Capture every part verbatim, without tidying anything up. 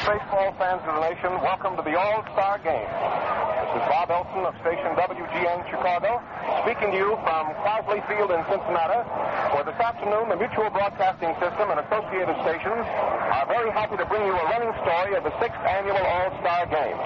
baseball fans of the nation, welcome to the All-Star Game. This is Bob Elson of station W G N Chicago, speaking to you from Crosley Field in Cincinnati, where this afternoon the Mutual Broadcasting System and associated stations are very happy to bring you a running story of the sixth annual All-Star Game.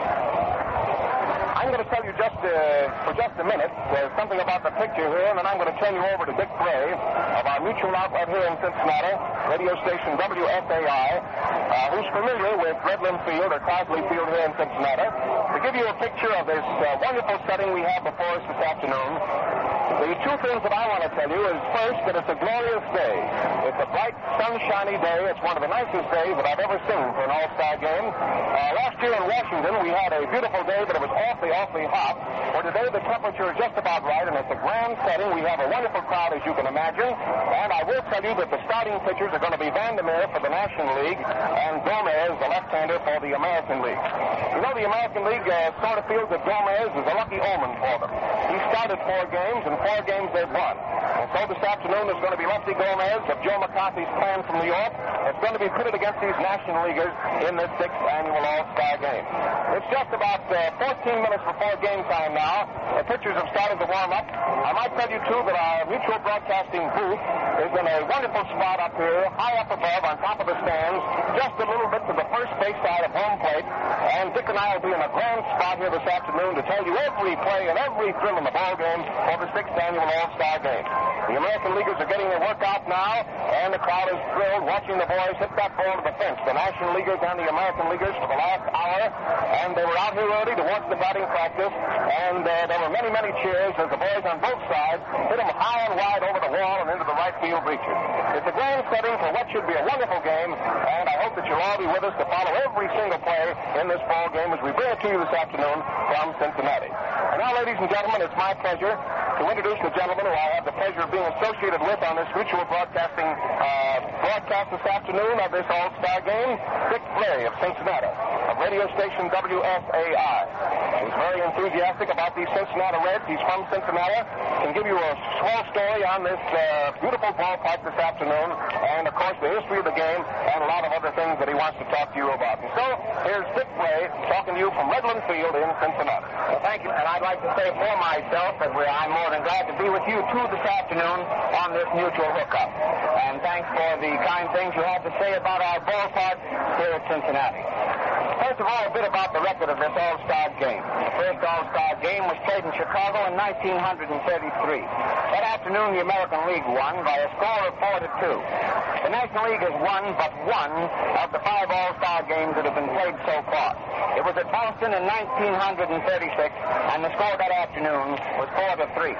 I'm going to tell you just uh, for just a minute uh, something about the picture here, and then I'm going to turn you over to Dick Bray of our mutual outlet here in Cincinnati, radio station W S A I, uh, who's familiar with Redland Field or Crosley Field here in Cincinnati, to give you a picture of this uh, wonderful setting we have before us this afternoon. The two things that I want to tell you is, first, that it's a glorious day. It's a bright, sunshiny day. It's one of the nicest days that I've ever seen for an All-Star game. Uh, last year in Washington, we had a beautiful day, but it was awfully, awfully hot. For today, the temperature is just about right, and it's a grand setting. We have a wonderful crowd, as you can imagine. And I will tell you that the starting pitchers are going to be Vandermeer for the National League and Gomez, the left-hander, for the American League. You know, the American League uh, sort of feels that Gomez is a lucky omen for them. He started four games, and four games they've won. And so this afternoon there's going to be Lefty Gomez of Joe McCarthy's clan from New York. It's going to be pitted against these National Leaguers in this sixth annual All-Star Game. It's just about uh, fourteen minutes before game time now. The pitchers have started to warm up. I might tell you, too, that our Mutual Broadcasting booth is in a wonderful spot up here, high up above on top of the stands, just a little bit to the first base side of home plate. And Dick and I will be in a grand spot here this afternoon to tell you every play and every thrill in the ball game for the sixth annual All-Star Game. The American Leaguers are getting their workout now, and the crowd is thrilled watching the boys hit that ball to the fence. The National Leaguers and the American Leaguers for the last hour, and they were out here early to watch the batting practice, and uh, there were many, many cheers as the boys on both sides hit them high and wide over the wall and into the right field bleachers. It's a grand setting for what should be a wonderful game, and I hope that you'll all be with us to follow every single play in this ball game as we bring it to you this afternoon from Cincinnati. And now, ladies and gentlemen, it's my pleasure to introduce the gentleman who I have the pleasure of being associated with on this Mutual Broadcasting uh, broadcast this afternoon of this All-Star Game, Dick Bray of Cincinnati, of radio station W S A I. He's very enthusiastic about these Cincinnati Reds. He's from Cincinnati. Can give you a small story on this uh, beautiful ballpark this afternoon, and, of course, the history of the game and a lot of other things that he wants to talk to you about. And so, here's Dick Bray talking to you from Redland Field in Cincinnati. Well, thank you, and I'd like to say for myself that we're, I'm more than glad to be with you, too, this afternoon on this mutual hookup. And thanks for the kind things you had to say about our ballpark here at Cincinnati. First of all, a bit about the record of this All-Star Game. The first All-Star Game was played in Chicago in nineteen thirty-three. That afternoon, the American League won by a score of four to two. The National League has won but one of the five All-Star Games that have been played so far. It was at Boston in nineteen thirty-six, and the score that afternoon was four to three.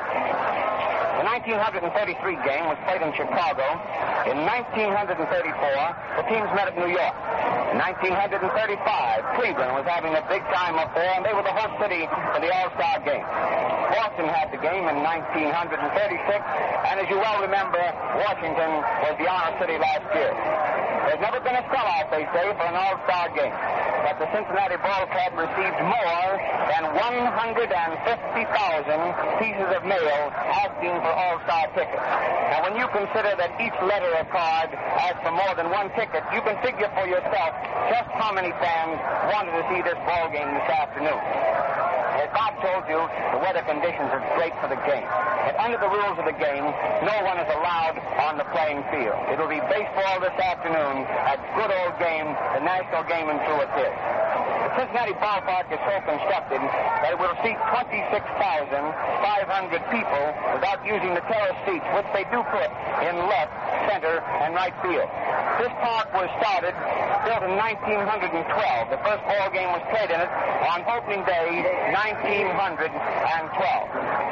The nineteen thirty-three game was played in Chicago. In nineteen thirty-four, the teams met at New York. In nineteen thirty-five, Cleveland was having a big time up there, and they were the host city for the All-Star Game. Boston had the game in nineteen thirty-six, and as you well remember, Washington was the honor city last year. There's never been a sellout, they say, for an All-Star Game. But the Cincinnati Ball Club received more than one hundred fifty thousand pieces of mail asking for All-Star tickets. Now, when you consider that each letter or card asks for more than one ticket, you can figure for yourself just how many fans wanted to see this ball game this afternoon. As Bob told you, the weather conditions are great for the game. But under the rules of the game, no one is allowed on the playing field. It'll be baseball this afternoon, a good old game, the national game in true it is. The Cincinnati ballpark is so constructed that it will seat twenty-six thousand five hundred people without using the terrace seats, which they do put in left, center, and right field. This park was started, built in nineteen twelve. The first ball game was played in it on opening day, nineteen twelve.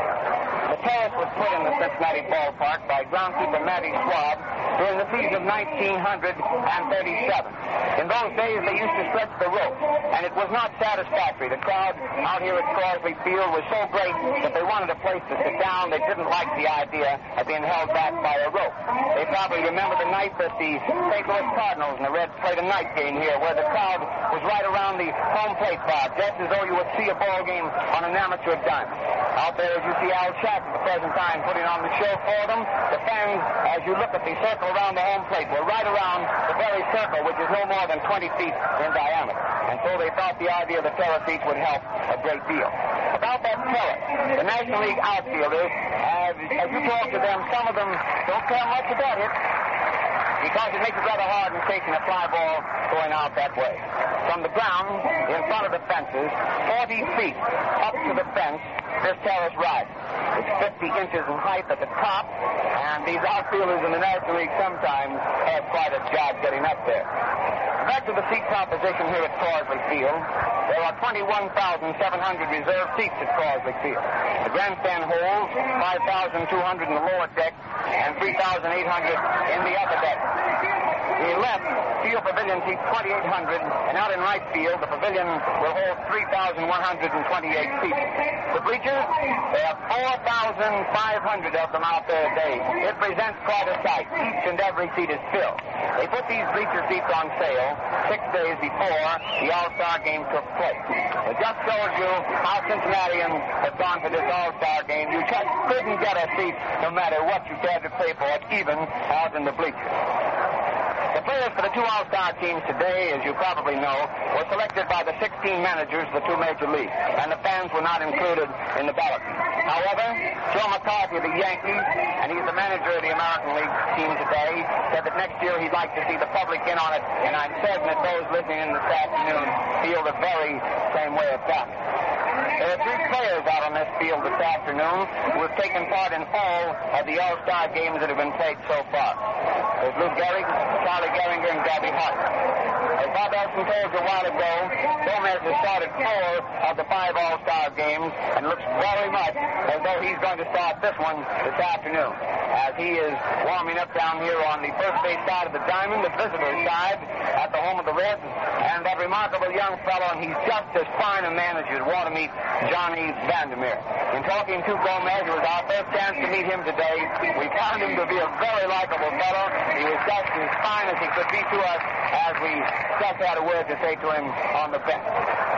The terrace was put in the Cincinnati ballpark by groundskeeper Matty Schwab during the season of nineteen thirty-seven. In those days, they used to stretch the rope, and it was not satisfactory. The crowd out here at Crosley Field was so great that they wanted a place to sit down. They didn't like the idea of being held back by a rope. They probably remember the night that the Saint Louis Cardinals and the Reds played a night game here, where the crowd was right around the home plate bar, just as though you would see a ball game on an amateur diamond. Out there, as you see Al Schack at the present time putting on the show for them, the fans, as you look at the circle around the home plate, were right around the very circle, which is no more than twenty feet in diameter. And so they thought the idea of the terrace seats would help a great deal. About that terrace, the National League outfielders, as, as you talk to them, some of them don't care much about it because it makes it rather hard in chasing a fly ball going out that way. From the ground, in front of the fences, forty feet up to the fence, this terrace rises. It's fifty inches in height at the top, and these outfielders in the National League sometimes have quite a job getting up there. Back to the seat composition here at Crosley Field. There are twenty-one thousand seven hundred reserved seats at Crosley Field. The grandstand holds five thousand two hundred in the lower deck and three thousand eight hundred in the upper deck. The left field pavilion seats twenty-eight hundred, and out in right field, the pavilion will hold three thousand one hundred twenty-eight seats. The bleachers, there are four thousand five hundred of them out there today. It presents quite a sight. Each and every seat is filled. They put these bleacher seats on sale six days before the All-Star game took place. It just shows you how Cincinnatians have gone for this All-Star game. You just couldn't get a seat no matter what you dared to pay for it, even out in the bleachers. The players for the two All-Star teams today, as you probably know, were selected by the sixteen managers of the two major leagues, and the fans were not included in the ballot. However, Joe McCarthy of the Yankees, and he's the manager of the American League team today, said that next year he'd like to see the public in on it, and I'm certain that those listening in this afternoon feel the very same way about it. There are three players out on this field this afternoon who have taken part in all of the All-Star games that have been played so far. There's Lou Gehrig, Charlie Gehringer, and Gabby Hart. As Bob Elson told you a while ago, Gomez has started four of the five All-Star games and looks very much as though he's going to start this one this afternoon, as he is warming up down here on the first base side of the diamond, the visitor's side, at the home of the Reds, and that remarkable young fellow, and he's just as fine a man as you'd want to meet, Johnny Vandermeer. In talking to Gomez, it was our first chance to meet him today. We found him to be a very likable fellow. He was just as fine as he could be to us as we just had a word to say to him on the bench.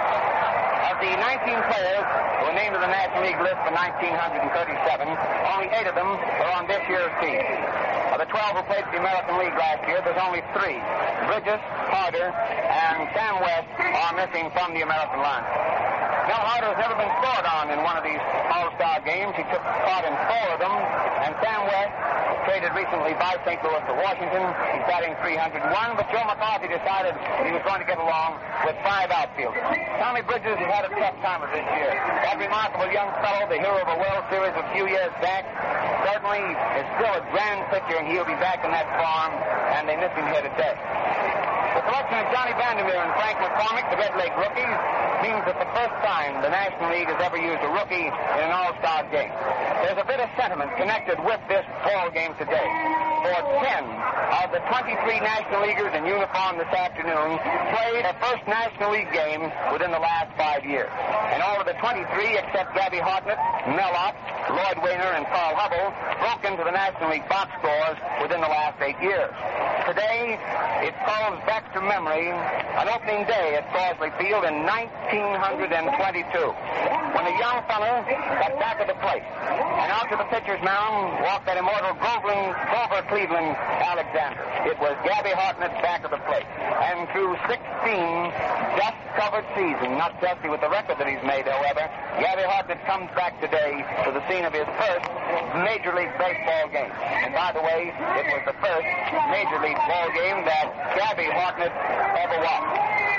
Of the nineteen players who were named to the National League list for nineteen thirty-seven, only eight of them are on this year's team. Of the twelve who played for the American League last year, there's only three. Bridges, Harder, and Sam West are missing from the American line. Mel Harder has never been scored on in one of these All-Star games. He took part in four of them. And Sam West, traded recently by Saint Louis to Washington, he's batting three hundred one, but Joe McCarthy decided he was going to get along with five outfielders. Tommy Bridges has had a tough time of this year. That remarkable young fellow, the hero of a World Series a few years back, certainly is still a grand pitcher, and he'll be back in that farm, and they miss him here today. The selection of Johnny Vandermeer and Frank McCormick, the Red Leg rookies, means that the first time the National League has ever used a rookie in an All-Star game. There's a bit of sentiment connected with this ball game today. For ten of the twenty-three National Leaguers in uniform this afternoon played a first National League game within the last five years. And all of the twenty-three, except Gabby Hartnett, Mel Ott, Lloyd Wayner, and Carl Hubble, broke into the National League box scores within the last eight years. Today, it calls back to memory an opening day at Crosley Field in nineteen twenty-two, when a young fellow got back of the plate, and out to the pitcher's mound walked that immortal Groveland, Grover Cleveland Alexander. It was Gabby Hartnett back of the plate, and through sixteen dust-covered seasons, not dusty with the record that he's made, however, Gabby Hartnett comes back today to the scene of his first Major League Baseball game. And by the way, it was the first Major League ball game that Gabby Hartnett ever watched.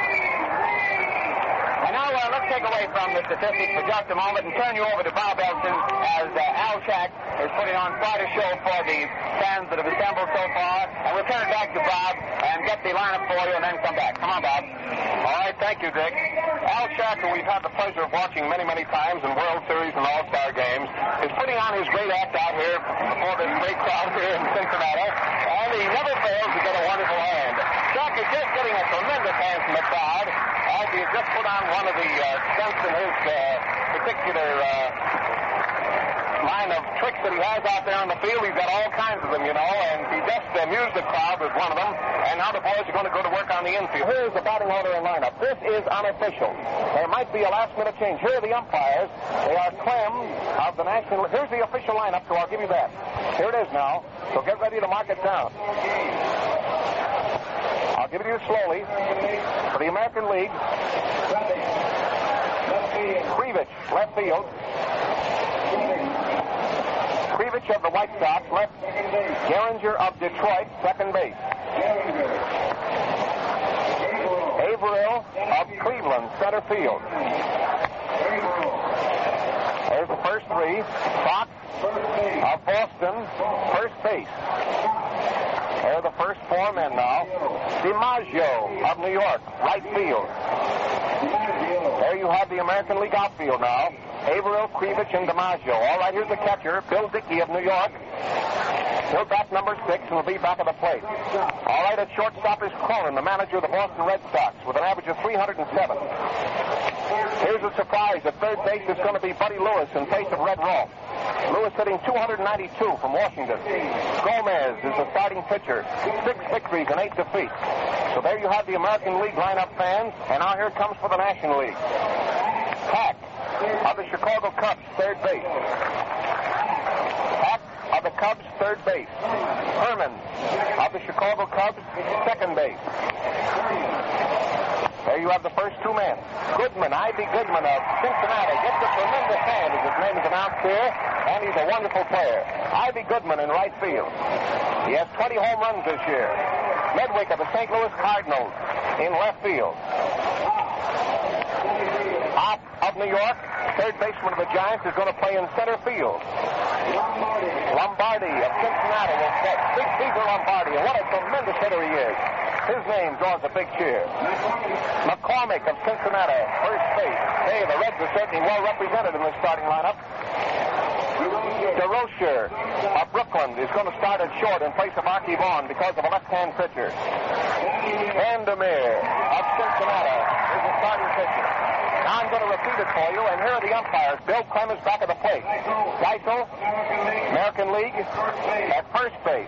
And now uh, let's take away from the statistics for just a moment and turn you over to Bob Elson, as uh, Al Shack is putting on quite a show for the fans that have assembled so far. And we'll turn it back to Bob and get the lineup for you and then come back. Come on, Bob. All right, thank you, Dick. Al Shack, who we've had the pleasure of watching many, many times in World Series and All-Star games, is putting on his great act out here before this great crowd here in Cincinnati, and he never fails to get a wonderful hand. Shack is just getting a tremendous hand from the crowd, as he has just put on one of the uh, stunts in his uh, particular uh, line of tricks that he has out there on the field. He's got all kinds of them, you know, and he just amused the crowd with one of them, and now the boys are going to go to work on the infield. Here's the batting order and lineup. This is unofficial. There might be a last-minute change. Here are the umpires. They are Clem of the National... Here's the official lineup, so I'll give you that. Here it is now, so get ready to mark it down. I'll give it to you slowly. For the American League, Krivich, left field. Krivich of the White Sox, left. Gehringer of Detroit, second base. Averill of Cleveland, center field. There's the first three. Fox of Boston, first base. There are the first four men now. DiMaggio of New York, right field. There you have the American League outfield now. Averill, Krivich, and DiMaggio. All right, here's the catcher, Bill Dickey of New York. He'll bat number six and will be back at the plate. All right, at shortstop is Cronin, the manager of the Boston Red Sox, with an average of three hundred seven. Here's a surprise. At third base is going to be Buddy Lewis in face of Red Rolfe. Lewis hitting two hundred ninety-two from Washington. Gomez is the starting pitcher. Six victories and eight defeats. So there you have the American League lineup, fans. And now here it comes for the National League. Hack of the Chicago Cubs, third base. Hack of the Cubs, third base. Herman of the Chicago Cubs, second base. There you have the first two men. Goodman, Ivy Goodman of Cincinnati, gets a tremendous hand as his name is announced here, and he's a wonderful player. Ivy Goodman in right field. He has twenty home runs this year. Ledwick of the Saint Louis Cardinals in left field. Opp of New York, third baseman of the Giants, is going to play in center field. Lombardi of Cincinnati will set. Big Cesar Lombardi, and what a tremendous hitter he is. His name draws a big cheer. McCormick of Cincinnati, first base. Hey, the Reds are certainly well represented in this starting lineup. DeRocher of Brooklyn is going to start at short in place of Archie Vaughn because of a left-hand pitcher. Vandermeer of Cincinnati is the starting pitcher. Now I'm going to repeat it for you, and here are the umpires. Bill Clemens back at the plate. Geisel, American League, at first base.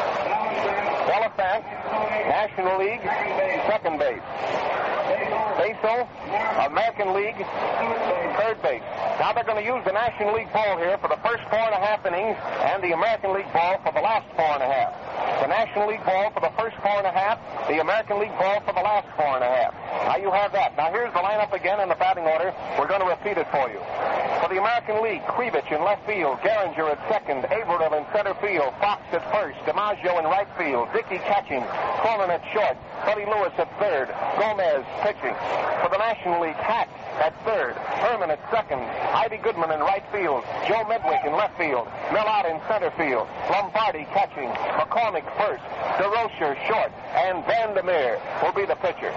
Oliphant, National League, second base. Basil, American League, third base. Now they're going to use the National League ball here for the first four and a half innings and the American League ball for the last four and a half. The National League ball for the first four and a half, the American League ball for the last four and a half. Now you have that. Now here's the lineup again in the batting order. We're going to repeat it for you. For the American League, Krivich in left field, Gehringer at second, Averill in center field, Fox at first, DiMaggio in right field, Dickey catching, Cronin at short, Buddy Lewis at third, Gomez pitching. For the National League, Hack at third, Herman at second, Ivy Goodman in right field, Joe Medwick in left field, Millard in center field, Lombardi catching, McCormick first, DeRocher short, and Vandermeer will be the pitcher.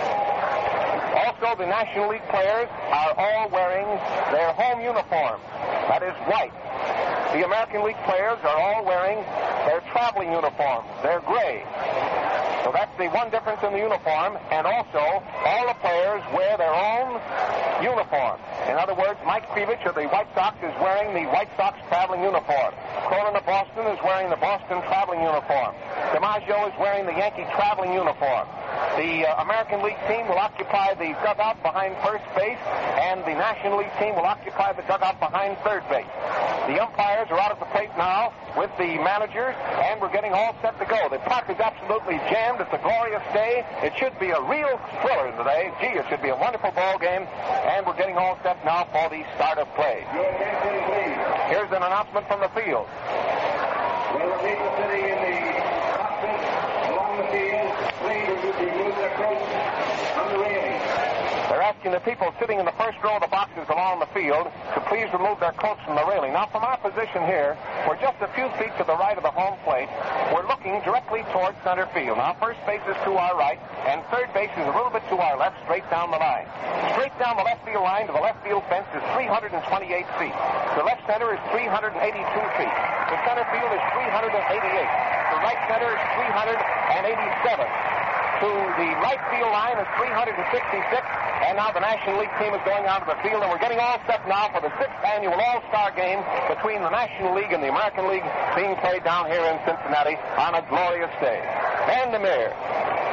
Also, the National League players are all wearing their home uniforms. That is white. The American League players are all wearing their traveling uniforms. They're gray. So that's the one difference in the uniform. And also, all the players wear their own uniform. In other words, Mike Krivich of the White Sox is wearing the White Sox traveling uniform. Cronin of Boston is wearing the Boston traveling uniform. DiMaggio is wearing the Yankee traveling uniform. The uh, American League team will occupy the dugout behind first base, and the National League team will occupy the dugout behind third base. The umpires are out at the plate now with the managers, and we're getting all set to go. The park is absolutely jammed. It's a glorious day. It should be a real thriller today. Gee, it should be a wonderful ball game, and we're getting all set now for the start of play. Here's an announcement from the field. Well, people sitting in the cockpit along the field, please remove their coats from the railing. They're asking the people sitting in the first row of the boxes along the field to please remove their coats from the railing. Now, from our position here, we're just a few feet to the right of the home plate. We're looking directly towards center field. Now, first base is to our right, and third base is a little bit to our left, straight down the line. Straight down the left field line to the left field fence is three hundred twenty-eight feet. The left center is three hundred eighty-two feet. The center field is three hundred eighty-eight. The right center is three hundred eighty-seven. To the right field line is three hundred sixty-six, and now the National League team is going out of the field, and we're getting all set now for the sixth annual All-Star game between the National League and the American League being played down here in Cincinnati on a glorious day. Vandermeer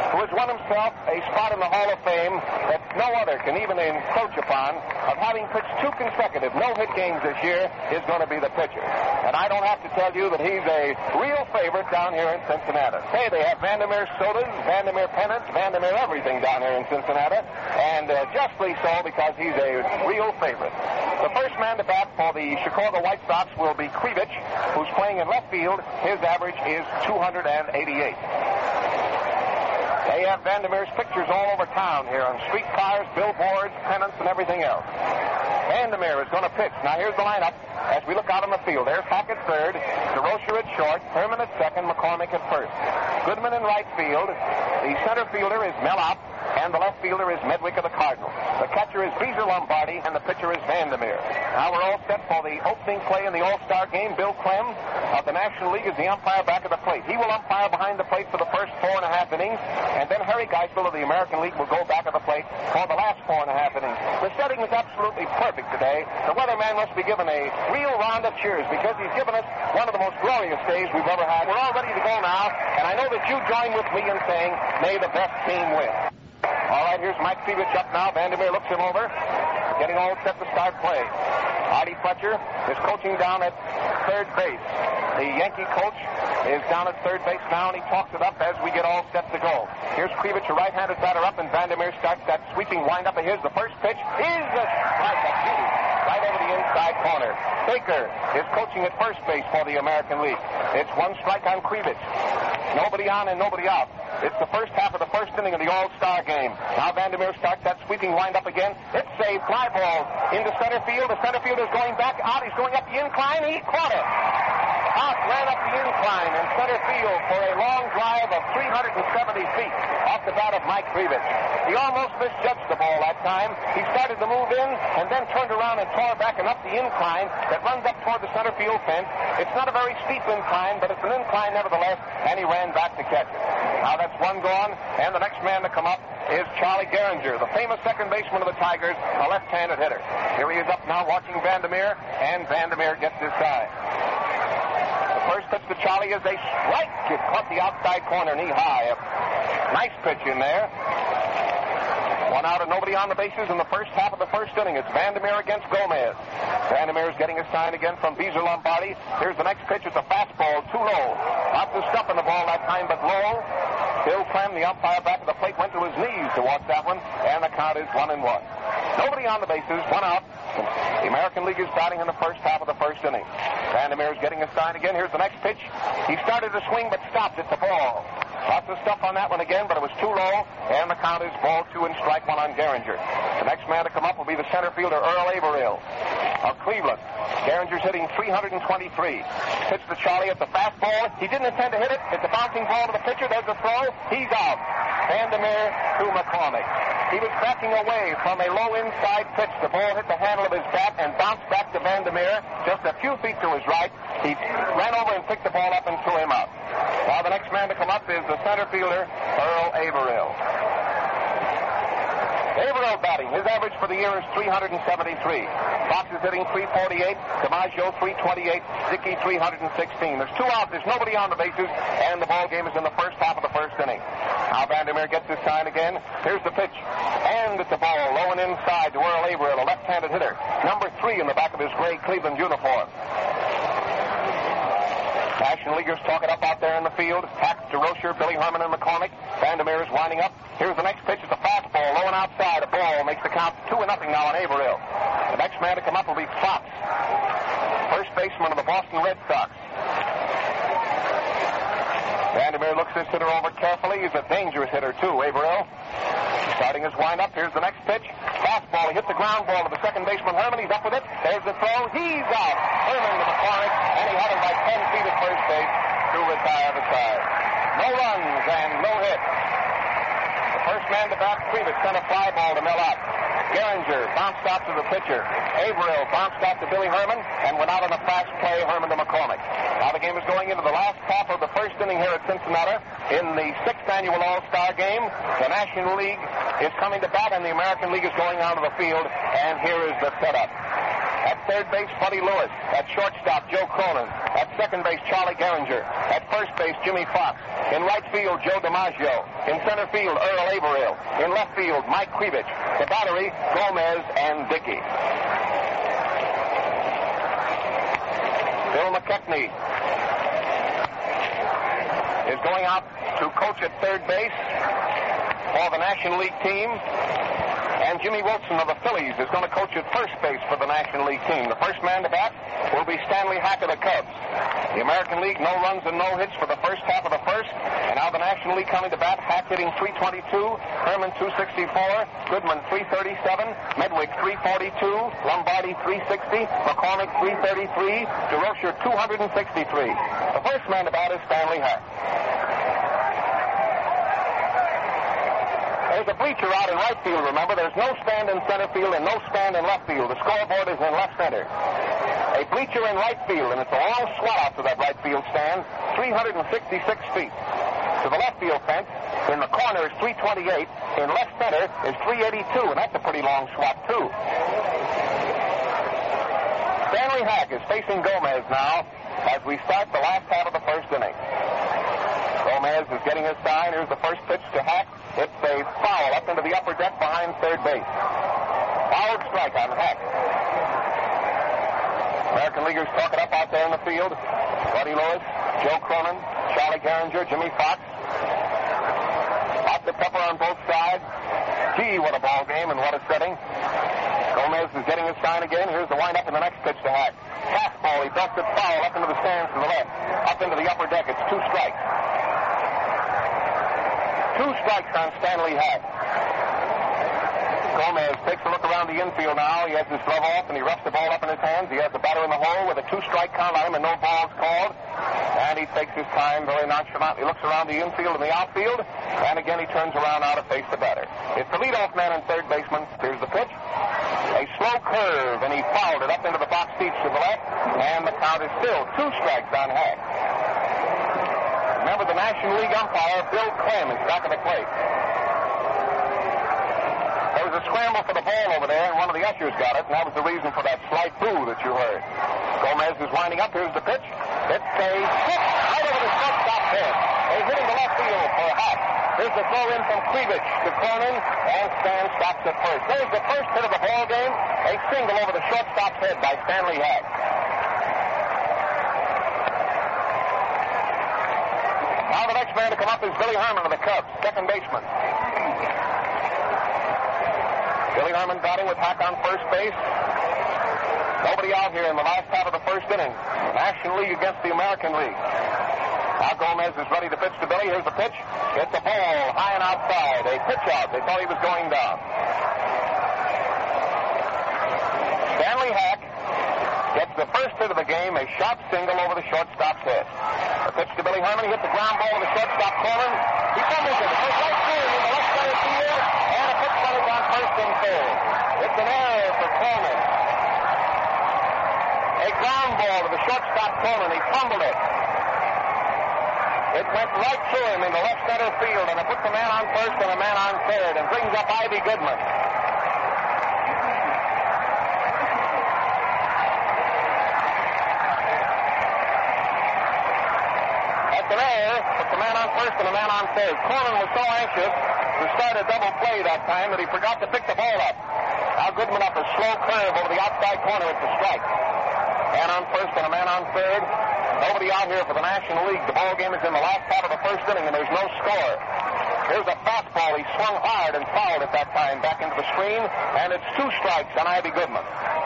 who has won himself a spot in the Hall of Fame that no other can even encroach upon, of having pitched two consecutive no-hit games this year, is going to be the pitcher. And I don't have to tell you that he's a real favorite down here in Cincinnati. Hey, they have Vandermeer sodas, Vandermeer pennants, Vandermeer everything down here in Cincinnati, and uh, justly so because he's a real favorite. The first man to bat for the Chicago White Sox will be Krivich, who's playing in left field. His average is two hundred eighty-eight. They have Vandermeer's pictures all over town here on streetcars, billboards, pennants, and everything else. Vandermeer is going to pitch. Now here's the lineup as we look out on the field. There's Hack at third, DeRocher at short, Herman at second, McCormick at first. Goodman in right field. The center fielder is Mellop, and the left fielder is Medwick of the Cardinals. The catcher is Beezer Lombardi, and the pitcher is Vandermeer. Now we're all set for the opening play in the All-Star game. Bill Clem of the National League is the umpire back at the plate. He will umpire behind the plate for the first four and a half innings, and then Harry Geisel of the American League will go back at the plate for the last four and a half innings. The setting is absolutely perfect today. The weatherman must be given a real round of cheers because he's given us one of the most glorious days we've ever had. We're all ready to go now, and I know that you join with me in saying, may the best team win. All right, here's Mike Krivich up now. Vandermeer looks him over, getting all set to start play. Artie Fletcher is coaching down at third base. The Yankee coach is down at third base now, and he talks it up as we get all set to go. Here's Krivich, a right-handed batter up, and Vandermeer starts that sweeping windup of his. The first pitch is a strike, a beauty, right over the inside corner. Baker is coaching at first base for the American League. It's one strike on Krivich. Nobody on and nobody out. It's the first half of the first inning of the All-Star game. Now Vandermeer starts that sweeping windup again. It's a fly ball into center field. The center fielder is going back out. He's going up the incline. He caught it. Out ran up the incline in center field for a long drive of three hundred seventy feet off the bat of Mike Krivich. He almost misjudged the ball that time. He started to move in and then turned around and tore back and up the incline that runs up toward the center field fence. It's not a very steep incline, but it's an incline nevertheless, and he ran back to catch it. Now that's one gone, and the next man to come up is Charlie Gehringer, the famous second baseman of the Tigers, a left-handed hitter. Here he is up now watching Vandermeer, and Vandermeer gets his side. First pitch to Charlie is a strike. It caught the outside corner knee high. A nice pitch in there. One out and nobody on the bases in the first half of the first inning. It's Vandermeer against Gomez. Vandermeer is getting a sign again from Beezer Lombardi. Here's the next pitch. It's a fastball, too low. Lots of stuff in the ball that time, but low. Bill Clem, the umpire back at the plate, went to his knees to watch that one, and the count is one and one. Nobody on the bases, one out. The American League is batting in the first half of the first inning. Vandermeer is getting a sign again. Here's the next pitch. He started to swing, but stopped. It's a ball. Lots of stuff on that one again, but it was too low, and the count is ball two and strike one on Gehringer. The next man to come up will be the center fielder, Earl Averill of Cleveland. Gehringer's hitting three hundred twenty-three. Pitch to Charlie at the fastball. He didn't intend to hit it. It's a bouncing ball to the pitcher. There's the throw. He's out. Vandermeer to McCormick. He was backing away from a low inside pitch. The ball hit the handle of his bat and bounced back to Vandermeer just a few feet to his right. He ran over and picked the ball up and threw him out. Now the next man to come up is the center fielder, Earl Averill. Averill batting. His average for the year is three hundred seventy-three. Fox is hitting three forty-eight. DiMaggio three twenty-eight. Dickey three hundred sixteen. There's two out. There's nobody on the bases, and the ball game is in the first half of the first inning. Now Vandermeer gets his sign again. Here's the pitch, and it's a ball low and inside to Earl Averill, a left-handed hitter, number three in the back of his gray Cleveland uniform. National Leaguers talk it up out there in the field. Hack, DeRocher, Billy Herman, and McCormick. Vandermeer is winding up. Here's the next pitch. It's a fastball, low and outside. A ball makes the count two and nothing now on Averill. The next man to come up will be Fox, first baseman of the Boston Red Sox. Vandermeer looks this hitter over carefully. He's a dangerous hitter, too, Averill. Starting his windup. Here's the next pitch. Fastball. He hits the ground ball to the second baseman, Herman. He's up with it. There's the throw. He's out. Herman to McCormick, and he had him by ten feet at first base to retire the side. No runs and no hits. The first man to bat, Krivich, sent a fly ball to Mellop. Gehringer bounced out to the pitcher. Averill bounced out to Billy Herman and went out on a fast play, Herman to McCormick. Now the game is going into the last half of the first inning here at Cincinnati in the sixth annual All-Star game. The National League is coming to bat, and the American League is going out of the field, and here is the setup. At third base, Buddy Lewis. At shortstop, Joe Cronin. At second base, Charlie Gehringer. At first base, Jimmy Fox. In right field, Joe DiMaggio. In center field, Earl Averill. In left field, Mike Krivich. The battery, Gomez and Dickey. Bill McKechnie is going out to coach at third base for the National League team. And Jimmy Wilson of the Phillies is going to coach at first base for the National League team. The first man to bat will be Stanley Hack of the Cubs. The American League, no runs and no hits for the first half of the first. And now the National League coming to bat. Hack hitting three twenty-two, Herman two sixty-four, Goodman three thirty-seven, Medwick three forty-two, Lombardi three sixty, McCormick three thirty-three, DeRocher two sixty-three. The first man to bat is Stanley Hack. There's a bleacher out in right field, remember. There's no stand in center field and no stand in left field. The scoreboard is in left center. A bleacher in right field, and it's a long swat out to that right field stand, three sixty-six feet. To the left field fence, in the corner is three twenty-eight. In left center is three eighty-two, and that's a pretty long swat, too. Stanley Hack is facing Gomez now as we start the last half of the first inning. Gomez is getting his sign. Here's the first pitch to Hack. It's a foul up into the upper deck behind third base. Foul strike on Hack. American Leaguers talk it up out there in the field. Buddy Lewis, Joe Cronin, Charlie Gehringer, Jimmy Fox. Lots of pepper on both sides. Gee, what a ball game and what a setting. Gomez is getting his sign again. Here's the windup and the next pitch to Hack. Fastball, he ducks it foul up into the stands to the left. Up into the upper deck. It's two strikes. Two strikes on Stanley Hack. Gomez takes a look around the infield now. He has his glove off and he roughs the ball up in his hands. He has the batter in the hole with a two-strike count on him and no balls called. And he takes his time very nonchalantly. He looks around the infield and the outfield. And again he turns around now to face the batter. It's the leadoff man and third baseman. Here's the pitch. A slow curve, and he fouled it up into the box seats to the left. And the count is still two strikes on Hack. Remember, the National League umpire, Bill Clem, is back at the plate. There was a scramble for the ball over there, and one of the ushers got it, and that was the reason for that slight boo that you heard. Gomez is winding up. Here's the pitch. It's a hit right over the shortstop head. They're hitting the left field for Hack. Here's the throw in from Krivich to Cronin, and Stan stops at first. There's the first hit of the ball game, a single over the shortstop's head by Stanley Hack. Now the next man to come up is Billy Herman of the Cubs, second baseman. Billy Herman batting with Hack on first base. Nobody out here in the last half of the first inning. National League against the American League. Now Gomez is ready to pitch to Billy. Here's the pitch. It's a ball high and outside. A pitch out. They thought he was going down. Stanley Hack gets the first hit of the game, a sharp single over the shortstop's head. The pitch to Billy Herman. He hits the ground ball to the shortstop corner. He fumbles it. It goes right through him in the left center field, and a pitch runner on first and third. It's an error for Coleman. A ground ball to the shortstop corner. He fumbled it. It went right through him in the left center field, and it puts a man on first and a man on third, and brings up Ivy Goodman. That's an error. Puts a man on first and a man on third. Cronin was so anxious to start a double play that time that he forgot to pick the ball up. Now Goodman up a slow curve over the outside corner. It's a strike. Man on first and a man on third. Nobody out here for the National League. The ball game is in the last half of the first inning, and there's no score. Here's a fastball. He swung hard and fouled at that time back into the screen, and it's two strikes on Ivy Goodman.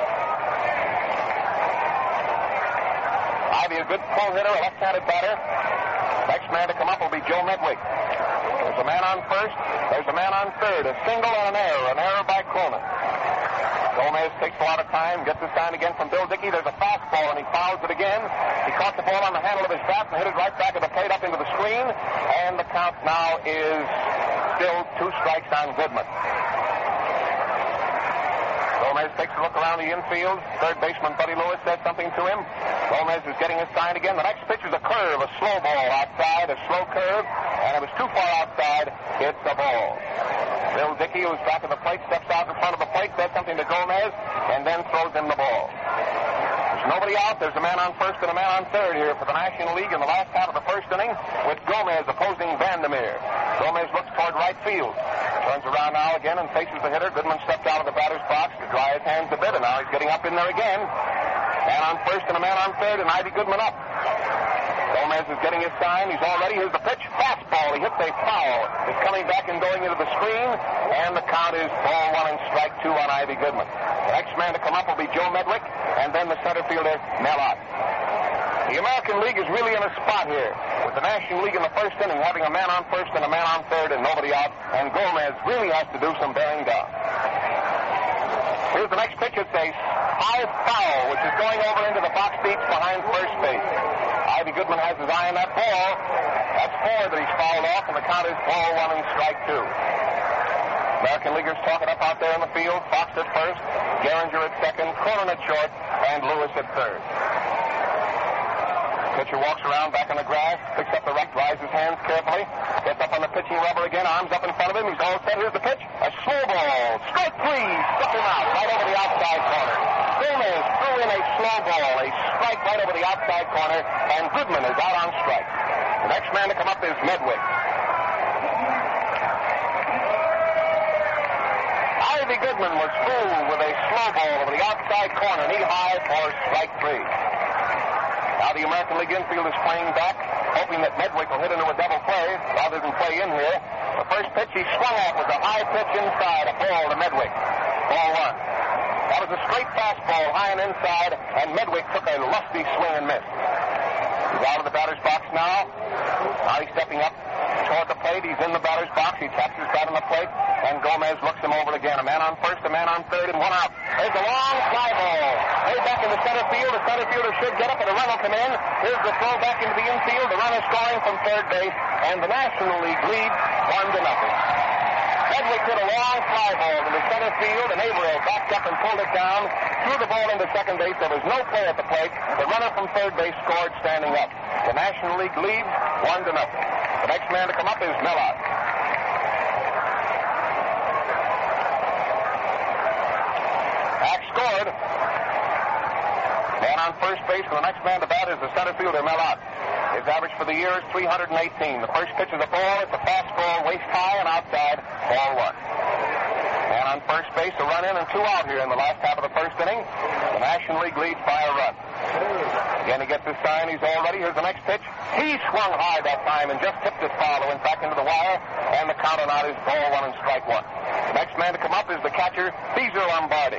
Ivy, a good pull hitter, a left-handed batter. Next man to come up will be Joe Medwick. There's a man on first. There's a man on third. A single and an error. An error by Cronin. Gomez takes a lot of time, gets his sign again from Bill Dickey. There's a fastball, and he fouls it again. He caught the ball on the handle of his bat and hit it right back of the plate up into the screen. And the count now is still two strikes on Goodman. Gomez takes a look around the infield. Third baseman Buddy Lewis says something to him. Gomez is getting his sign again. The next pitch is a curve, a slow ball outside, a slow curve, and it was too far outside. It's a ball. Bill Dickey, who's back at the plate, steps out in front of the plate, says something to Gomez, and then throws him the ball. nobody out. There's a man on first and a man on third here for the National League in the last half of the first inning with Gomez opposing Vandermeer. Gomez looks toward right field. Turns around now again and faces the hitter. Goodman stepped out of the batter's box to dry his hands a bit, and now he's getting up in there again. Man on first and a man on third, and Ivy Goodman up. Gomez is getting his sign. He's all ready. Here's the pitch. Fastball. He hits a foul. It's coming back and going into the screen, and the count is ball one and strike two on Ivy Goodman. The next man to come up will be Joe Medwick, and then the center fielder, Mel Ott. The American League is really in a spot here, with the National League in the first inning having a man on first and a man on third and nobody out, and Gomez really has to do some bearing down. Here's the next pitch. It's a high foul, which is going over into the box seats behind first base. Ivy Goodman has his eye on that ball. That's four that he's fouled off, and the count is ball one and strike two. American Leaguers talking up out there in the field. Fox at first, Gehringer at second, Cronin at short, and Lewis at third. Pitcher walks around back on the grass, picks up the right, dries his hands carefully, gets up on the pitching rubber again, arms up in front of him. He's all set. Here's the pitch. A slow ball. Strike three. Struck him out right over the outside corner. Gomez threw in a slow ball. A strike right over the outside corner, and Goodman is out on strike. The next man to come up is Medwick. Ivy Goodman was fooled with a slow ball over the outside corner, knee high for strike three. Now the American League infield is playing back, hoping that Medwick will hit into a double play rather than play in here. The first pitch he swung at was a high pitch inside, a ball to Medwick. Ball one. That was a straight fastball high and inside, and Medwick took a lusty swing and missed. He's out of the batter's box now. Now he's stepping up toward the plate. He's in the batter's box. He taps his bat on the plate, and Gomez looks him over again. A man on first, a man on third, and one out. There's a long fly ball. Way back in the center field. The center fielder should get up, and a run will come in. Here's the throw back into the infield. The runner scoring from third base, and the National League leads one to nothing. Medwick hit a long fly ball to the center field, and Averill backed up and pulled it down, threw the ball into second base. There was no play at the plate. The runner from third base scored standing up. The National League leads one to nothing. The next man to come up is Mel Ott. Hack scored. Man on first base, and the next man to bat is the center fielder, Mel Ott. His average for the year is three hundred eighteen. The first pitch is a ball. It's a fastball, waist high and outside, ball one. Man on first base, a run in and two out here in the last half of the first inning. The National League leads by a run. Again, he gets his sign. He's all ready. Here's the next pitch. He swung high that time and just tipped his foul, went back into the wire, and the count on out is ball one and strike one. The next man to come up is the catcher, Cesar Lombardi.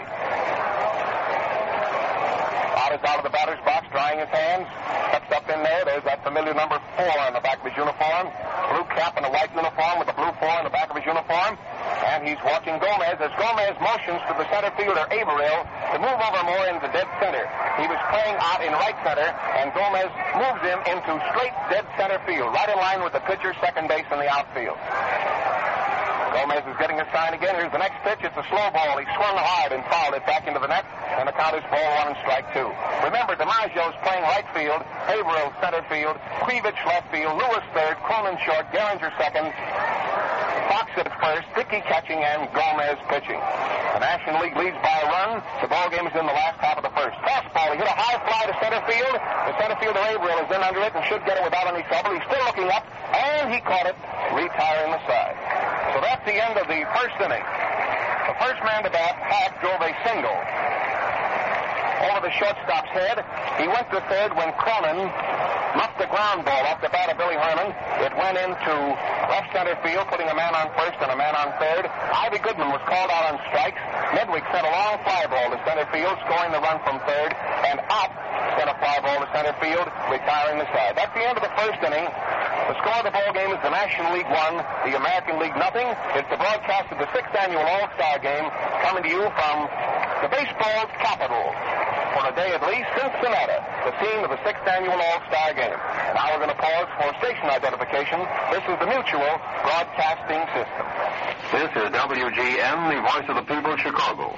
Ott is out of the batter's box, drying his hands. Steps up in there. There's that familiar number four on the back of his uniform. Blue cap and a white uniform with the blue four on the back of his uniform. And he's watching Gomez as Gomez motions to the center fielder, Averill, to move over more into dead center. He was playing out in right center, and Gomez moves him into straight dead center field, right in line with the pitcher, second base, and the outfield. Gomez is getting a sign again. Here's the next pitch. It's a slow ball. He swung hard and fouled it back into the net, and the count is ball one and strike two. Remember, DiMaggio's playing right field, Averill center field, Krivich left field, Lewis third, Cronin short, Gehringer second, Fox at first, Dickey catching, and Gomez pitching. The National League leads by a run. The ball game is in the last half of the first. Fastball. He hit a high fly to center field. The center fielder, Averill, is in under it and should get it without any trouble. He's still looking up, and he caught it, retiring the side. So that's the end of the first inning. The first man to bat, Hack, drove a single over the shortstop's head. He went to third when Cronin muffed the ground ball off the bat of Billy Herman. It went into left center field, putting a man on first and a man on third. Ivy Goodman was called out on strikes. Medwick sent a long fly ball to center field, scoring the run from third. And Ott sent a fly ball to center field, retiring the side. That's the end of the first inning. The score of the ball game is the National League one, the American League nothing. It's the broadcast of the sixth annual All-Star Game, coming to you from the baseball's capital, for a day at least, Cincinnati, the scene of the sixth annual All-Star Game. And now we're going to pause for station identification. This is the Mutual Broadcasting System. This is W G N, the voice of the people, Chicago.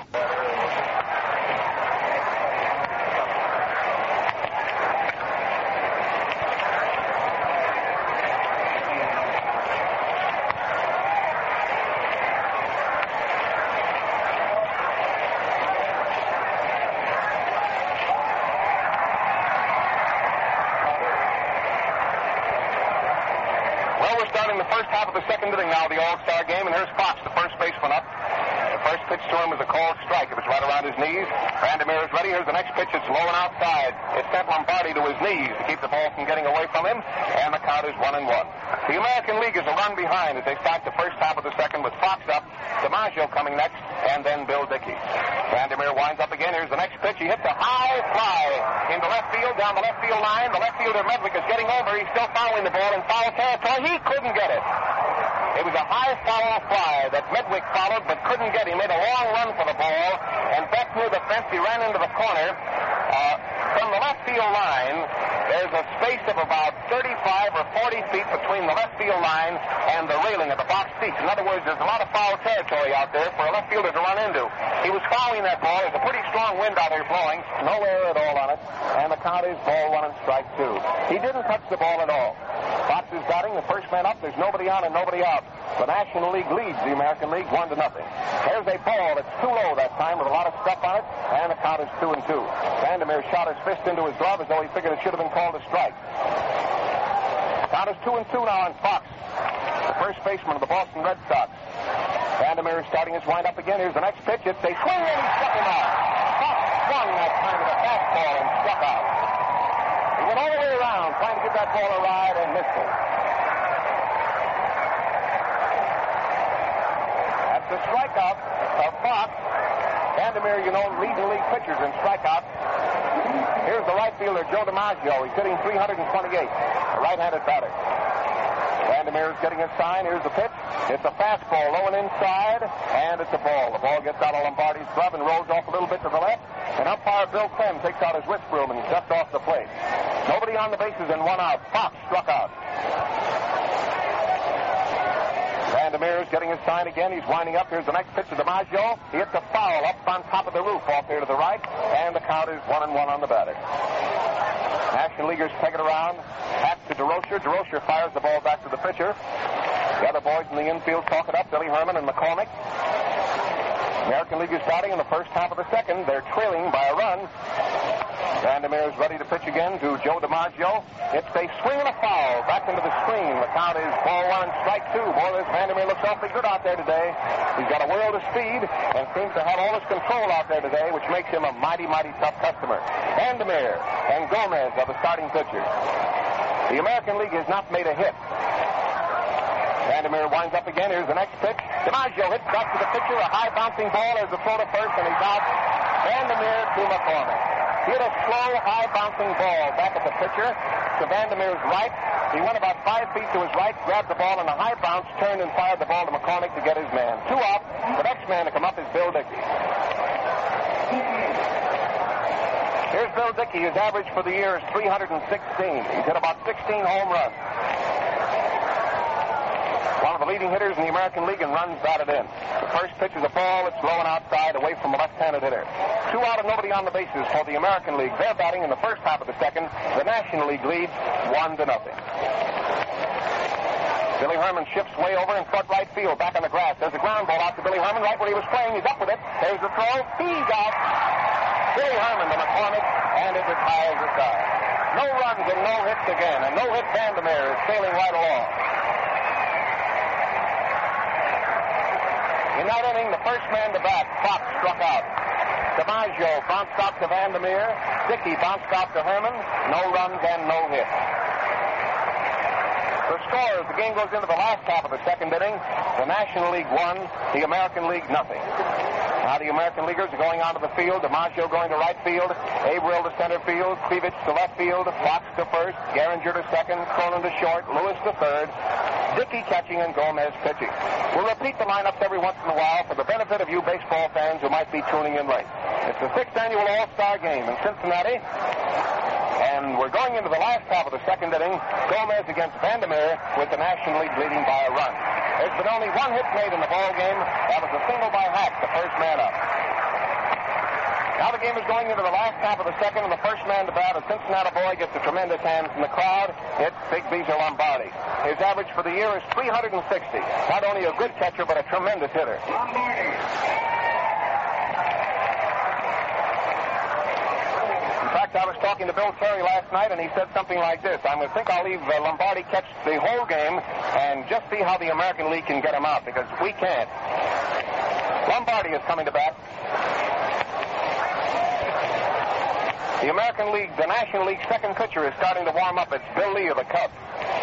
the first half of the second inning now, the All-Star game, and here's Fox, the first baseman, up. The first pitch to him was a called strike. It was right around his knees. Vandermeer is ready. Here's the next pitch. It's low and outside. It sent Lombardi to his knees to keep the ball from getting away from him, and the count is one and one. The American League is a run behind as they start the first half of the second with Fox up, DiMaggio coming next, and then Bill Dickey. Vandermeer winds up again. Here's the next pitch. He hits a high fly into left field, down the left field line. The left fielder, Medwick, is getting over. He's still following the ball in foul territory. He couldn't get it. It was a high foul fly that Medwick followed but couldn't get. He made a long run for the ball, and back near the fence, he ran into the corner. Uh, from the left field line, there's a space of about thirty-five or forty feet between the left field line and the railing of the box seats. In other words, there's a lot of foul territory out there for a left fielder to run into. He was fouling that ball. There's a pretty strong wind out here blowing. No air at all on it. And the count is ball one and strike two. He didn't touch the ball at all. Fox is batting. The first man up. There's nobody on and nobody out. The National League leads the American League one to nothing. There's a ball that's too low that time with a lot of stuff on it, and the count is two and two. Vandermeer shot his fist into his glove as though he figured it should have been called a strike. The count is two and two now on Fox, the first baseman of the Boston Red Sox. Vandermeer is starting his wind-up again. Here's the next pitch. It's a swing, and he struck him out. Fox swung that time with a fastball and struck out. He went all the way around trying to give that ball a ride and missed it. That's the strikeout of Fox. Vandermeer, you know, leading league pitchers in strikeouts. Here's the right fielder, Joe DiMaggio. He's hitting three twenty-eight, a right-handed batter. Vandermeer is getting his sign. Here's the pitch. It's a fastball low and inside, and it's a ball. The ball gets out of Lombardi's glove and rolls off a little bit to the left, and umpire Bill Clem takes out his whisk broom and steps off the plate. Nobody on the bases and one out. Fox struck out. Vandermeer is getting his sign again. He's winding up. Here's the next pitch to DiMaggio. He hits a foul up on top of the roof off there to the right, and the count is one and one on the batter. National Leaguers take it around. Back to DeRocher. DeRocher fires the ball back to the pitcher. The other boys in the infield talk it up, Billy Herman and McCormick. American League is batting in the first half of the second. They're trailing by a run. Vandermeer is ready to pitch again to Joe DiMaggio. It's a swing and a foul back into the screen. The count is ball one and strike two. Boy, this Vandermeer looks awfully good out there today. He's got a world of speed and seems to have all his control out there today, which makes him a mighty, mighty tough customer. Vandermeer and Gomez are the starting pitchers. The American League has not made a hit. Vandermeer winds up again. Here's the next pitch. DiMaggio hits back to the pitcher. A high bouncing ball. There's a throw to first, and he's out. Vandermeer to McCormick. He hit a slow, high bouncing ball back at the pitcher to Vandermeer's right. He went about five feet to his right, grabbed the ball in a high bounce, turned and fired the ball to McCormick to get his man. Two out. The next man to come up is Bill Dickey. Here's Bill Dickey. His average for the year is three sixteen. He's hit about sixteen home runs. One of the leading hitters in the American League and runs batted in. The first pitch is a ball. It's low and outside away from a left-handed hitter. Two out and nobody on the bases for the American League. They're batting in the first half of the second. The National League leads one to nothing. Billy Herman shifts way over in front right field, back on the grass. There's a ground ball out to Billy Herman right where he was playing. He's up with it. There's the throw. He's out. Billy Herman to McCormick, and it retires the side. No runs and no hits again, and no hit Vandermeer is sailing right along. In that inning, the first man to bat, Fox, struck out. DiMaggio bounced out to Vandermeer. Dickey bounced out to Herman. No runs and no hits. The score as the game goes into the last half of the second inning, the National League one, the American League nothing. Now the American Leaguers are going onto the field. DiMaggio going to right field. Averill to center field. Krivich to left field. Fox to first. Garinger to second. Cronin to short. Lewis to third. Dickey catching and Gomez pitching. We'll repeat the lineups every once in a while for the benefit of you baseball fans who might be tuning in late. It's the sixth annual All-Star Game in Cincinnati. And we're going into the last half of the second inning. Gomez against Vandermeer with the National League leading by a run. There's been only one hit made in the ball game. That was a single by Hack, the first man up. Now the game is going into the last half of the second, and the first man to bat, a Cincinnati boy, gets a tremendous hand from the crowd. It's Big Beezer Lombardi. His average for the year is three sixty. Not only a good catcher, but a tremendous hitter. Lombardi. In fact, I was talking to Bill Terry last night, and he said something like this. I think I'll leave uh, Lombardi catch the whole game and just see how the American League can get him out, because we can't. Lombardi is coming to bat. The American League, the National League second pitcher is starting to warm up. It's Bill Lee of the Cubs.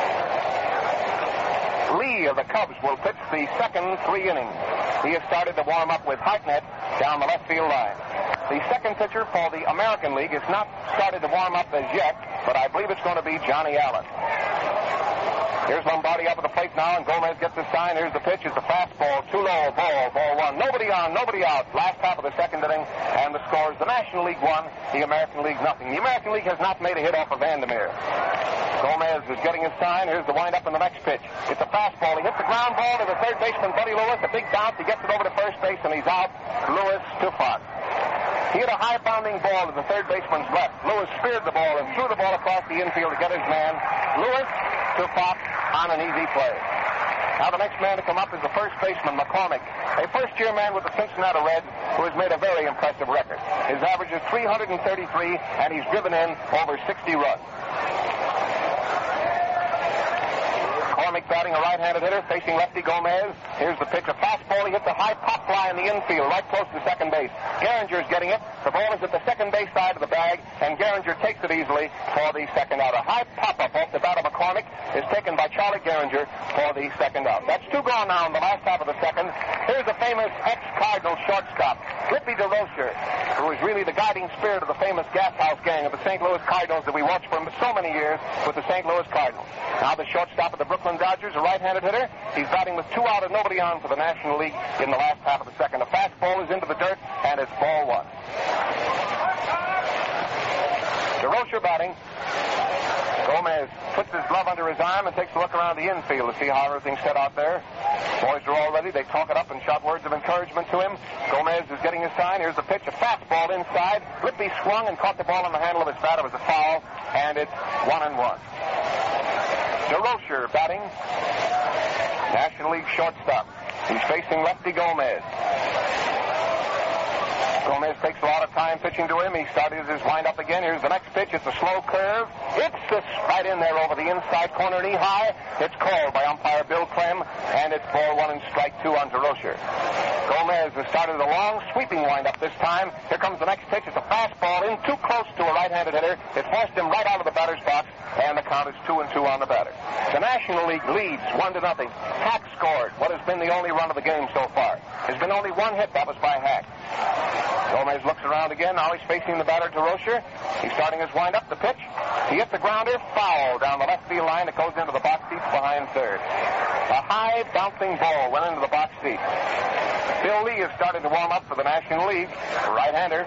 Lee of the Cubs will pitch the second three innings. He has started to warm up with Hartnett down the left field line. The second pitcher for the American League has not started to warm up as yet, but I believe it's going to be Johnny Allen. Here's Lombardi up at the plate now, and Gomez gets the sign. Here's the pitch. It's a fastball. Too low. Ball. Ball one. Nobody on. Nobody out. Last half of the second inning, and the score is the National League one, the American League nothing. The American League has not made a hit off of Vandermeer. Gomez is getting his sign. Here's the windup in the next pitch. It's a fastball. He hits the ground ball to the third baseman, Buddy Lewis. A big bounce. He gets it over to first base, and he's out. Lewis to Fox. He hit a high-bounding ball to the third baseman's left. Lewis speared the ball and threw the ball across the infield to get his man. Lewis to Fox on an easy play. Now the next man to come up is the first baseman, McCormick, a first-year man with the Cincinnati Reds who has made a very impressive record. His average is three hundred thirty-three, and he's driven in over sixty runs. McCormick batting a right-handed hitter, facing lefty Gomez. Here's the pitch, a fastball. He hits a high pop fly in the infield, right close to second base. Gehringer's getting it. The ball is at the second base side of the bag, and Gehringer takes it easily for the second out. A high pop-up off the bat of McCormick is taken by Charlie Gehringer for the second out. That's two gone now in the last half of the second. Here's the famous ex-Cardinal shortstop, Lippy DeRocher, who is really the guiding spirit of the famous Gas House gang of the Saint Louis Cardinals that we watched for so many years with the Saint Louis Cardinals. Now the shortstop of the Brooklyn Dodgers, a right-handed hitter. He's batting with two out and nobody on for the National League in the last half of the second. A fastball is into the dirt, and it's ball one. DeRocher batting. Gomez puts his glove under his arm and takes a look around the infield to see how everything's set out there. Boys are all ready. They talk it up and shout words of encouragement to him. Gomez is getting his sign. Here's the pitch. A fastball inside. Lippy swung and caught the ball on the handle of his bat. It was a foul, and it's one and one. DeRocher batting. National League shortstop. He's facing lefty Gomez. Gomez takes a lot of time pitching to him. He started his wind-up again. Here's the next pitch. It's a slow curve. It's just right in there over the inside corner, knee high. It's called by umpire Bill Clem, and it's ball one and strike two on DeRocher. Gomez has started a long, sweeping wind-up this time. Here comes the next pitch. It's a fastball in too close to a right-handed hitter. It forced him right out of the batter's box, and the count is two and two on the batter. The National League leads one to nothing. Hack scored what has been the only run of the game so far. There's been only one hit. That was by Hack. Gomez looks around again. Now he's facing the batter, DeRocher. He's starting his wind-up. The pitch. He hits the grounder. Foul down the left field line. It goes into the box seats behind third. A high bouncing ball went into the box seat. Bill Lee has started to warm up for the National League. Right-hander.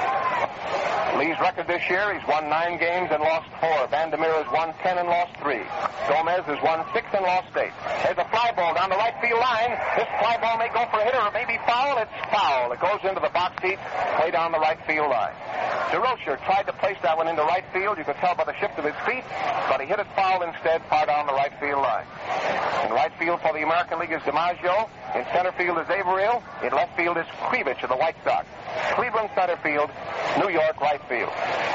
Lee's record this year, he's won nine games and lost four. Vandermeer has won ten and lost three. Gomez has won six and lost eight. There's a fly ball down the right field line. This fly ball may go for a hitter. It may be foul. It's foul. It goes into the box seat, way down the right field line. DeRocher tried to place that one into right field. You could tell by the shift of his feet, but he hit it foul instead, far down the right field line. In right field for the American League is DiMaggio. In center field is Averill. In left field is Krivich of the White Sox. Cleveland center field, New York right field.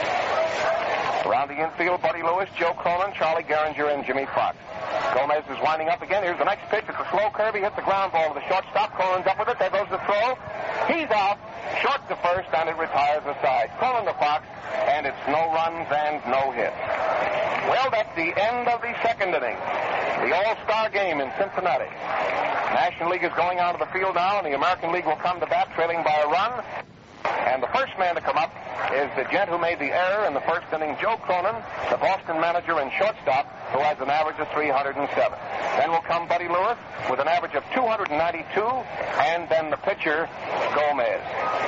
Around the infield, Buddy Lewis, Joe Cronin, Charlie Gehringer, and Jimmy Fox. Gomez is winding up again. Here's the next pitch. It's a slow curve. He hits the ground ball to the shortstop. Cronin's up with it. There goes the throw. He's out. Short to first, and it retires aside. Cronin to Fox, and it's no runs and no hits. Well, that's the end of the second inning. The All-Star game in Cincinnati. National League is going out of the field now, and the American League will come to bat trailing by a run. And the first man to come up is the gent who made the error in the first inning, Joe Cronin, the Boston manager and shortstop, who has an average of three hundred seven. Then will come Buddy Lewis with an average of two hundred ninety-two, and then the pitcher, Gomez.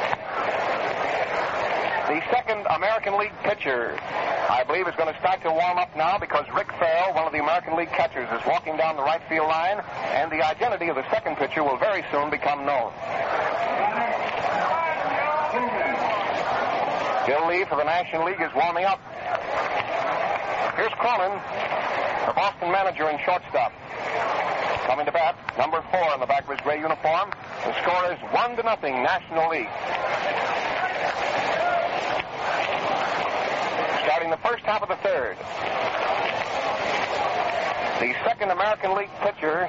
The second American League pitcher, I believe, is going to start to warm up now because Rick Farrell, one of the American League catchers, is walking down the right field line, and the identity of the second pitcher will very soon become known. Bill Lee for the National League is warming up. Here's Cronin, the Boston manager and shortstop. Coming to bat, number four on the back of his gray uniform. The score is one to nothing, National League. Starting the first half of the third. The second American League pitcher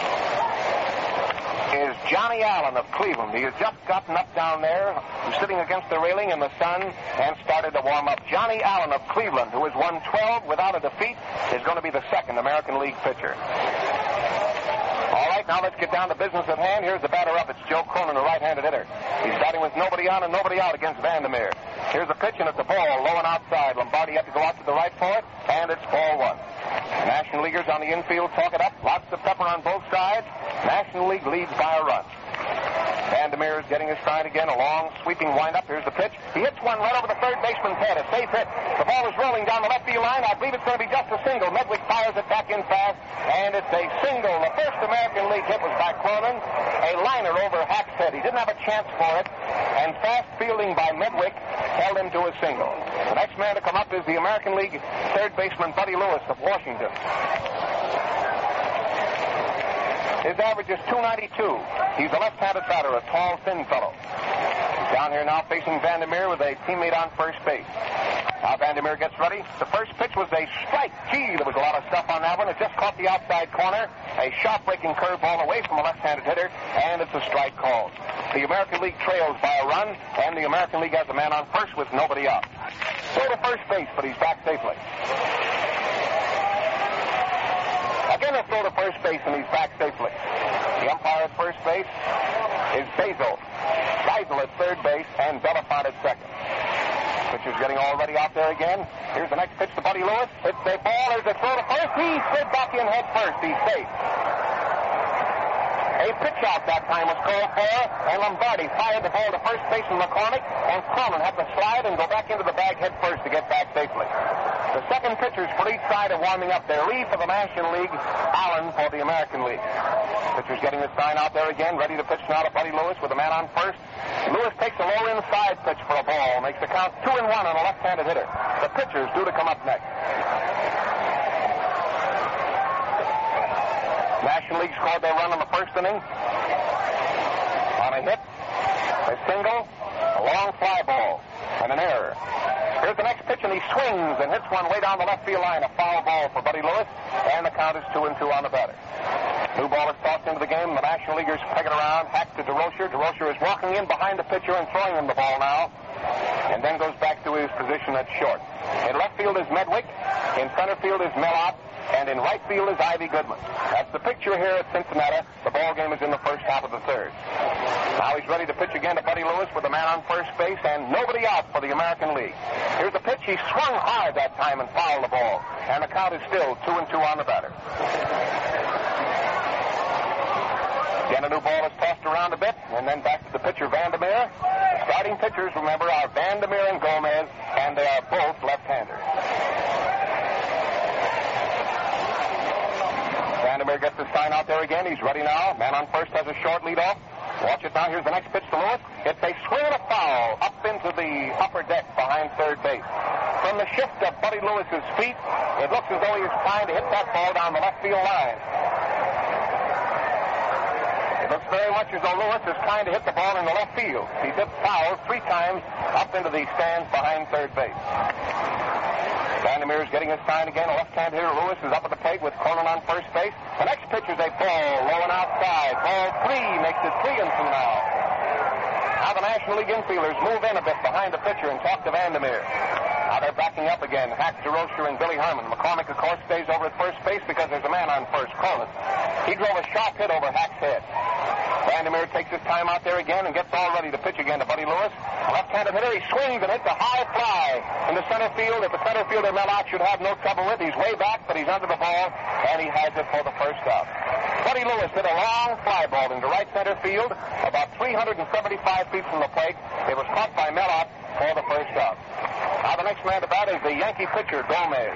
is Johnny Allen of Cleveland. He has just gotten up down there, sitting against the railing in the sun, and started to warm up. Johnny Allen of Cleveland, who has won twelve without a defeat, is going to be the second American League pitcher. All right, now let's get down to business at hand. Here's the batter up. It's Joe Cronin, the right-handed hitter. He's starting with nobody on and nobody out against Vandermeer. Here's a pitch, and it's a ball low and outside. Lombardi had to go out to the right for it, and it's ball one. The National Leaguers on the infield talk it up. Lots of pepper on both sides. National League leads by a run. Vandermeer is getting his stride again. A long, sweeping windup. Here's the pitch. He hits one right over the third baseman's head. A safe hit. The ball is rolling down the left field line. I believe it's going to be just a single. Medwick fires it back in fast, and it's a single. The first American League hit was by Cronin. A liner over Hack's head. He didn't have a chance for it, and fast fielding by Medwick held him to a single. The next man to come up is the American League third baseman Buddy Lewis of Washington. His average is two ninety-two. He's a left-handed batter, a tall, thin fellow. He's down here now facing Vandermeer with a teammate on first base. Now Vandermeer gets ready. The first pitch was a strike. Gee, there was a lot of stuff on that one. It just caught the outside corner. A sharp-breaking curveball away from a left-handed hitter, and it's a strike called. The American League trails by a run, and the American League has a man on first with nobody out. Throw to first base, but he's back safely. Again, a throw to first base, and he's back safely. The umpire at first base is Basil. Geisel at third base, and Belafonte at second. Pitcher's getting all ready out there again. Here's the next pitch to Buddy Lewis. It's a ball. There's a throw to first. He slid back in head first. He's safe. A pitch out that time was called for, and Lombardi fired the ball to first baseman McCormick, and Cronin had to slide and go back into the bag head first to get back safely. The second pitchers for each side are warming up. Their Lee for the National League, Allen for the American League. Pitcher's getting the sign out there again, ready to pitch now to Buddy Lewis with a man on first. Lewis takes a low inside pitch for a ball, makes the count two and one on a left-handed hitter. The pitcher's due to come up next. National League scored their run in the first inning on a hit, a single, a long fly ball, and an error. Here's the next pitch, and he swings and hits one way down the left field line, a foul ball for Buddy Lewis, and the count is two and two on the batter. New ball is tossed into the game. The National Leaguers peg it around. Hack to DeRocher. DeRocher is walking in behind the pitcher and throwing him the ball now, and then goes back to his position at short. In left field is Medwick. In center field is Mellott. And in right field is Ivy Goodman. That's the picture here at Cincinnati. The ball game is in the first half of the third. Now he's ready to pitch again to Buddy Lewis with a man on first base and nobody out for the American League. Here's the pitch. He swung hard that time and fouled the ball. And the count is still two and two on the batter. Again, a new ball is tossed around a bit, and then back to the pitcher, Vandermeer. The starting pitchers, remember, are Vandermeer and Gomez, and they are both left-handers. Vandermeer gets the sign out there again. He's ready now. Man on first has a short lead off. Watch it now. Here's the next pitch to Lewis. It's a swing and a foul up into the upper deck behind third base. From the shift of Buddy Lewis's feet, it looks as though he's trying to hit that ball down the left field line. It looks very much as though Lewis is trying to hit the ball in the left field. He's hit foul three times up into the stands behind third base. Vandermeer is getting his sign again. A left-hand hitter, Lewis, is up at the plate with Cronin on first base. The next pitch is a ball low and outside. Ball three makes it three and two now. Now the National League infielders move in a bit behind the pitcher and talk to Vandermeer. Now they're backing up again. Hack, DeRocher, and Billy Herman. McCormick, of course, stays over at first base because there's a man on first, Cronin. He drove a sharp hit over Hack's head. Vandermeer takes his time out there again and gets all ready to pitch again to Buddy Lewis. A left-handed hitter, he swings and hits a high fly in the center field. If the center fielder Mellott should have no trouble with, he's way back, but he's under the ball, and he has it for the first out. Buddy Lewis hit a long fly ball into right center field, about three hundred seventy-five feet from the plate. It was caught by Mellott for the first out. Now the next man to bat is the Yankee pitcher, Gomez.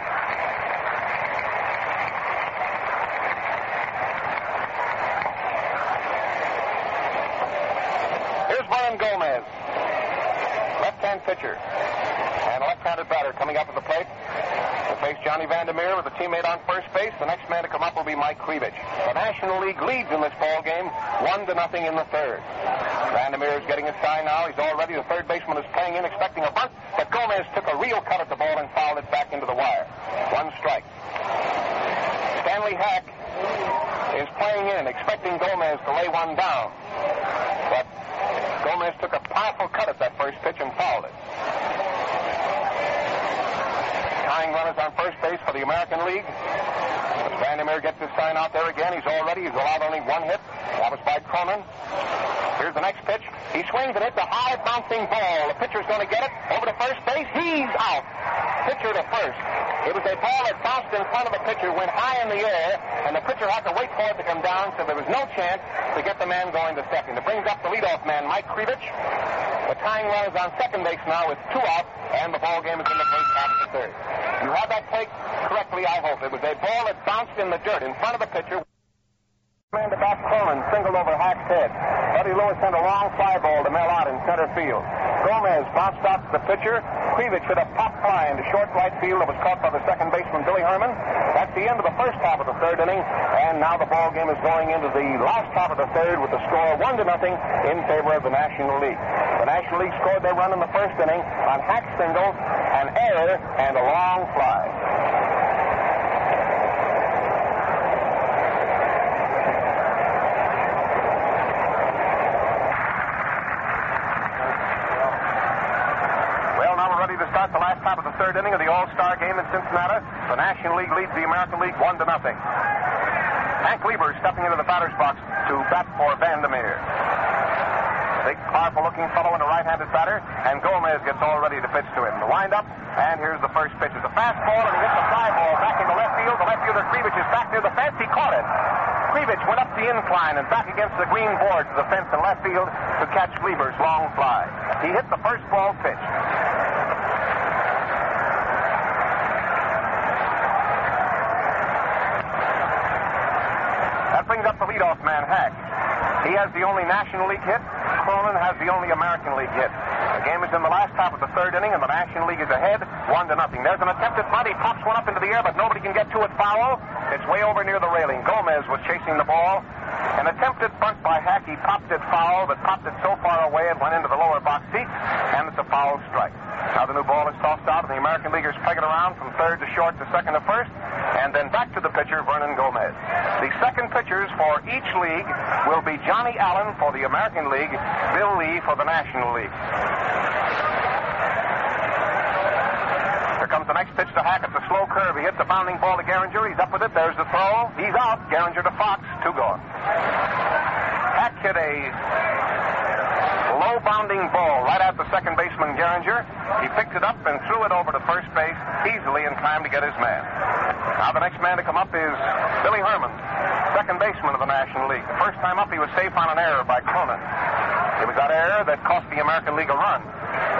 Vern Gomez, left-hand pitcher, and a left-handed batter coming up at the plate to face Johnny Vandermeer with a teammate on first base. The next man to come up will be Mike Krivich. The National League leads in this ball game, one to nothing in the third. Vandermeer is getting his sign now. He's all ready. The third baseman is playing in, expecting a bunt, but Gomez took a real cut at the ball and fouled it back into the wire. One strike. Stanley Hack one down. But Gomez took a powerful cut at that first pitch and fouled it. Tying runners on first base for the American League. Vandermeer gets his sign out there again. He's all ready. He's allowed only one hit. That was by Cronin. Here's the next pitch. He swings and hits a high bouncing ball. The pitcher's going to get it over to first base. He's out. Pitcher to first. It was a ball that bounced in front of the pitcher, went high in the air, and the pitcher had to wait for it to come down, so there was no chance to get the man going to second. It brings up the leadoff man, Mike Krivich. The tying run is on second base now with two outs, and the ball game is in the first half of the third. You had that take correctly, I hope. It was a ball that bounced in the dirt in front of the pitcher. Man to back Cronin, singled over Hack's head. Buddy Lewis sent a long fly ball to Mel Ott in center field. Gomez bounced out to the pitcher. Krivich hit a pop fly into short right field that was caught by the second baseman, Billy Herman. That's the end of the first half of the third inning, and now the ball game is going into the last half of the third with the score one to nothing in favor of the National League. The National League scored their run in the first inning on Hack's single, an error, and a long fly. To start the last half of the third inning of the All-Star game in Cincinnati. The National League leads the American League one to nothing. Hank Lieber stepping into the batter's box to bat for Vandermeer. Big, powerful-looking fellow and a right-handed batter, and Gomez gets all ready to pitch to him. The wind-up, and here's the first pitch. It's a fastball, and he hits a fly ball back into left field. The left fielder, Krivich, is back near the fence. He caught it. Krivich went up the incline and back against the green board to the fence in left field to catch Lieber's long fly. He hit the first ball pitch. Brings up the leadoff man, Hack. He has the only National League hit. Cronin has the only American League hit. The game is in the last half of the third inning, and the National League is ahead, one to nothing. There's an attempted bunt. He pops one up into the air, but nobody can get to it foul. It's way over near the railing. Gomez was chasing the ball. An attempted bunt by Hack. He popped it foul, but popped it so far away it went into the lower box seat, and it's a foul strike. Now the new ball is tossed out, and the American Leaguers peg it around from third to short to second to first, and then back to the pitcher, Vernon Gomez. The second pitchers for each league will be Johnny Allen for the American League, Bill Lee for the National League. Here comes the next pitch to Hack. It's a slow curve. He hits a bounding ball to Gehringer. He's up with it. There's the throw. He's out. Gehringer to Fox. Two gone. Hack hit a low bounding ball right at the second baseman, Gehringer. He picked it up and threw it over to first base easily in time to get his man. Now the next man to come up is Billy Herman, second baseman of the National League. The first time up, he was safe on an error by Cronin. It was that error that cost the American League a run.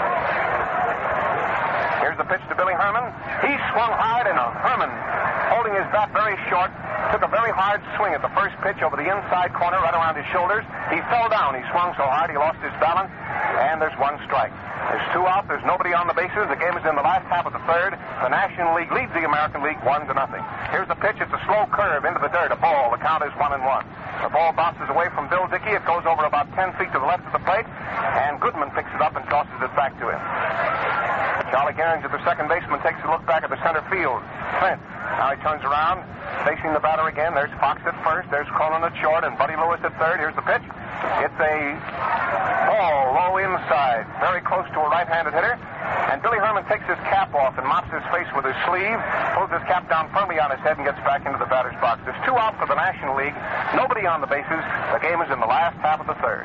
Here's the pitch to Billy Herman. He swung hard, and Herman, holding his bat very short, took a very hard swing at the first pitch over the inside corner right around his shoulders. He fell down. He swung so hard he lost his balance, and there's one strike. There's two out. There's nobody on the bases. The game is in the last half of the third. The National League leads the American League one to nothing. Here's the pitch. It's a slow curve into the dirt. A ball. The count is one and one. The ball bounces away from Bill Dickey. It goes over about ten feet to the left of the plate, and Goodman picks it up and tosses it back to him. Charlie Gehringer, the second baseman, takes a look back at the center field. Flint. Now he turns around, facing the batter again. There's Fox at first. There's Cronin at short, and Buddy Lewis at third. Here's the pitch. It's a ball low inside, very close to a right-handed hitter. And Billy Herman takes his cap off and mops his face with his sleeve, pulls his cap down firmly on his head, and gets back into the batter's box. There's two out for the National League. Nobody on the bases. The game is in the last half of the third.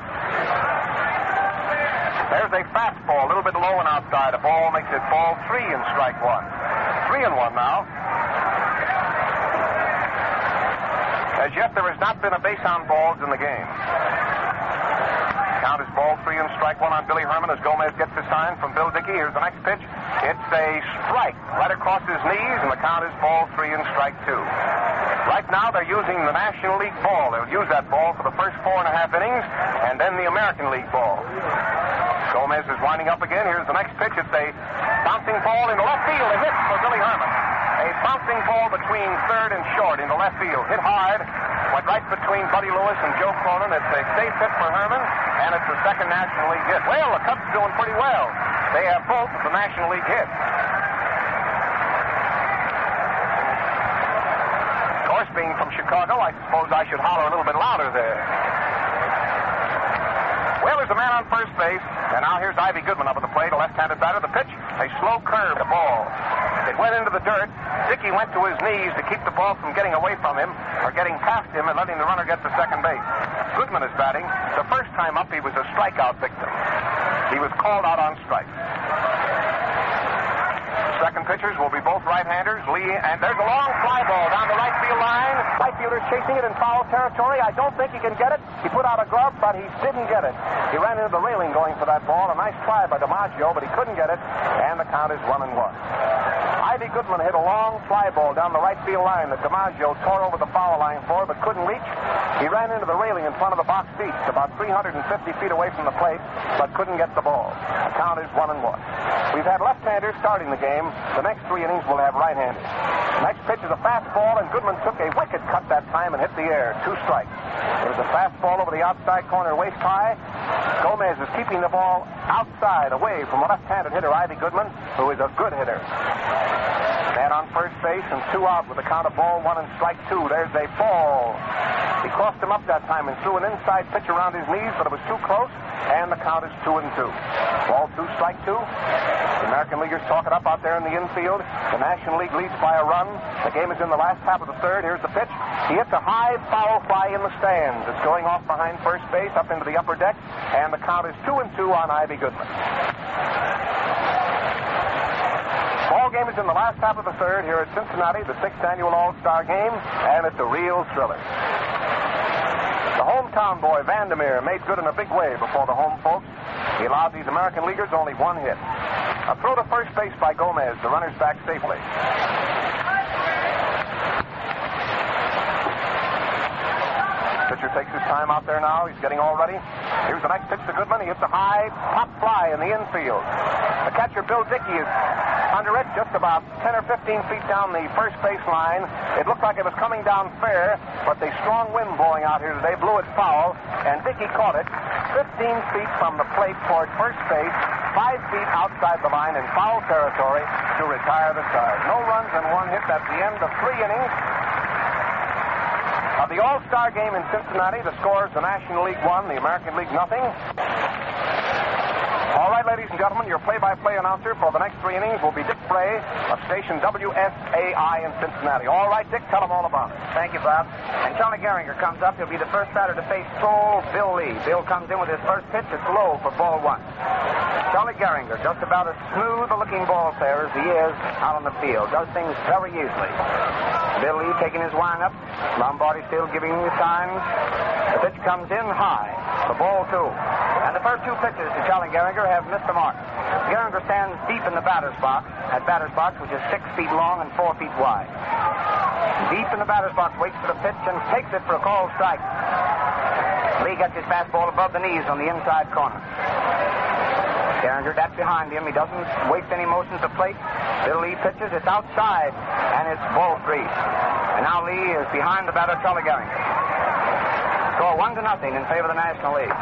There's a fastball, a little bit low and outside. A ball makes it ball three and strike one. Three and one now. As yet, there has not been a base on balls in the game. Count is ball three and strike one on Billy Herman as Gomez gets the sign from Bill Dickey. Here's the next pitch. It's a strike right across his knees, and the count is ball three and strike two. Right now, they're using the National League ball. They'll use that ball for the first four and a half innings, and then the American League ball. Gomez is winding up again. Here's the next pitch. It's a bouncing ball into left field. A hit for Billy Herman. A bouncing ball between third and short into left field. Hit hard. Went right between Buddy Lewis and Joe Cronin. It's a safe hit for Herman, and it's the second National League hit. Well, the Cubs are doing pretty well. They have both the National League hits. Of course, being from Chicago, I suppose I should holler a little bit louder there. Well, there's a man on first base, and now here's Ivy Goodman up at the plate, a left-handed batter. The pitch, a slow curve, the ball. It went into the dirt. Dickey went to his knees to keep the ball from getting away from him or getting past him and letting the runner get to second base. Goodman is batting. The first time up, he was a strikeout victim. He was called out on strike. Second pitchers will be both right-handers, Lee, and there's a long fly ball down the right field line. Right fielder's chasing it in foul territory. I don't think he can get it. He put out a glove, but he didn't get it. He ran into the railing going for that ball. A nice try by DiMaggio, but he couldn't get it, and the count is one and one. Ivy Goodman hit a long fly ball down the right field line that DiMaggio tore over the foul line for, but couldn't reach. He ran into the railing in front of the box seats, about three hundred fifty feet away from the plate, but couldn't get the ball. The count is one and one. We've had left-handers starting the game. The next three innings will have right-handers. Next pitch is a fastball, and Goodman took a wicked cut that time and hit the air. Two strikes. There's a fastball over the outside corner waist high. Gomez is keeping the ball outside, away from a left-handed hitter, Ivy Goodman, who is a good hitter. Man on first base and two out with a count of ball one and strike two. There's a ball. He crossed him up that time and threw an inside pitch around his knees, but it was too close, and the count is two and two. Ball two, strike two. The American Leaguers talk it up out there in the infield. The National League leads by a run. The game is in the last half of the third. Here's the pitch. He hits a high foul fly in the stands. It's going off behind first base up into the upper deck, and the count is two and two on Ivy Goodman. Ball game is in the last half of the third here at Cincinnati, the sixth annual All-Star Game, and it's a real thriller. The hometown boy, Vandermeer, made good in a big way before the home folks. He allowed these American Leaguers only one hit. A throw to first base by Gomez. The runner's back safely. Pitcher takes his time out there now. He's getting all ready. Here's the next pitch to Goodman. He hits a high pop fly in the infield. The catcher, Bill Dickey, is under it just about ten or fifteen feet down the first base line. It looked like it was coming down fair, but the strong wind blowing out here today blew it foul, and Dickey caught it fifteen feet from the plate toward first base, five feet outside the line in foul territory to retire the side. No runs and one hit. That's the end of three innings of the All-Star Game in Cincinnati. The score is the National League one, the American League nothing. All right, ladies and gentlemen, your play-by-play announcer for the next three innings will be Dick Bray of station W S A I in Cincinnati. All right, Dick, tell them all about it. Thank you, Bob. And Charlie Gehringer comes up. He'll be the first batter to face tall Bill Lee. Bill comes in with his first pitch. It's low for ball one. Charlie Gehringer, just about as smooth-looking ball player as he is out on the field, does things very easily. Bill Lee taking his wind-up. Lombardi still giving him the signs. The pitch comes in high for ball two. And the first two pitches to Charlie Gehringer have missed the mark. Gehringer stands deep in the batter's box, at batter's box, which is six feet long and four feet wide. Deep in the batter's box, waits for the pitch and takes it for a called strike. Lee gets his fastball above the knees on the inside corner. Gehringer, that's behind him. He doesn't waste any motion at the plate. Bill Lee pitches. It's outside, and it's ball three. And now Lee is behind the batter, Charlie Gehringer. Score one to nothing in favor of the National League.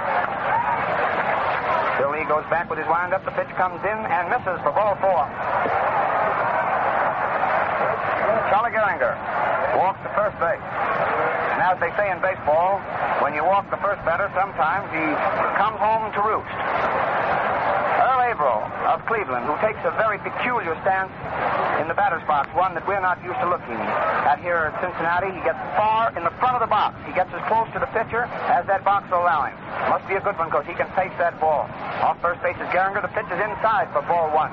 Bill Lee goes back with his wind-up. The pitch comes in and misses for ball four. Charlie Gehringer walks to first base. And as they say in baseball, when you walk the first batter, sometimes he comes home to roost. Earl Averill of Cleveland, who takes a very peculiar stance in the batter's box, one that we're not used to looking at here at Cincinnati. He gets far in the front of the box. He gets as close to the pitcher as that box will allow him. Must be a good one because he can face that ball. Off first base is Gehringer. The pitch is inside for ball one.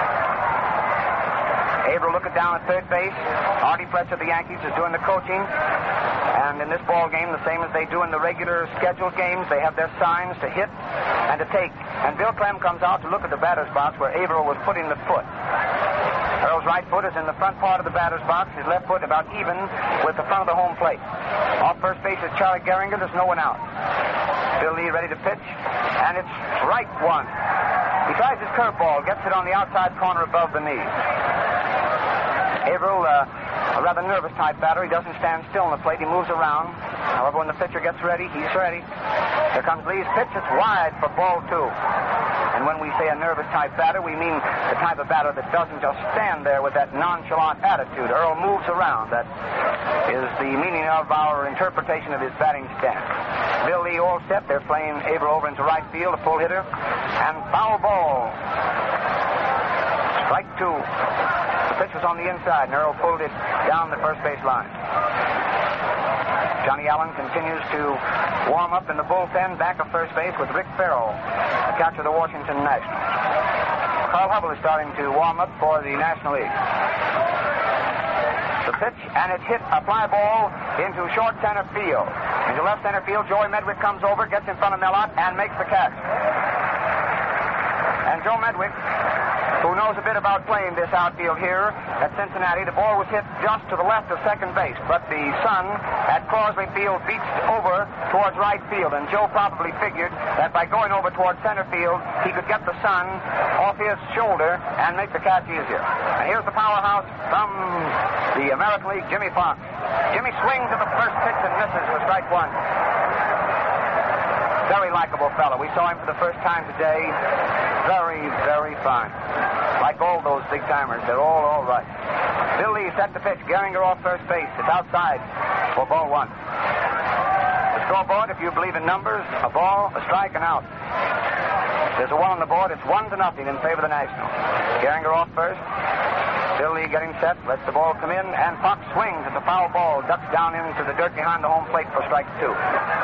Averill looking down at third base. Artie Fletcher of the Yankees is doing the coaching. And in this ball game, the same as they do in the regular scheduled games, they have their signs to hit and to take. And Bill Clem comes out to look at the batter's box where Averill was putting the foot. Earl's right foot is in the front part of the batter's box. His left foot about even with the front of the home plate. Off first base is Charlie Gehringer. There's no one out. Bill Lee ready to pitch, and it's strike one. He tries his curveball, gets it on the outside corner above the knees. Averill, uh, a rather nervous type batter. He doesn't stand still on the plate. He moves around. However, when the pitcher gets ready, he's ready. Here comes Lee's pitch. It's wide for ball two. And when we say a nervous type batter, we mean the type of batter that doesn't just stand there with that nonchalant attitude. Earl moves around. That is the meaning of our interpretation of his batting stance. Bill Lee all set. They're playing Averill over into right field, a full hitter. And foul ball. Strike two. The pitch was on the inside, and Earl pulled it down the first base line. Johnny Allen continues to warm up in the bullpen back of first base with Rick Farrell, the catcher of the Washington Nationals. Carl Hubble is starting to warm up for the National League. The pitch, and it's hit a fly ball into short center field. Into left center field, Joey Medwick comes over, gets in front of Mellott, and makes the catch. And Joe Medwick, who knows a bit about playing this outfield here at Cincinnati, the ball was hit just to the left of second base, but the sun at Crosley Field beats over towards right field, and Joe probably figured that by going over towards center field, he could get the sun off his shoulder and make the catch easier. And here's the powerhouse from the American League, Jimmy Fox. Jimmy swings at the first pitch and misses with strike one. Very likable fellow. We saw him for the first time today. Very, very fine. Like all those big-timers, they're all all right. Bill Lee set the pitch. Gehringer off first base. It's outside for ball one. The scoreboard, if you believe in numbers, a ball, a strike, and out. There's a one on the board. It's one to nothing in favor of the Nationals. Gehringer off first. Bill Lee getting set, lets the ball come in, and Fox swings at the foul ball, ducks down into the dirt behind the home plate for strike two.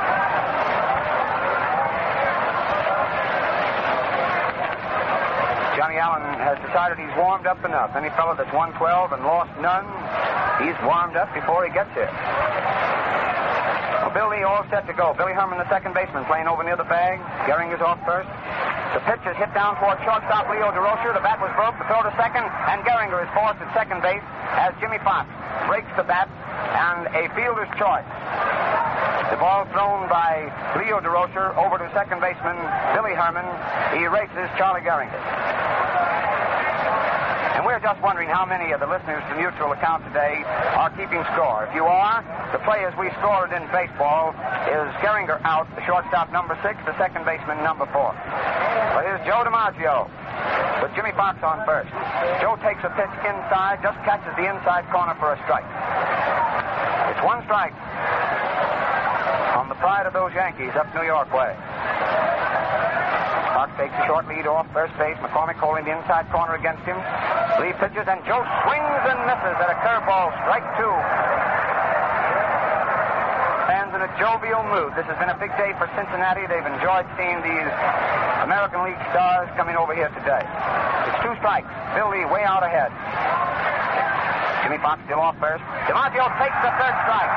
Johnny Allen has decided he's warmed up enough. Any fellow that's one twelve and lost none, he's warmed up before he gets here. Well, Bill Lee all set to go. Billy Herman, the second baseman, playing over near the bag. Gehringer's off first. The pitch is hit down toward shortstop Leo DeRocher. The bat was broke. The throw to second, and Gehringer is forced at second base as Jimmy Fox breaks the bat, and a fielder's choice. The ball thrown by Leo DeRocher over to second baseman Billy Herman. He races Charlie Gehringer. And we're just wondering how many of the listeners to Mutual Account today are keeping score. If you are, the play as we score it in baseball is Gehringer out, the shortstop number six, the second baseman number four. Well, here's Joe DiMaggio with Jimmy Fox on first. Joe takes a pitch inside, just catches the inside corner for a strike. It's one strike on the pride of those Yankees up New York way. Fox takes a short lead off first base. McCormick holding the inside corner against him. Lee pitches, and Joe swings and misses at a curveball. Strike two. Fans in a jovial mood. This has been a big day for Cincinnati. They've enjoyed seeing these American League stars coming over here today. It's two strikes. Bill Lee way out ahead. Jimmy Fox still off first. DiMaggio takes the third strike.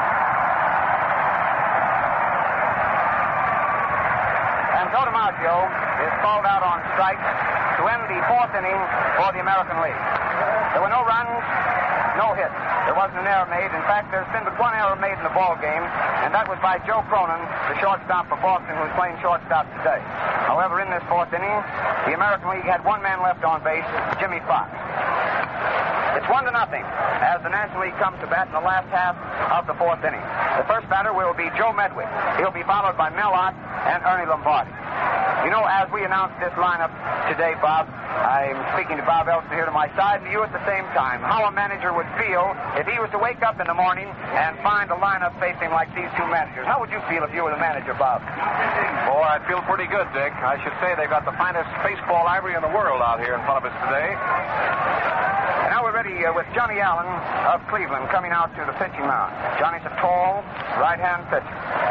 And Joe DiMaggio is called out on strikes to end the fourth inning for the American League. There were no runs, no hits. There wasn't an error made. In fact, there's been but one error made in the ball game, and that was by Joe Cronin, the shortstop for Boston, who's playing shortstop today. However, in this fourth inning, the American League had one man left on base, Jimmy Fox. It's one to nothing as the National League comes to bat in the last half of the fourth inning. The first batter will be Joe Medwick. He'll be followed by Mellott and Ernie Lombardi. You know, as we announced this lineup today, Bob, I'm speaking to Bob Elson here to my side, and you at the same time, how a manager would feel if he was to wake up in the morning and find a lineup facing like these two managers. How would you feel if you were the manager, Bob? Boy, I'd feel pretty good, Dick. I should say they've got the finest baseball library in the world out here in front of us today. And now we're ready uh, with Johnny Allen of Cleveland coming out to the pitching mound. Johnny's a tall, right-hand pitcher.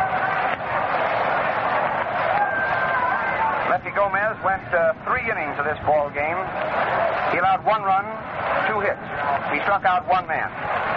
Lefty Gomez went uh, three innings of this ball game. He allowed one run, two hits. He struck out one man.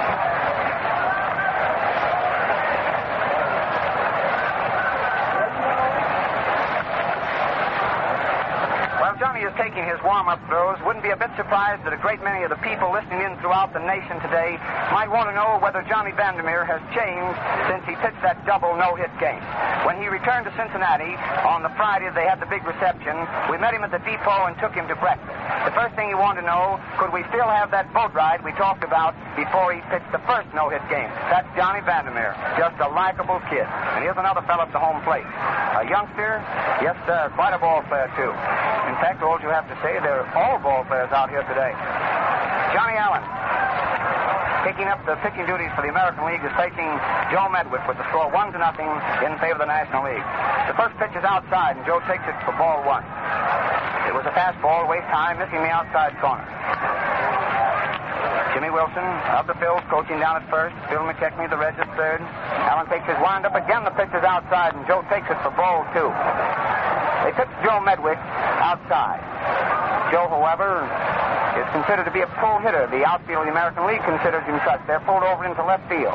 While Johnny is taking his warm-up throws, wouldn't be a bit surprised that a great many of the people listening in throughout the nation today might want to know whether Johnny Vandermeer has changed since he pitched that double no-hit game. When he returned to Cincinnati on the Friday they had the big reception, we met him at the depot and took him to breakfast. The first thing he wanted to know, could we still have that boat ride we talked about before he pitched the first no-hit game? That's Johnny Vandermeer, just a likable kid. And here's another fellow at the home plate. A youngster, yes, sir, quite a ball player, too. In fact, all you have to say, they're all ball players out here today. Johnny Allen. Picking up the pitching duties for the American League is facing Joe Medwick with the score one to nothing in favor of the National League. The first pitch is outside, and Joe takes it for ball one. It was a fastball, waste time, missing the outside corner. Jimmy Wilson of the Phils coaching down at first. Bill McKechnie, the Reds, at third. Allen takes his wind-up. Again, the pitch is outside, and Joe takes it for ball two. They pitched Joe Medwick outside. Joe, however, is considered to be a pull hitter. The outfield of the American League considers him such. They're pulled over into left field.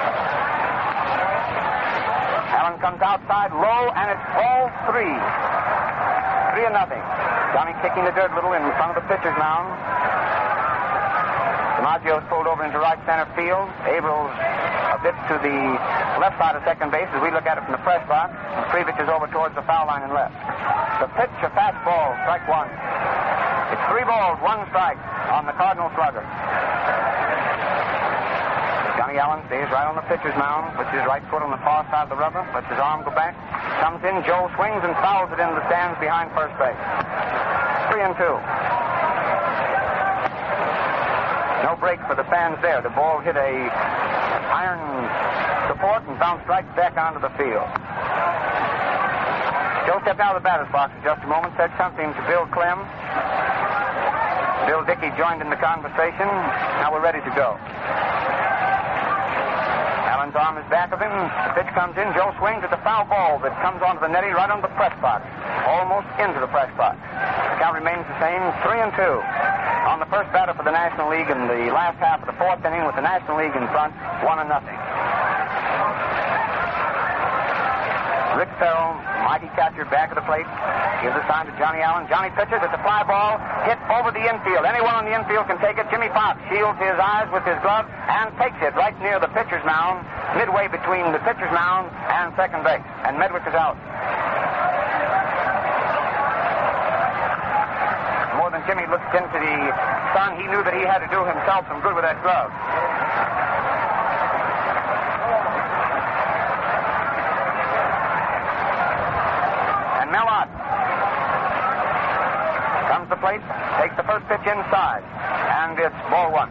Allen comes outside low, and it's ball three. Three and nothing. Johnny kicking the dirt a little in front of the pitcher's mound. DiMaggio's pulled over into right center field. Abrams a bit to the left side of second base as we look at it from the press box. And Krivich is over towards the foul line and left. The pitch, a fastball, strike one. It's three balls, one strike on the Cardinal slugger. Johnny Allen stays right on the pitcher's mound, puts his right foot on the far side of the rubber, lets his arm go back, comes in, Joe swings and fouls it into the stands behind first base. Three and two. No break for the fans there. The ball hit a iron support and bounced right back onto the field. Joe stepped out of the batter's box for just a moment, said something to Bill Clem. Bill Dickey joined in the conversation. Now we're ready to go. Allen's arm is back of him. The pitch comes in. Joe swings at the foul ball that comes onto the netting right on the press box. Almost into the press box. The count remains the same, three and two. On the first batter for the National League in the last half of the fourth inning with the National League in front, one and nothing. Rick Farrell, mighty catcher, back of the plate, gives a sign to Johnny Allen. Johnny pitches. It's a fly ball hit over the infield. Anyone on the infield can take it. Jimmy Fox shields his eyes with his glove and takes it right near the pitcher's mound, midway between the pitcher's mound and second base. And Medwick is out. More than Jimmy looked into the sun, he knew that he had to do himself some good with that glove. Mellott comes to the plate, takes the first pitch inside, and it's ball one.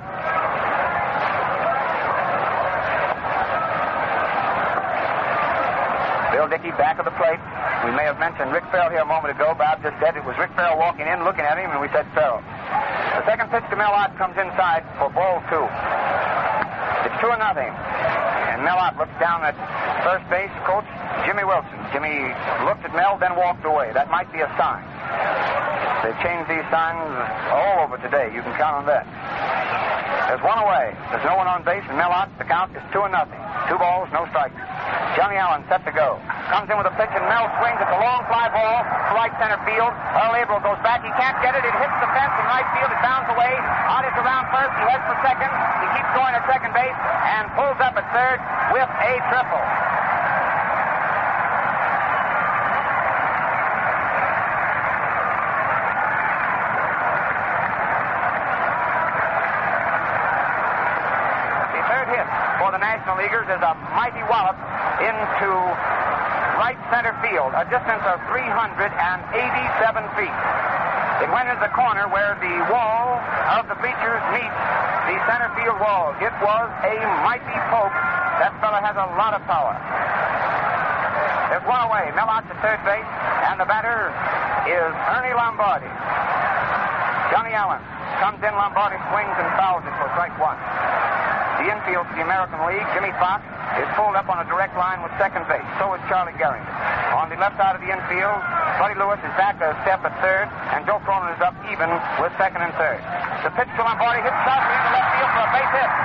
Bill Dickey back of the plate. We may have mentioned Rick Farrell here a moment ago. Bob just said it was Rick Farrell walking in, looking at him, and we said Farrell. The second pitch to Mellott comes inside for ball two. It's two and nothing. And Mellott looks down at first base coach Jimmy Wilson. Jimmy looked at Mel, then walked away. That might be a sign. They've changed these signs all over today. You can count on that. There's one away. There's no one on base, and Mellott, the count is two and nothing. Two balls, no strikes. Johnny Allen set to go. Comes in with a pitch, and Mel swings at the long fly ball to right center field. Earl Averill goes back. He can't get it. It hits the fence in right field. It bounds away. Out is around first. He heads for second. He keeps going at second base and pulls up at third with a triple. National Leaguers is a mighty wallop into right center field, a distance of three hundred eighty-seven feet. It went into the corner where the wall of the bleachers meets the center field wall. It was a mighty poke. That fella has a lot of power. There's one away. Mellott to third base, and the batter is Ernie Lombardi. Johnny Allen comes in. Lombardi swings and fouls it for strike one. The infield for the American League, Jimmy Fox, is pulled up on a direct line with second base. So is Charlie Garrington. On the left side of the infield, Buddy Lewis is back a step at third, and Joe Cronin is up even with second and third. The pitch to Lombardi hits sharply into left field for a base hit.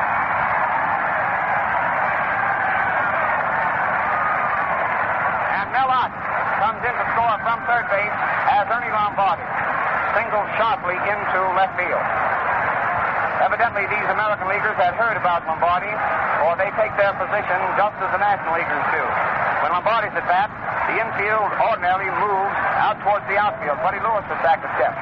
And Mellott comes in to score from third base as Ernie Lombardi singles sharply into left field. Evidently, these American Leaguers had heard about Lombardi, or they take their position just as the National Leaguers do. When Lombardi's at bat, the infield ordinarily moves out towards the outfield. Buddy Lewis is back a step.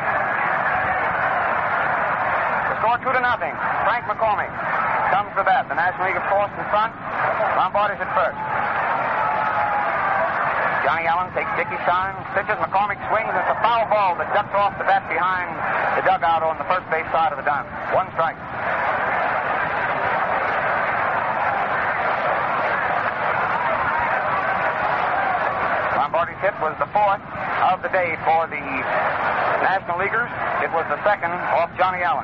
The score two to nothing. Frank McCormick comes to bat. The National League, of course, in front. Lombardi's at first. Johnny Allen takes Dickey's sign, pitches. McCormick swings. It's a foul ball that ducks off the bat behind the dugout on the first base side of the diamond. One strike. Lombardi's hit was the fourth of the day for the National Leaguers. It was the second off Johnny Allen.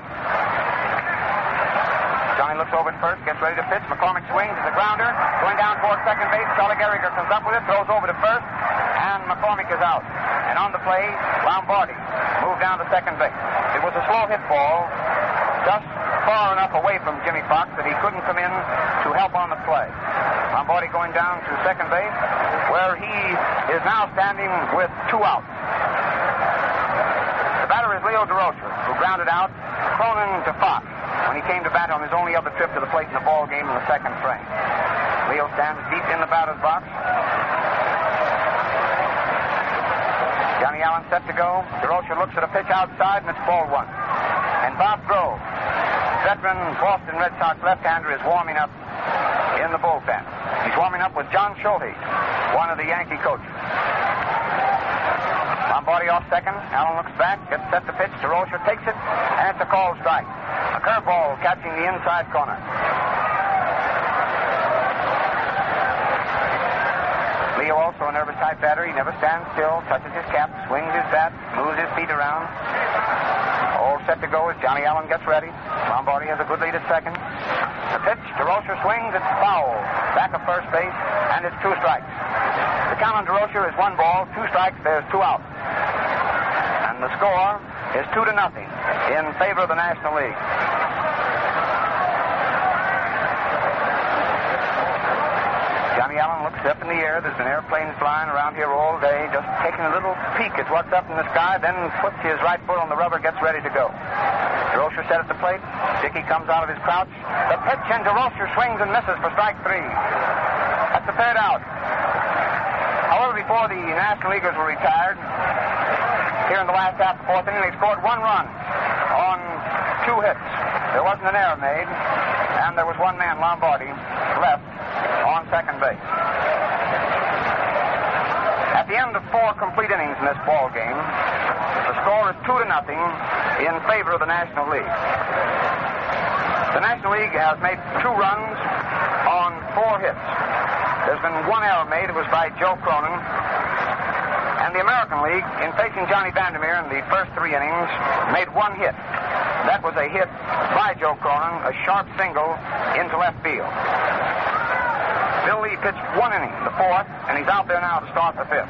Johnny looks over at first, gets ready to pitch. McCormick swings, it's a grounder. Going down toward second base, Charlie Gehriger comes up with it, throws over to first, and McCormick is out. And on the play, Lombardi moved down to second base. It was a slow hit ball, just far enough away from Jimmy Fox that he couldn't come in to help on the play. Lombardi going down to second base, where he is now standing with two outs. The batter is Leo Durocher, who grounded out Cronin to Fox when he came to bat on his only other trip to the plate in the ball game in the second frame. Leo stands deep in the batter's box. Johnny Allen set to go. Durocher looks at a pitch outside, and it's ball one. And Bob Grove, veteran Boston Red Sox left-hander, is warming up in the bullpen. He's warming up with John Schulte, one of the Yankee coaches. Lombardi off second. Allen looks back, gets set to pitch. Durocher takes it, and it's a called strike. A curveball catching the inside corner. Leo, also a nervous type batter. He never stands still, touches his cap, swings his bat, moves his feet around. All set to go as Johnny Allen gets ready. Lombardi has a good lead at second. The pitch, Durocher swings, it's foul. Back of first base, and it's two strikes. The count on Durocher is one ball, two strikes, there's two outs. And the score is two to nothing in favor of the National League. Johnny Allen looks up in the air. There's been airplanes flying around here all day, just taking a little peek at what's up in the sky, then puts his right foot on the rubber, gets ready to go. Durocher set at the plate. Dickey comes out of his crouch. The pitch, and Durocher swings and misses for strike three. That's the third out. However, before the National Leaguers were retired, here in the last half of the fourth inning, they scored one run on two hits. There wasn't an error made, and there was one man, Lombardi, left on second base. At the end of four complete innings in this ball game, the score is two to nothing in favor of the National League. The National League has made two runs on four hits. There's been one error made. It was by Joe Cronin. And the American League, in facing Johnny Vandermeer in the first three innings, made one hit. That was a hit by Joe Cronin, a sharp single into left field. Bill Lee pitched one inning, the fourth, and he's out there now to start the fifth.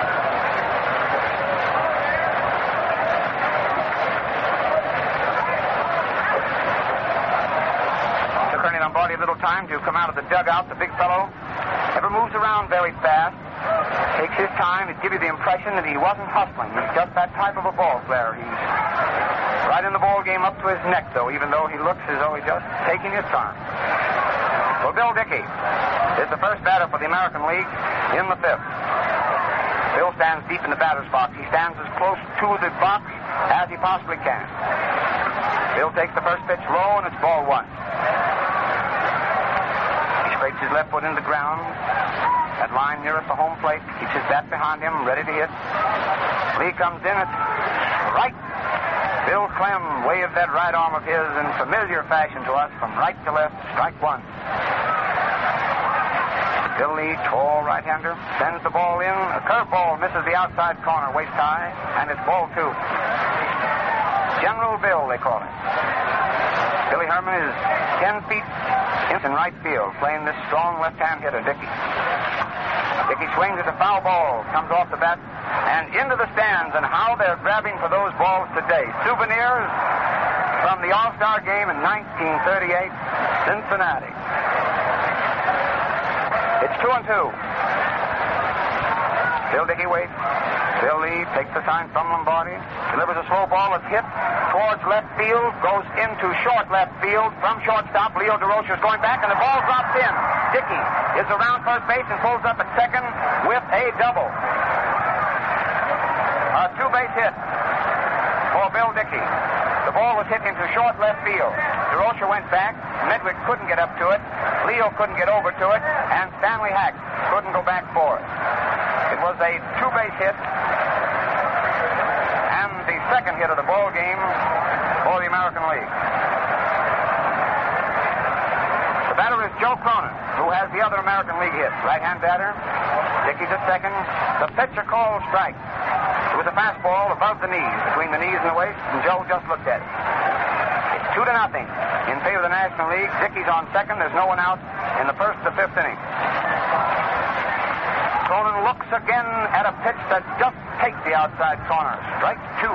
Took Ernie Lombardi a little time to come out of the dugout. The big fellow never moves around very fast. Takes his time. It gives you the impression that he wasn't hustling. He's just that type of a ball player. He's right in the ball game up to his neck, though, even though he looks as though he's just taking his time. Well, Bill Dickey is the first batter for the American League in the fifth. Bill stands deep in the batter's box. He stands as close to the box as he possibly can. Bill takes the first pitch low, and it's ball one. He scrapes his left foot into the ground. That line nearest the home plate. Keeps his bat behind him, ready to hit. Lee comes in. It's right. Bill Clem waved that right arm of his in familiar fashion to us from right to left. Strike one. Bill Lee, tall right-hander, sends the ball in. A curveball misses the outside corner, waist high, and it's ball two. General Bill, they call him. Billy Herman is ten feet in right field, playing this strong left-hand hitter, Dickey. Dickey swings at a foul ball, comes off the bat, and into the stands, and how they're grabbing for those balls today. Souvenirs from the All-Star game in nineteen thirty-eight, Cincinnati. It's two and two. Bill Dickey waits. Bill Lee takes the sign from Lombardi, delivers a slow ball that's hit towards left field, goes into short left field. From shortstop, Leo Durocher is going back, and the ball drops in. Dickey is around first base and pulls up at second with a double. A two-base hit for Bill Dickey. The ball was hit into short left field. Durocher went back. Medwick couldn't get up to it. Leo couldn't get over to it. And Stanley Hack couldn't go back for it. It was a two-base hit. And the second hit of the ball game for the American League. The batter is Joe Cronin, who has the other American League hit. Right-hand batter. Dickey's at second. The pitcher calls strike. It was a fastball above the knees, between the knees and the waist, and Joe just looked at it. It's two to nothing in favor of the National League. Dickey's on second. There's no one out in the first of the fifth inning. Cronin looks again at a pitch that just takes the outside corner. Strike two.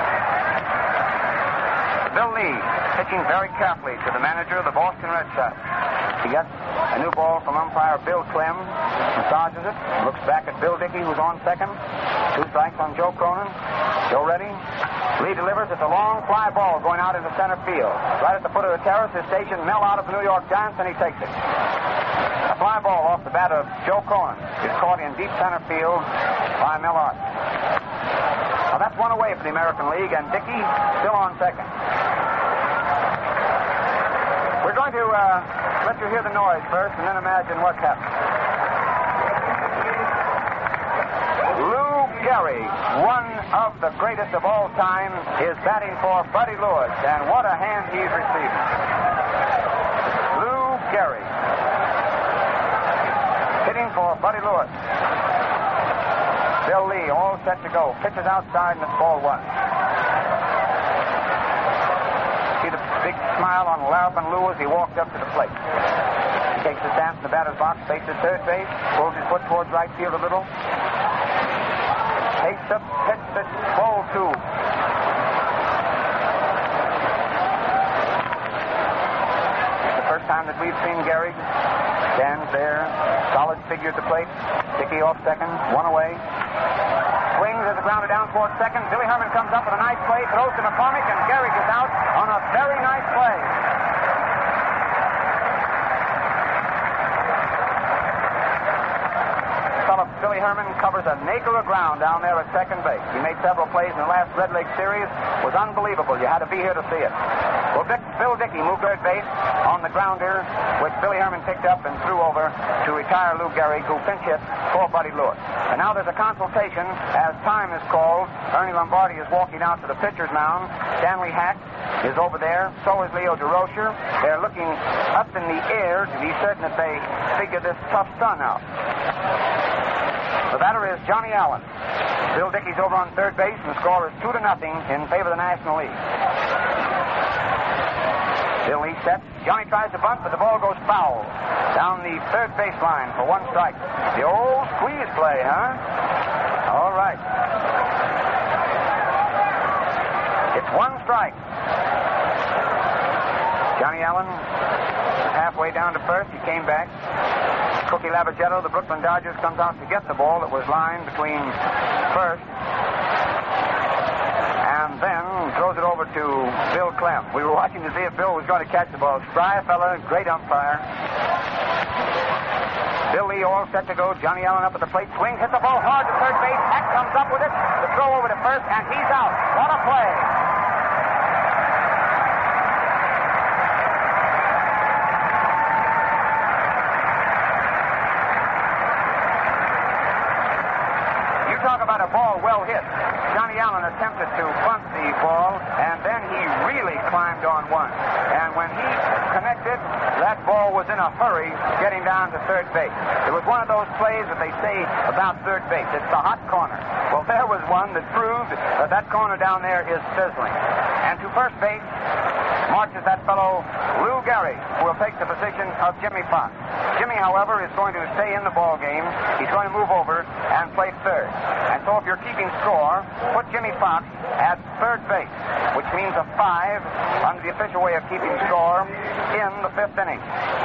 Bill Lee pitching very carefully to the manager of the Boston Red Sox. He gets a new ball from umpire Bill Clem, massages it, looks back at Bill Dickey, who's on second. Two strikes on Joe Cronin. Joe ready. Lee delivers. It's a long fly ball going out into center field. Right at the foot of the terrace is stationed Mel out of the New York Giants, and he takes it. A fly ball off the bat of Joe Cronin is caught in deep center field by Mel Art. Now that's one away for the American League, and Dickey still on second. We're going to uh, let you hear the noise first and then imagine what happened. Lou Gehrig, one of the greatest of all time, is batting for Buddy Lewis, and what a hand he's receiving. Lou Gehrig hitting for Buddy Lewis. Bill Lee all set to go. Pitches outside and it's ball one. See the big smile on Larapin Lou as he walked up to the plate. He takes the stance in the batter's box, faces third base, pulls his foot towards right field a little. Takes up, hits it, ball two. It's the first time that we've seen Gehrig. Stands there, solid figure at the plate. Dickey off second, one away. Swings as the grounder down towards second. Billy Herman comes up with a nice play, throws to McCormick, and Gehrig is out on a very nice play. Fellow Billy Herman covers an acre of ground down there at second base. He made several plays in the last Red Leg series. It was unbelievable. You had to be here to see it. Well, Dick, Bill Dickey moved third base on the grounder, which Billy Herman picked up and threw over to retire Lou Gehrig, who pinch hit for Buddy Lewis. And now there's a consultation as time is called. Ernie Lombardi is walking out to the pitcher's mound. Stanley Hack is over there. So is Leo DeRocher. They're looking up in the air to be certain that they figure this tough sun out. The batter is Johnny Allen. Bill Dickey's over on third base, and the score is two to nothing in favor of the National League. Bill Lee set. Johnny tries to bunt, but the ball goes foul down the third baseline for one strike. The old squeeze play, huh? All right. It's one strike. Johnny Allen was halfway down to first. He came back. Cookie Lavagetto, the Brooklyn Dodgers, comes out to get the ball that was lined between first and then throws it over to Bill Clem. We were watching to see if Bill was going to catch the ball. Spry fella, great umpire. Bill Lee all set to go. Johnny Allen up at the plate. Swings, hits the ball hard to third base. Hack comes up with it. The throw over to first, and he's out. What a play. Talk about a ball well hit. Johnny Allen attempted to bunt the ball, and then he really climbed on one. And when he connected, that ball was in a hurry getting down to third base. It was one of those plays that they say about third base. It's the hot corner. Well, there was one that proved that that corner down there is sizzling. And to first base marches that fellow Lou Gehrig, who will take the position of Jimmy Fox. Jimmy, however, is going to stay in the ball game. He's going to move over and play third. And so if you're keeping score, put Jimmy Fox at third base, which means a five under the official way of keeping score in the fifth inning.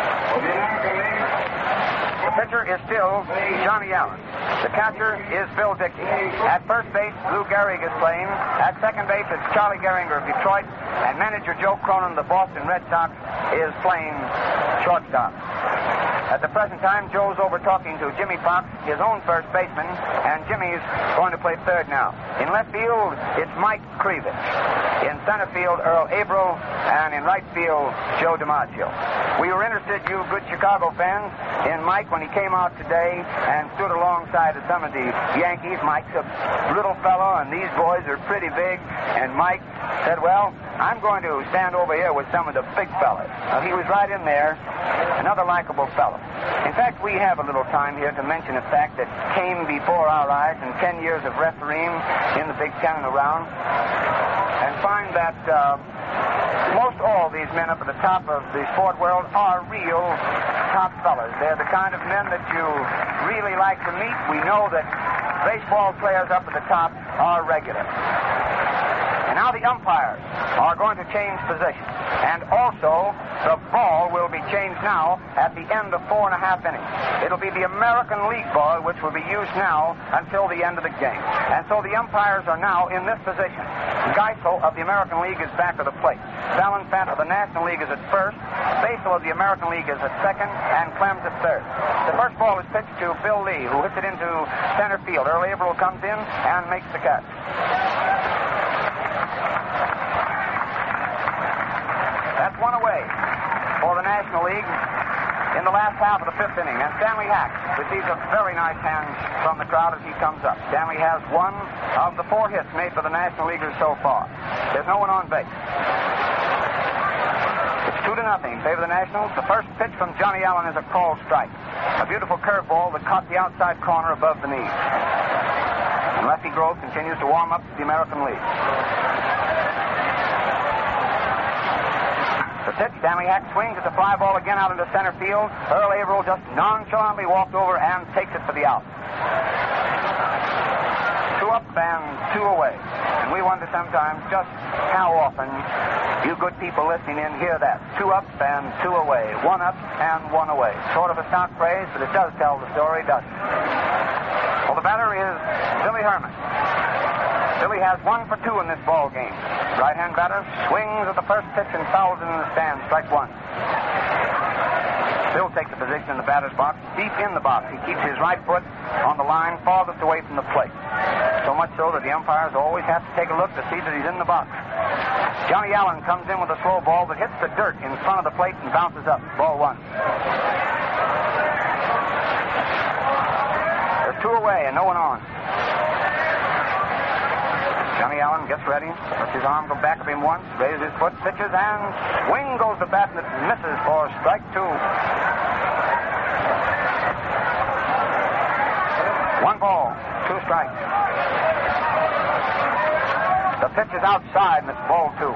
The pitcher is still Johnny Allen. The catcher is Bill Dickey. At first base, Lou Gehrig is playing. At second base, it's Charlie Gehringer of Detroit. And manager Joe Cronin, the Boston Red Sox, is playing shortstop. At the present time, Joe's over talking to Jimmy Fox, his own first baseman, and Jimmy's going to play third now. In left field, it's Mike Krivich. In center field, Earl Averill, and in right field, Joe DiMaggio. We were interested, you good Chicago fans, in Mike when he came out today and stood alongside of some of the Yankees. Mike's a little fellow, and these boys are pretty big, and Mike said, well, I'm going to stand over here with some of the big fellas. Now, he was right in there, another likable fellow. In fact, we have a little time here to mention a fact that came before our eyes in ten years of refereeing in the Big Ten and around, and find that uh, most all these men up at the top of the sport world are real top fellas. They're the kind of men that you really like to meet. We know that baseball players up at the top are regular. And now the umpires are going to change position. And also, the ball will be changed now at the end of four and a half innings. It'll be the American League ball, which will be used now until the end of the game. And so the umpires are now in this position. Geisel of the American League is back of the plate. Valenfant of the National League is at first. Basel of the American League is at second. And Clem's at third. The first ball is pitched to Bill Lee, who hits it into center field. Earl Averill comes in and makes the catch. That's one away for the National League in the last half of the fifth inning. And Stanley Hack receives a very nice hand from the crowd as he comes up. Stanley has one of the four hits made for the National Leaguers so far. There's no one on base. It's two to nothing in favor of the Nationals. The first pitch from Johnny Allen is a called strike. A beautiful curveball that caught the outside corner above the knees. And Lefty Grove continues to warm up the American League. The pitch, Stanley Hack swings at the fly ball again out into center field. Earl Averill just nonchalantly walked over and takes it for the out. Two up and two away. And we wonder sometimes just how often you good people listening in hear that. Two up and two away. One up and one away. Sort of a stock phrase, but it does tell the story, doesn't it? Well, the batter is Billy Herman. Billy has one for two in this ball game. Right-hand batter swings at the first pitch and fouls it in the stand. Strike one. Bill takes a position in the batter's box, deep in the box. He keeps his right foot on the line farthest away from the plate. So much so that the umpires always have to take a look to see that he's in the box. Johnny Allen comes in with a slow ball that hits the dirt in front of the plate and bounces up. Ball one. There's two away and no one on. Johnny Allen gets ready, puts his arm go back of him once, raises his foot, pitches, and swing goes the bat, and it misses for strike two. One ball, two strikes. The pitch is outside, and it's ball two.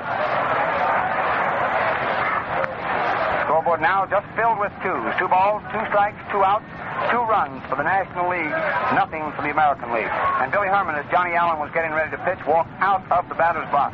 Scoreboard now just filled with twos. Two balls, two strikes, two outs. Two runs for the National League, nothing for the American League. And Billy Herman, as Johnny Allen was getting ready to pitch, walked out of the batter's box.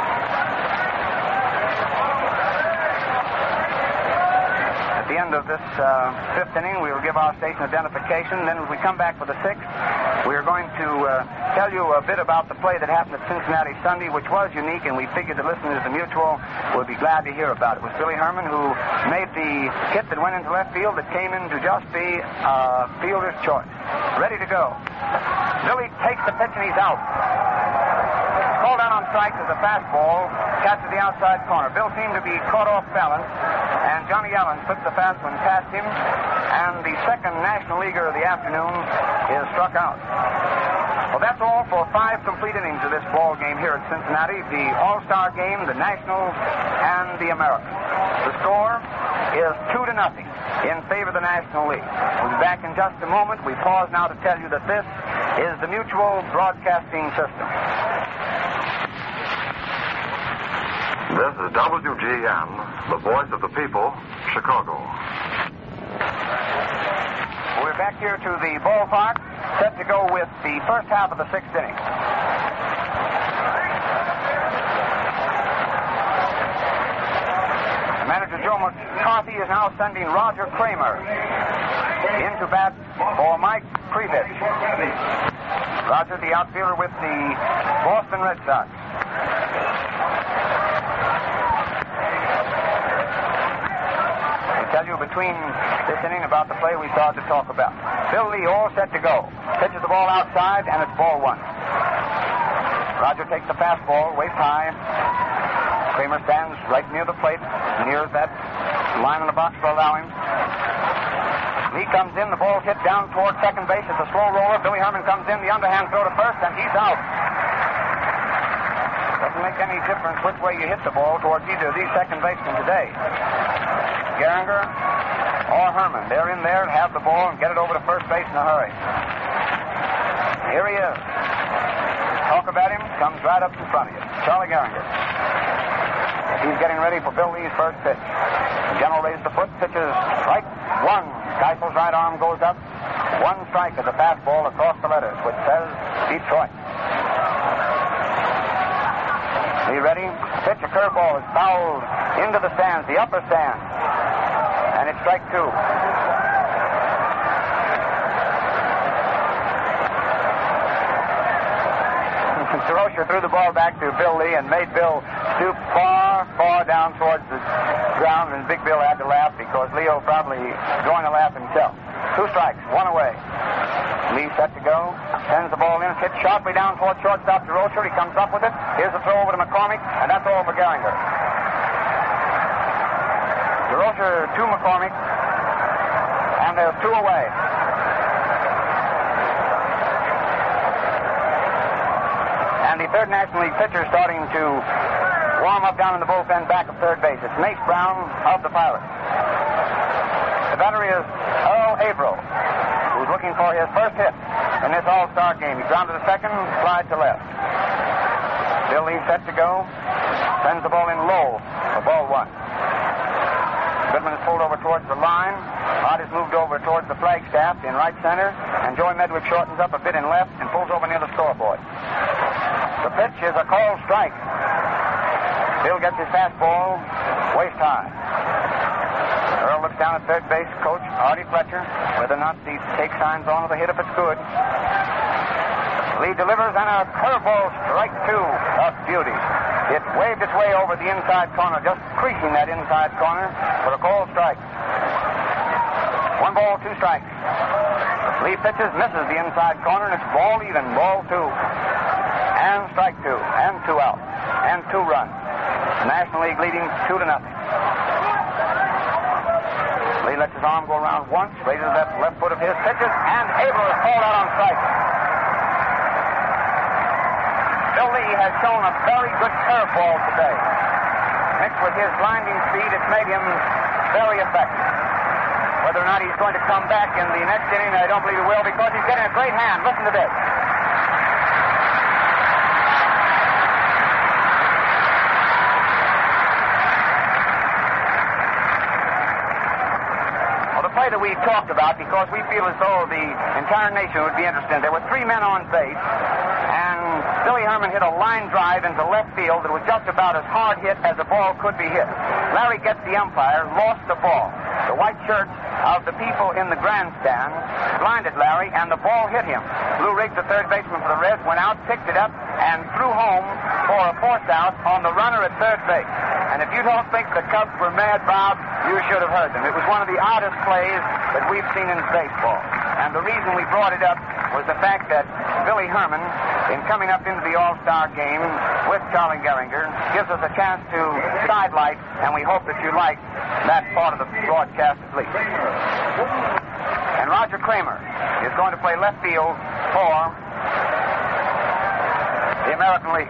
At the end of this uh, fifth inning, we will give our station identification. Then when we come back for the sixth, we are going to uh, tell you a bit about the play that happened at Cincinnati Sunday, which was unique, and we figured the listeners of the Mutual would be glad to hear about it. It was Billy Herman who made the hit that went into left field that came in to just be a fielder's choice. Ready to go. Billy takes the pitch, and he's out. Called down on strikes as a fastball, catches the outside corner. Bill seemed to be caught off balance, and Johnny Allen took the fast one past him, and the second National Leaguer of the afternoon is struck out. Well, that's all for five complete innings of this ball game here at Cincinnati, the All-Star game, the Nationals, and the Americans. The score is two to nothing in favor of the National League. We'll be back in just a moment. We pause now to tell you that this is the Mutual Broadcasting System. This is W G N, the voice of the people, Chicago. We're back here to the ballpark, set to go with the first half of the sixth inning. Manager Joe McCarthy is now sending Roger Kramer into bat for Mike Krivich. Roger, the outfielder with the Boston Red Sox. Tell you between this inning about the play we started to talk about. Bill Lee all set to go. Pitches the ball outside, and it's ball one. Roger takes the fastball, waist high. Kramer stands right near the plate, near that line in the box for allowing. Lee comes in, the ball's hit down toward second base. It's a slow roller. Billy Herman comes in, the underhand throw to first, and he's out. Doesn't doesn't make any difference which way you hit the ball towards either of these second basemen today. Gehringer or Herman, they're in there and have the ball and get it over to first base in a hurry. Here he is. Talk about him, comes right up in front of you. Charlie Gehringer. He's getting ready for Bill Lee's first pitch. General raises the foot, pitches strike one. Keisel's right arm goes up. One strike is a fastball across the letters, which says Detroit. Lee ready. Pitch, a curveball is fouled into the stands, the upper stands. And it's strike two. DeRocher threw the ball back to Bill Lee and made Bill stoop far, far down towards the ground, and Big Bill had to laugh because Leo probably joined the laugh himself. Two strikes, one away. Lee set to go, sends the ball in, hits sharply down towards shortstop DeRocher. He comes up with it. Here's a throw over to McCormick, and that's all for Gehringer. DeRocher to McCormick, and there's two away. And the third National League pitcher starting to warm up down in the bullpen back of third base. It's Mace Brown of the Pirates. The batter is Earl Averill, who's looking for his first hit in this All-Star game. He's grounded to second, slide to left. Bill Lee set to go, sends the ball in low for ball one. Goodman is pulled over towards the line. Hart is moved over towards the flagstaff in right center, and Joey Medwick shortens up a bit in left and pulls over near the scoreboard. The pitch is a called strike. Bill gets his fastball waist high. Earl looks down at third base coach Artie Fletcher, whether or not the take signs on the hit if it's good. Lee delivers and a curveball, strike two of beauty. It waved its way over the inside corner, just creasing that inside corner for a called strike. One ball, two strikes. Lee pitches, misses the inside corner, and it's ball even, ball two. And strike two, and two out, and two runs. National League leading two to nothing. Lee lets his arm go around once, raises that left foot of his, pitches, and Averill is called out on strike. Bill Lee has shown a very good curveball today. Mixed with his blinding speed, it's made him very effective. Whether or not he's going to come back in the next inning, I don't believe he will, because he's getting a great hand. Listen to this. Play that we talked about, because we feel as though the entire nation would be interested. There were three men on base, and Billy Herman hit a line drive into left field that was just about as hard hit as a ball could be hit. Larry gets the umpire, lost the ball. The white shirts of the people in the grandstand blinded Larry, and the ball hit him. Lou Riggs, the third baseman for the Reds, went out, picked it up, and threw home for a force out on the runner at third base. And if you don't think the Cubs were mad, Bob, you should have heard them. It was one of the oddest plays that we've seen in baseball. And the reason we brought it up was the fact that Billy Herman, in coming up into the All-Star game with Charlie Gehringer, gives us a chance to sidelight, and we hope that you like that part of the broadcast at least. And Roger Kramer is going to play left field for the American League.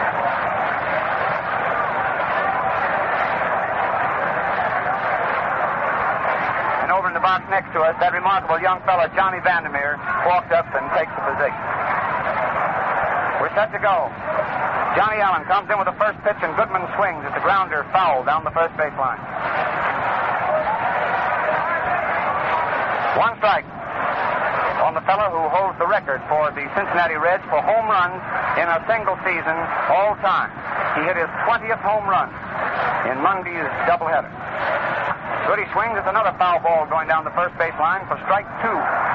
Over in the box next to us, that remarkable young fellow, Johnny Vandermeer, walked up and takes the position. We're set to go. Johnny Allen comes in with the first pitch, and Goodman swings at the grounder foul down the first base line. One strike on the fellow who holds the record for the Cincinnati Reds for home runs in a single season all time. He hit his twentieth home run in Monday's doubleheader. Good, he swings. It's another foul ball going down the first base line for strike two.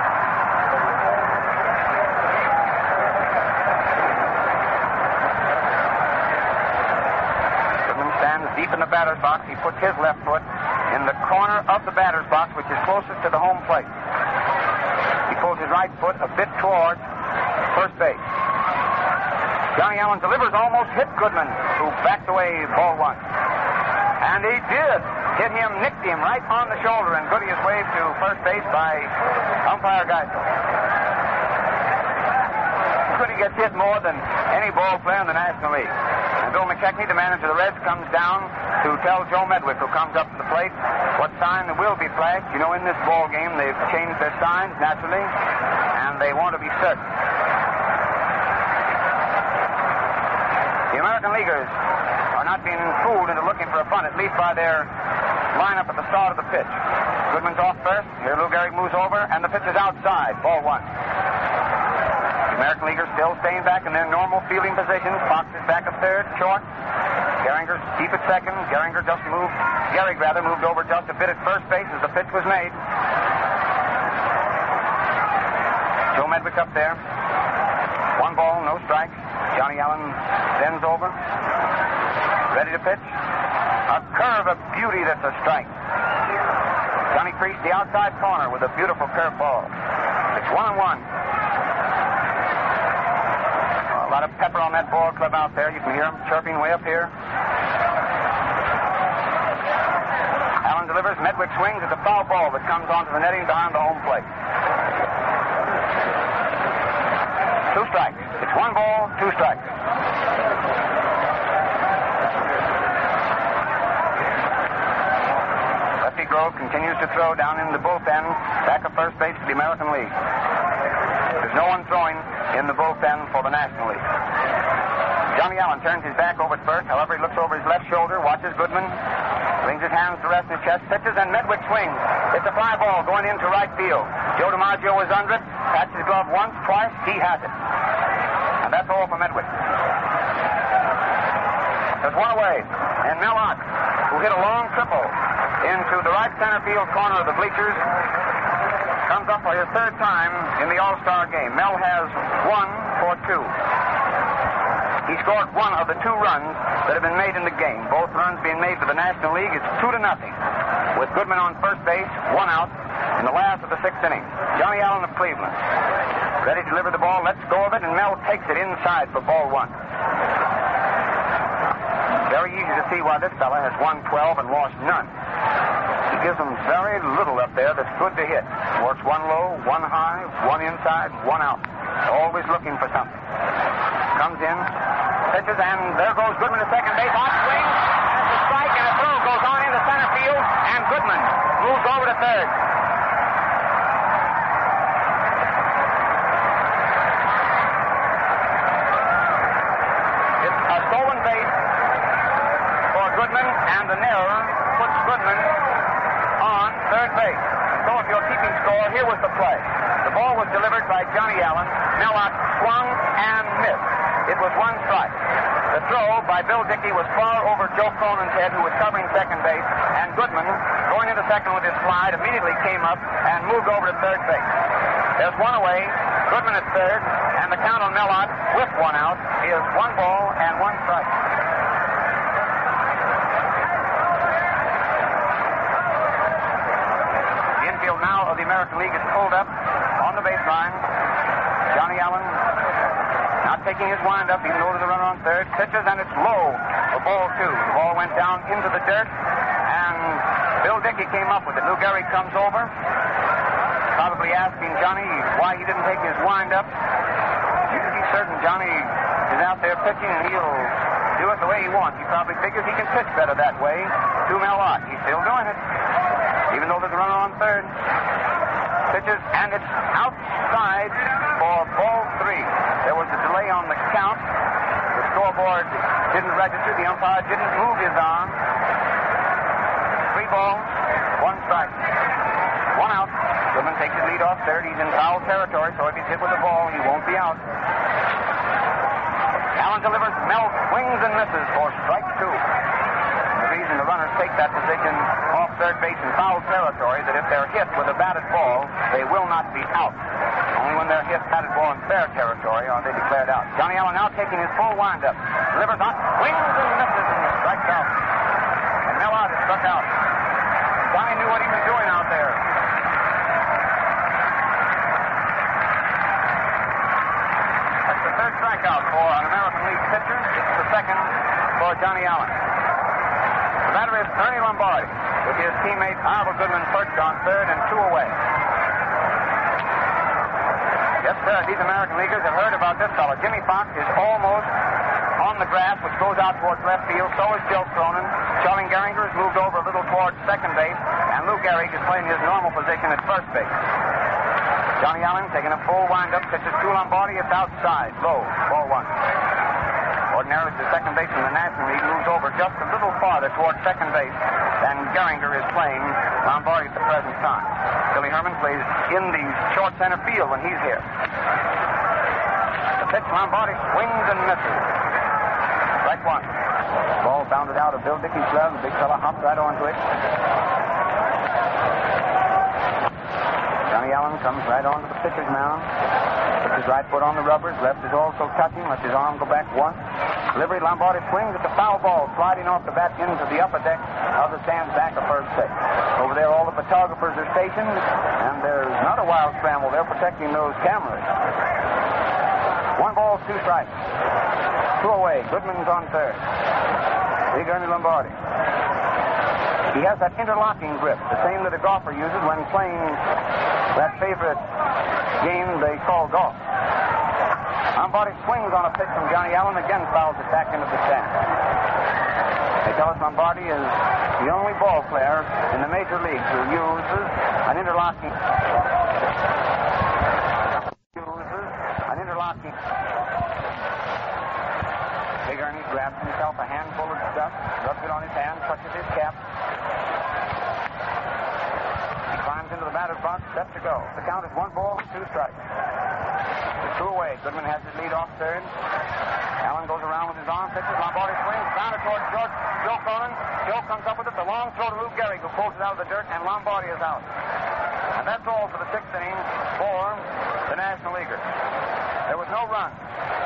Goodman stands deep in the batter's box. He puts his left foot in the corner of the batter's box, which is closest to the home plate. He pulls his right foot a bit towards first base. Johnny Allen delivers, almost hit Goodman, who backed away ball one. And he did. Hit him, nicked him right on the shoulder, and Goody is waved to first base by umpire Geisel. Goody gets hit more than any ball player in the National League. And Bill McKechnie, the manager of the Reds, comes down to tell Joe Medwick, who comes up to the plate, what sign will be flashed. You know, in this ball game, they've changed their signs, naturally, and they want to be certain. The American Leaguers are not being fooled into looking for a bunt, at least by their lineup at the start of the pitch. Goodman's off first. Here Lou Gehrig moves over, and the pitch is outside. Ball one. The American Leaguers still staying back in their normal fielding positions. Fox is back at third, short. Gehringer deep at second. Gehringer just moved. Gehrig, rather, moved over just a bit at first base as the pitch was made. Joe Medwick up there. One ball, no strikes. Johnny Allen bends over. Ready to pitch. A curve of beauty that's a strike. Johnny Creased the outside corner with a beautiful curve ball. It's one and one. A lot of pepper on that ball club out there. You can hear them chirping way up here. Allen delivers. Medwick swings. It's a foul ball that comes onto the netting behind the home plate. Two strikes. It's one ball, two strikes. Lefty Grove continues to throw down in the bullpen, back of first base for the American League. There's no one throwing in the bullpen for the National League. Johnny Allen turns his back over at first. However, he looks over his left shoulder, watches Goodman, brings his hands to rest in his chest, pitches, and Medwick swings. It's a fly ball going into right field. Joe DiMaggio is under it, pats his glove once, twice, he has it. And that's all for Medwick. There's one away, and Mel Ott, who hit a long triple into the right center field corner of the bleachers, comes up for his third time in the All-Star game. Mel has one for two. He scored one of the two runs that have been made in the game. Both runs being made to the National League. It's two to nothing. With Goodman on first base, one out in the last of the sixth inning. Johnny Allen of Cleveland. Ready to deliver the ball, lets go of it, and Mel takes it inside for ball one. Very easy to see why this fella has won twelve and lost none. He gives them very little up there that's good to hit. Works one low, one high, one inside, one out. Always looking for something. Comes in, pitches, and there goes Goodman to second base. Off swing, has a strike, and a throw goes on into center field, and Goodman moves over to third. It's a stolen base for Goodman, and the nil puts Goodman on third base. So if you're keeping score, here was the play. The ball was delivered by Johnny Allen. Mel Ott swung and missed. It was one strike. The throw by Bill Dickey was far over Joe Cronin's head, who was covering second base, and Goodman, going into second with his slide, immediately came up and moved over to third base. There's one away, Goodman at third, and the count on Mel Ott with one out is one ball and one strike. The infield now of the American League is pulled up on the baseline. Johnny Allen not taking his wind-up, even though there's a runner on third. Pitches, and it's low for ball two. The ball went down into the dirt, and Bill Dickey came up with it. Lou Gehrig comes over, probably asking Johnny why he didn't take his wind-up. You can be certain Johnny is out there pitching, and he'll do it the way he wants. He probably figures he can pitch better that way to Mel Ott. He's still doing it, even though there's a runner on third. Pitches, and it's outside for ball three. There was a delay on the count. The scoreboard didn't register. The umpire didn't move his arm. Three balls, one strike. One out. Goodman takes his lead off third. He's in foul territory, so if he's hit with the ball, he won't be out. Allen delivers. Mel swings and misses for strike two. And the reason the runners take that position off third base in foul territory, that if they're hit with a batted ball, they will not be out. Only when they're hit batted ball in fair territory are they declared out. Johnny Allen now taking his full windup. Delivers on, swings and misses, and strikes out. And Mel Ott is struck out. Johnny knew what he was doing out there. That's the third strikeout for an American League pitcher. It's the second for Johnny Allen. The batter is Ernie Lombardi, with his teammate Arvel Goodman perched on third and two away. Yes, sir, these American Leaguers have heard about this fellow. Jimmy Fox is almost on the grass, which goes out towards left field. So is Joe Cronin. Charlie Gehringer has moved over a little towards second base, and Lou Gehrig is playing his normal position at first base. Johnny Allen taking a full windup, pitches to Lombardi. It's outside, low, ball one. Ordinarily, the second baseman in the National League moves over just a little farther towards second base than Gehringer is playing Lombardi at the present time. Billy Herman plays in the short center field when he's here. The pitch, Lombardi swings and misses. Strike one. Ball bounded out of Bill Dickey's glove. The big fella hopped right onto it. Johnny Allen comes right onto the pitcher's mound. Puts his right foot on the rubbers. Left is also touching. Lets his arm go back once. Delivery, Lombardi swings at the foul ball, sliding off the bat into the upper deck of the stands back of first base. Over there, all the photographers are stationed, and there's not a wild scramble. They're protecting those cameras. One ball, two strikes. Two away. Goodman's on third. Big Ernie Lombardi. He has that interlocking grip, the same that a golfer uses when playing that favorite game they call golf. Lombardi swings on a pitch from Johnny Allen, again fouls it back into the stand. They tell us Lombardi is the only ball player in the major leagues who uses an interlocking uses an interlocking. Big Ernie grabs himself a handful of stuff, rubs it on his hand, touches his cap. He climbs into the batter's box, set to go. The count is one ball, two strikes. Two away. Goodman has his lead off third. Allen goes around with his arm, pitches. Lombardi swings, grounded towards George, Joe Cronin. Joe comes up with it. The long throw to Lou Gehrig, who pulls it out of the dirt, and Lombardi is out. And that's all for the sixth inning for the National Leaguers. There was no run,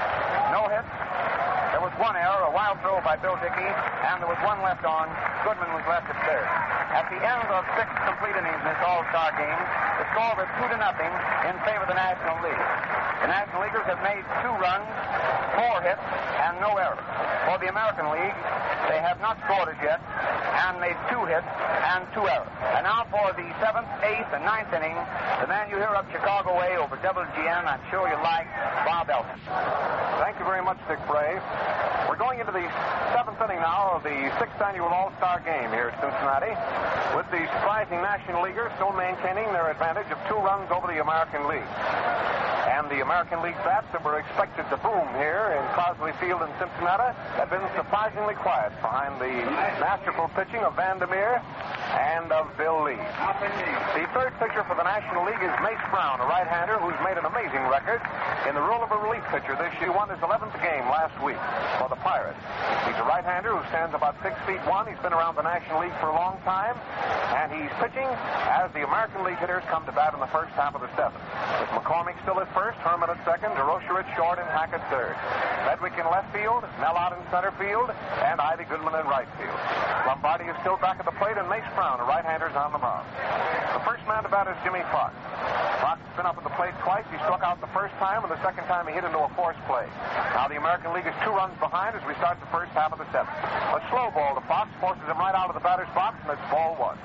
no hits. There was one error, a wild throw by Bill Dickey, and there was one left on. Goodman was left at third. At the end of six complete innings in this All-Star game, the score was two to nothing in favor of the National League. The National Leaguers have made two runs, four hits, and no errors. For the American League, they have not scored as yet and made two hits and two errors. And now for the seventh, eighth, and ninth inning, the man you hear up Chicago way over W G N, I'm sure you like, Bob Elton. Thank you very much, Dick Bray. We're going into the seventh inning now of the sixth annual All-Star game here at Cincinnati, with the surprising National Leaguers still maintaining their advantage of two runs over the American League. And the American League bats that were expected to boom here in Crosley Field in Cincinnati have been surprisingly quiet behind the masterful pitching of Vandermeer and of Bill Lee. The third pitcher for the National League is Mace Brown, a right-hander who's made an amazing record in the role of a relief pitcher this year. He won his eleventh game last week for the Pirates. He's a right-hander who stands about six feet one. He's been around the National League for a long time, and he's pitching as the American League hitters come to bat in the first half of the seventh. With McCormick still at first, Herman at second, DeRocher at short, and Hackett third. Ledwick in left field, Nell out in center field, and Ivy Goodman in right field. Lombardi is still back at the plate, and Mace Brown, a right-hander, is on the mound. The first man to bat is Jimmy Fox. Fox has been up at the plate twice. He struck out the first time, and the second time he hit into a forced play. Now the American League is two runs behind as we start the first half of the seventh. A slow ball to Fox forces him right out of the batter's box, and it's ball one.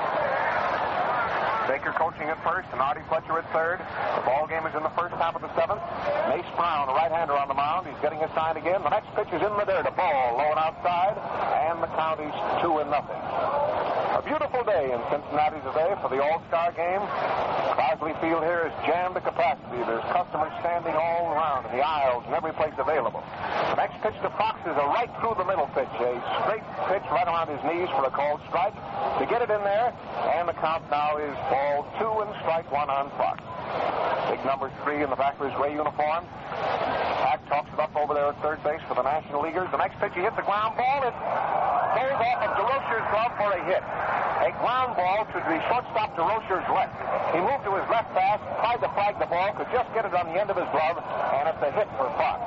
Baker coaching at first, and Artie Fletcher at third. The ball game is in the first half of the seventh. Mace Brown, a right-hander, on the mound. He's getting his sign again. The next pitch is in the dirt. A ball low and outside, and the count is two and nothing. A beautiful day in Cincinnati today for the All-Star game. Crosley Field here is jammed to capacity. There's customers standing all around in the aisles and every place available. The next pitch to Fox is a right through the middle pitch, a straight pitch right around his knees for a called strike. To get it in there, and the count now is ball two and strike one on Fox. Big number three in the back of his gray uniform. Hack talks it up over there at third base for the National Leaguers. The next pitch, he hits a ground ball. It goes off of DeRocher's glove for a hit. A ground ball to the shortstop DeRocher's left. He moved to his left fast, tried to flag the ball, could just get it on the end of his glove, and it's a hit for Fox.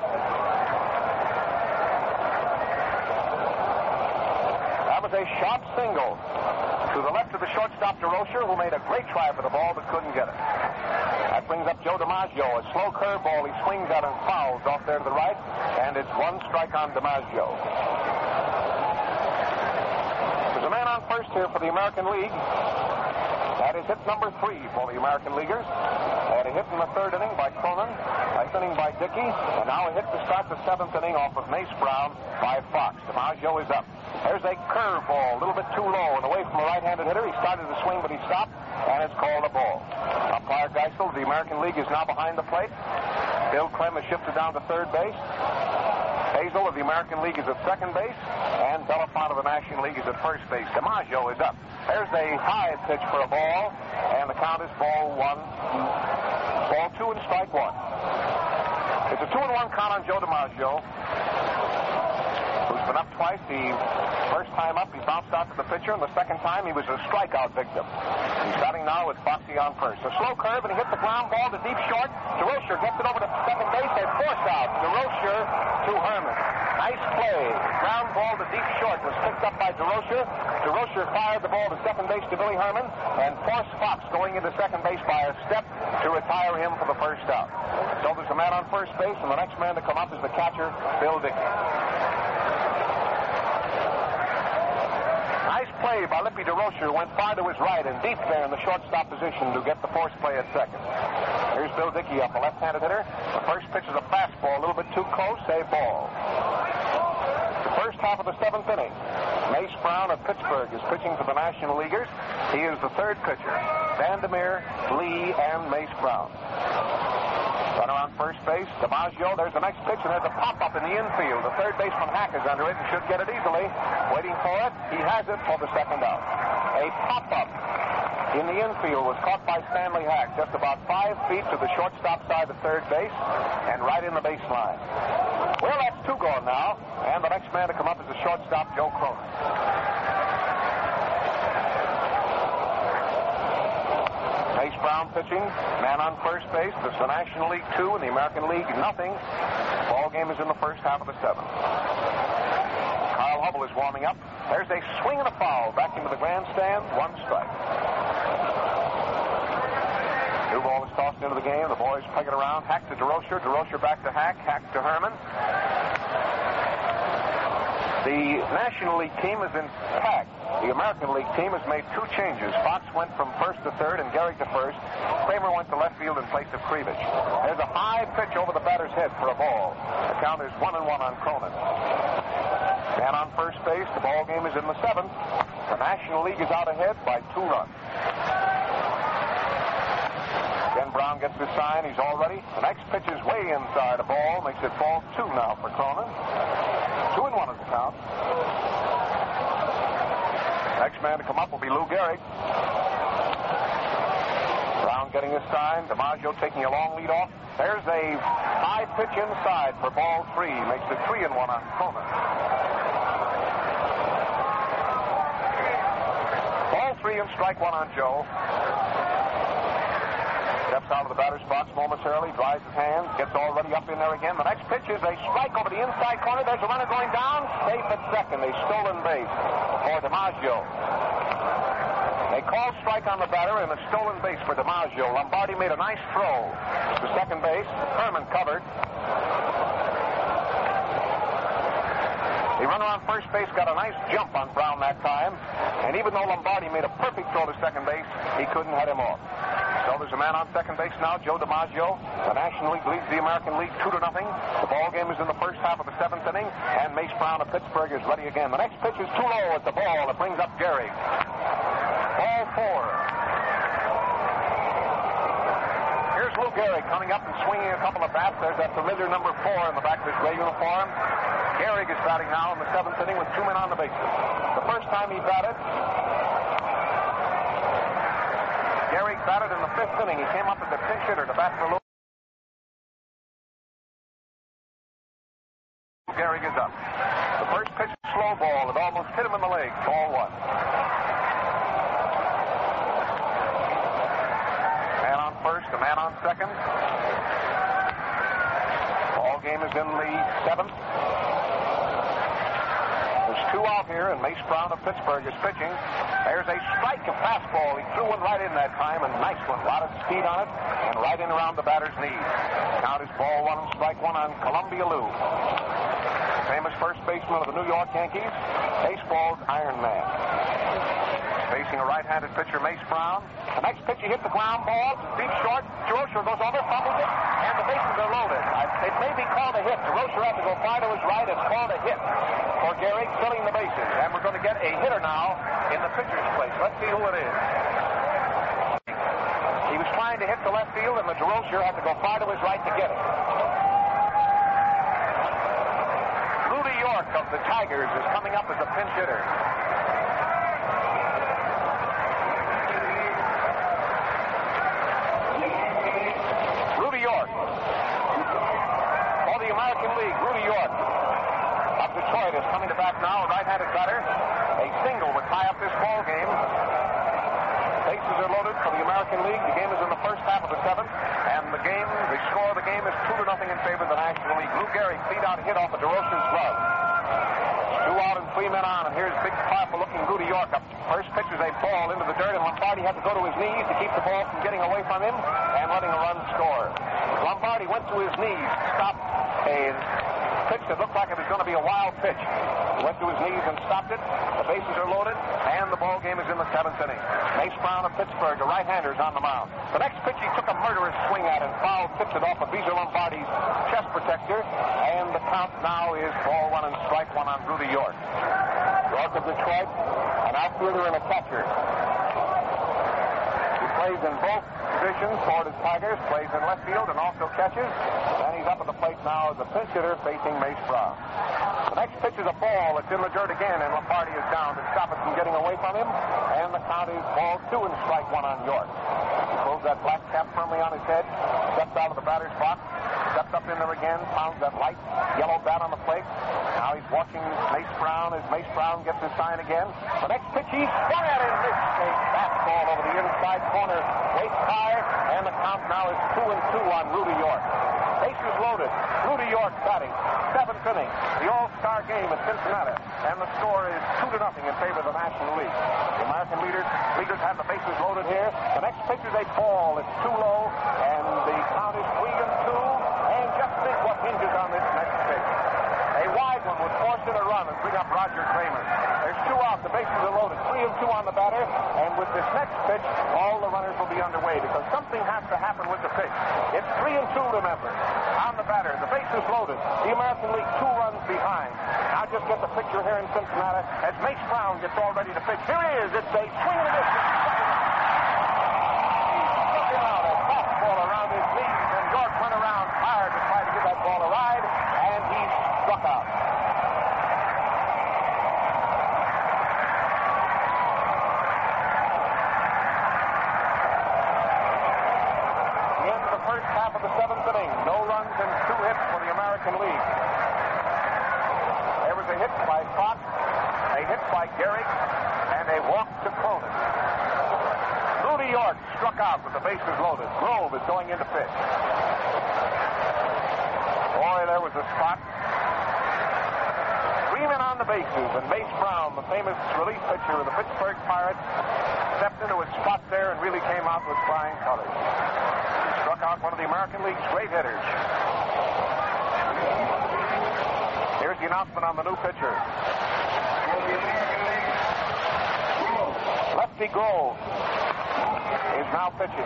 That was a sharp single to the left of the shortstop DeRocher, who made a great try for the ball but couldn't get it. That brings up Joe DiMaggio. A slow curveball he swings at and fouls off there to the right, and it's one strike on DiMaggio. There's a man on first here for the American League. That is hit number three for the American Leaguers. And a hit in the third inning by Cronin. Ninth inning by Dickey. And now a hit to start the seventh inning off of Mace Brown by Fox. DiMaggio is up. There's a curveball, a little bit too low and away from a right-handed hitter. He started to swing, but he stopped, and it's called a ball. Umpire Geisel of the American League is now behind the plate. Bill Clem is shifted down to third base. Hazel of the American League is at second base, and Belafonte of the National League is at first base. DiMaggio is up. There's a high pitch for a ball, and the count is ball one, ball two, and strike one. It's a two and one count on Joe DiMaggio, who's been up twice. The first time up, he bounced out to the pitcher, and the second time, he was a strikeout victim. He's starting now with Foxy on first. A slow curve, and he hits the ground ball to deep short. DeRocher gets it over to second base. They force out DeRocher to Herman. Nice play. Ground ball to deep short was picked up by DeRocher. DeRocher fired the ball to second base to Billy Herman and forced Fox going into second base by a step to retire him for the first out. So there's a man on first base, and the next man to come up is the catcher, Bill Dickey. Nice play by Lippy DeRocher, who went far to his right and deep there in the shortstop position to get the force play at second. Here's Bill Dickey up, a left-handed hitter. The first pitch is a fastball, a little bit too close, a ball. The first half of the seventh inning. Mace Brown of Pittsburgh is pitching for the National Leaguers. He is the third pitcher. Vandermeer, Lee, and Mace Brown. Runner on first base, DiMaggio. There's the next pitch, and there's a pop-up in the infield. The third baseman Hack is under it and should get it easily. Waiting for it. He has it for the second out. A pop-up in the infield was caught by Stanley Hack just about five feet to the shortstop side of third base and right in the baseline. Well, that's two gone now, and the next man to come up is the shortstop, Joe Cronin. Mace Brown pitching, man on first base. This is the National League two and the American League nothing. Ball game is in the first half of the seventh. Kyle Hubble is warming up. There's a swing and a foul back into the grandstand. One strike. New ball is tossed into the game. The boys peg it around. Hack to DeRocher. DeRocher back to Hack. Hack to Herman. The National League team is intact. The American League team has made two changes. Fox went from first to third and Gehrig to first. Kramer went to left field in place of Krivich. There's a high pitch over the batter's head for a ball. The count is one and one on Cronin. Man on first base. The ball game is in the seventh. The National League is out ahead by two runs. Ken Brown gets his sign. He's all ready. The next pitch is way inside a ball. Makes it ball two now for Cronin. Two and one is the count. Next man to come up will be Lou Gehrig. Brown getting his sign. DiMaggio taking a long lead off. There's a high pitch inside for ball three. Makes it three and one on Cronin. Ball three and strike one on Joe. Steps out of the batter's box momentarily, dries his hands, gets all ready up in there again. The next pitch is a strike over the inside corner. There's a runner going down. Safe at second. A stolen base for DiMaggio. They call strike on the batter and a stolen base for DiMaggio. Lombardi made a nice throw to second base. Herman covered. The runner on first base got a nice jump on Brown that time. And even though Lombardi made a perfect throw to second base, he couldn't head him off. So there's a man on second base now, Joe DiMaggio. The National League leads the American League two to nothing. The ball game is in the first half of the seventh inning, and Mace Brown of Pittsburgh is ready again. The next pitch is too low at the ball. It brings up Gehrig. Ball four. Here's Lou Gehrig coming up and swinging a couple of bats. There's that familiar number four in the back of his gray uniform. Gehrig is batting now in the seventh inning with two men on the bases. The first time he batted, Gehrig batted in the fifth inning. He came up as a pinch hitter to bat for Lou. Gehrig is up. The first pitch, slow ball. It almost hit him in the leg. Ball one. Man on first, a man on second. Ball game is in the seventh. There's two out here, and Mace Brown of Pittsburgh is pitching. There's a strike, a fastball. He threw one right in that time, and nice one. A lot of speed on it, and right in around the batter's knees. Count is ball one and strike one on Columbia Lou. Famous first baseman of the New York Yankees, baseball's Iron Man. Facing a right-handed pitcher, Mace Brown. The next pitch, he hits the ground ball, deep short. DeRocher goes over, fumbles it, and the bases are loaded. It may be called a hit. DeRocher has to go far to his right. It's called a hit for Gehrig, filling the bases. And we're going to get a hitter now in the pitcher's place. Let's see who it is. He was trying to hit the left field, and the DeRocher had to go far to his right to get it. Rudy York of the Tigers is coming up as a pinch hitter. Rudy York. For the American League, Rudy York of Detroit is coming to bat now, a right-handed batter. A single would tie up this ball game. Bases are loaded for the American League. The game is in the first half of the seventh, and the game, the score of the game is two to nothing in favor of the National League. Lou Gehrig beat out a hit off of DeRocher's glove. Two out and three men on, and here's big, powerful-looking Rudy York up. First pitch is a ball into the dirt, and Lombardi had to go to his knees to keep the ball from getting away from him and letting a run score. Lombardi went to his knees, stopped a pitch that looked like it was going to be a wild pitch. He went to his knees and stopped it. The bases are loaded, and the ball game is in the seventh inning. Mace Brown of Pittsburgh, the right-handers on the mound. The next pitch he took a murderous swing at and foul tipped it off of Visa Lombardi's chest protector, and the count now is ball one and strike one on Rudy York. York of Detroit, an outfielder and a catcher. He plays in both positions for the Tigers, plays in left field and also catches. And he's up at the plate now as a pinch hitter facing Mace Brown. The next pitch is a ball. It's in the dirt again, and Lombardi is down to stop it from getting away from him. And the count is ball two and strike one on York. He pulls that black cap firmly on his head, steps out of the batter's box, steps up in there again, pounds that light yellow bat on the plate. Now he's watching Mace Brown as Mace Brown gets his sign again. The next pitch, he swung at him. This a fastball over the inside corner, waist high, and the count now is two and two on Rudy York. Bases loaded. Rudy York batting. Seventh inning. The All-Star game at Cincinnati. And the score is two to nothing in favor of the National League. The American leaders, leaders have the bases loaded here. The next pitch is a ball. It's too low. And the count is three and two. And just think what hinges on this next pitch. A wide one would force it a run and bring up Roger Kramer. There's two out. The bases are loaded. Three and two on the batter. And with this next pitch, all the runners will be underway because something has to happen with the pitch. It's three and two, remember. On the batter, the base is loaded. The American League two runs behind. Now just get the picture here in Cincinnati as Mace Brown gets all ready to pitch. Here he is. It's a swing and a miss. He's looking out a fastball around his knees, and York went around tired to try to give that ball a ride, and he struck out. First half of the seventh inning. No runs and two hits for the American League. There was a hit by Fox, a hit by Gehrig, and a walk to Cronin. Rudy York struck out with the bases loaded. Grove is going into pitch. Boy, there was a spot. Three men on the bases, and Mace Brown, the famous relief pitcher of the Pittsburgh Pirates, stepped into his spot there and really came out with flying colors. Struck out one of the American League's great hitters. Here's the announcement on the new pitcher. Lefty Grove is now pitching.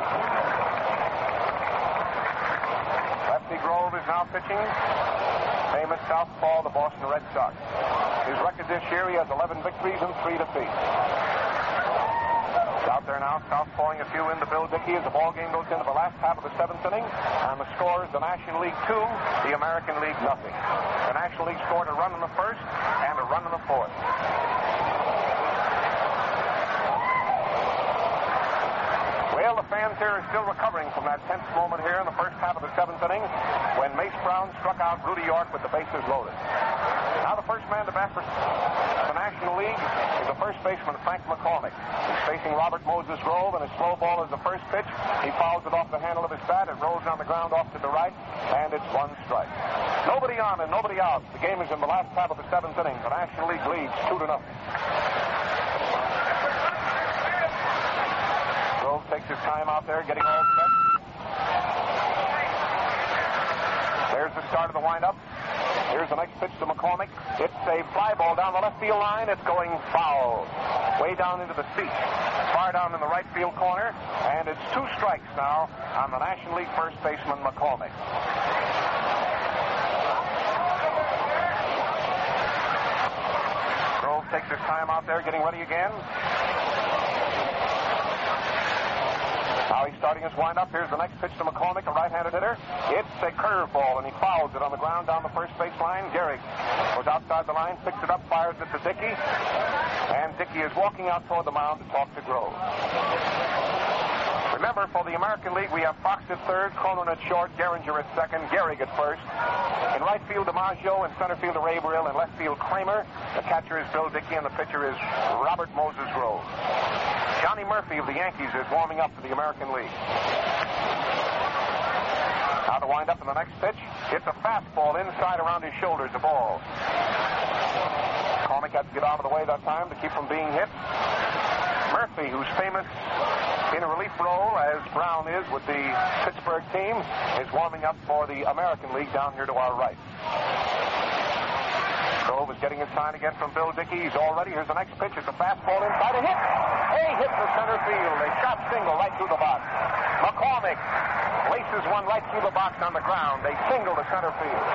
Lefty Grove is now pitching. Famous southpaw, the Boston Red Sox. His record this year, he has eleven victories and three defeats. Out there now, southpawing a few into Bill Dickey as the ball game goes into the last half of the seventh inning. And the score is the National League two, the American League nothing. The National League scored a run in the first and a run in the fourth. Well, the fans here are still recovering from that tense moment here in the first half of the seventh inning when Mace Brown struck out Rudy York with the bases loaded. Now the first man to bat for the National League is the first baseman, Frank McCormick. He's facing Robert Moses Grove, and his slow ball is the first pitch. He fouls it off the handle of his bat. It rolls on the ground off to the right, and it's one strike. Nobody on and nobody out. The game is in the last half of the seventh inning. The National League leads two to nothing. Grove takes his time out there, getting all set. There's the start of the windup. Here's the next pitch to McCormick. It's a fly ball down the left field line. It's going foul. Way down into the seats. Far down in the right field corner. And it's two strikes now on the National League first baseman McCormick. Grove takes his time out there getting ready again. Now he's starting his windup. Here's the next pitch to McCormick, a right-handed hitter. It's a curveball, and he fouls it on the ground down the first base line. Gehrig goes outside the line, picks it up, fires it to Dickey. And Dickey is walking out toward the mound to talk to Grove. Remember, for the American League, we have Fox at third, Cronin at short, Gehringer at second, Gehrig at first. In right field, DiMaggio. In center field, Ray Brill. In left field, Kramer. The catcher is Bill Dickey, and the pitcher is Robert Moses Grove. Johnny Murphy of the Yankees is warming up for the American League. Now to wind up in the next pitch. It's a fastball inside around his shoulders, a ball. McCormick had to get out of the way that time to keep from being hit. Murphy, who's famous in a relief role, as Brown is with the Pittsburgh team, is warming up for the American League down here to our right. Grove is getting his sign again from Bill Dickey. He's all ready. Here's the next pitch. It's a fastball inside. A hit. A hit to center field. A shot single right through the box. McCormick laces one right through the box on the ground. A single to center field.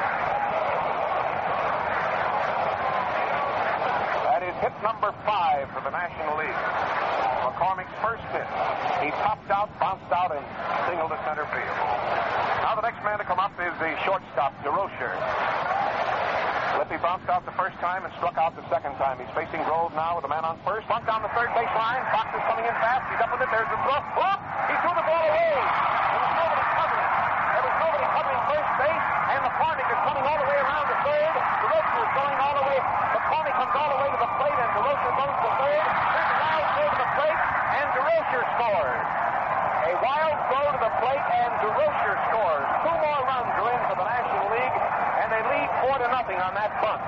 That is hit number five for the National League. McCormick's first hit. He popped out, bounced out, and singled to center field. Now the next man to come up is the shortstop, DeRocher. Lippy bounced out the first time and struck out the second time. He's facing Grove now with a man on first. Bumped down the third base line. Fox is coming in fast. He's up with it. There's the throw. Whoop! He threw the ball away. There was nobody covering. There was nobody covering first base. And McCormick is coming all the way around the third. DeRocher is going all the way. McCormick comes all the way to the plate, and DeRocher goes to third. There's a wild throw to the plate, and DeRocher scores. A wild throw to the plate, and DeRocher scores. Two more runs are in for the National League, and they lead four to nothing on that bunt.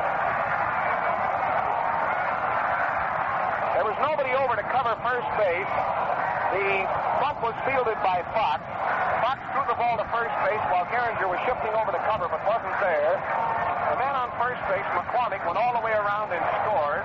There was nobody over to cover first base. The bunt was fielded by Fox. Fox threw the ball to first base while Gehringer was shifting over to cover but wasn't there. The man on first base, McCormick, went all the way around and scored.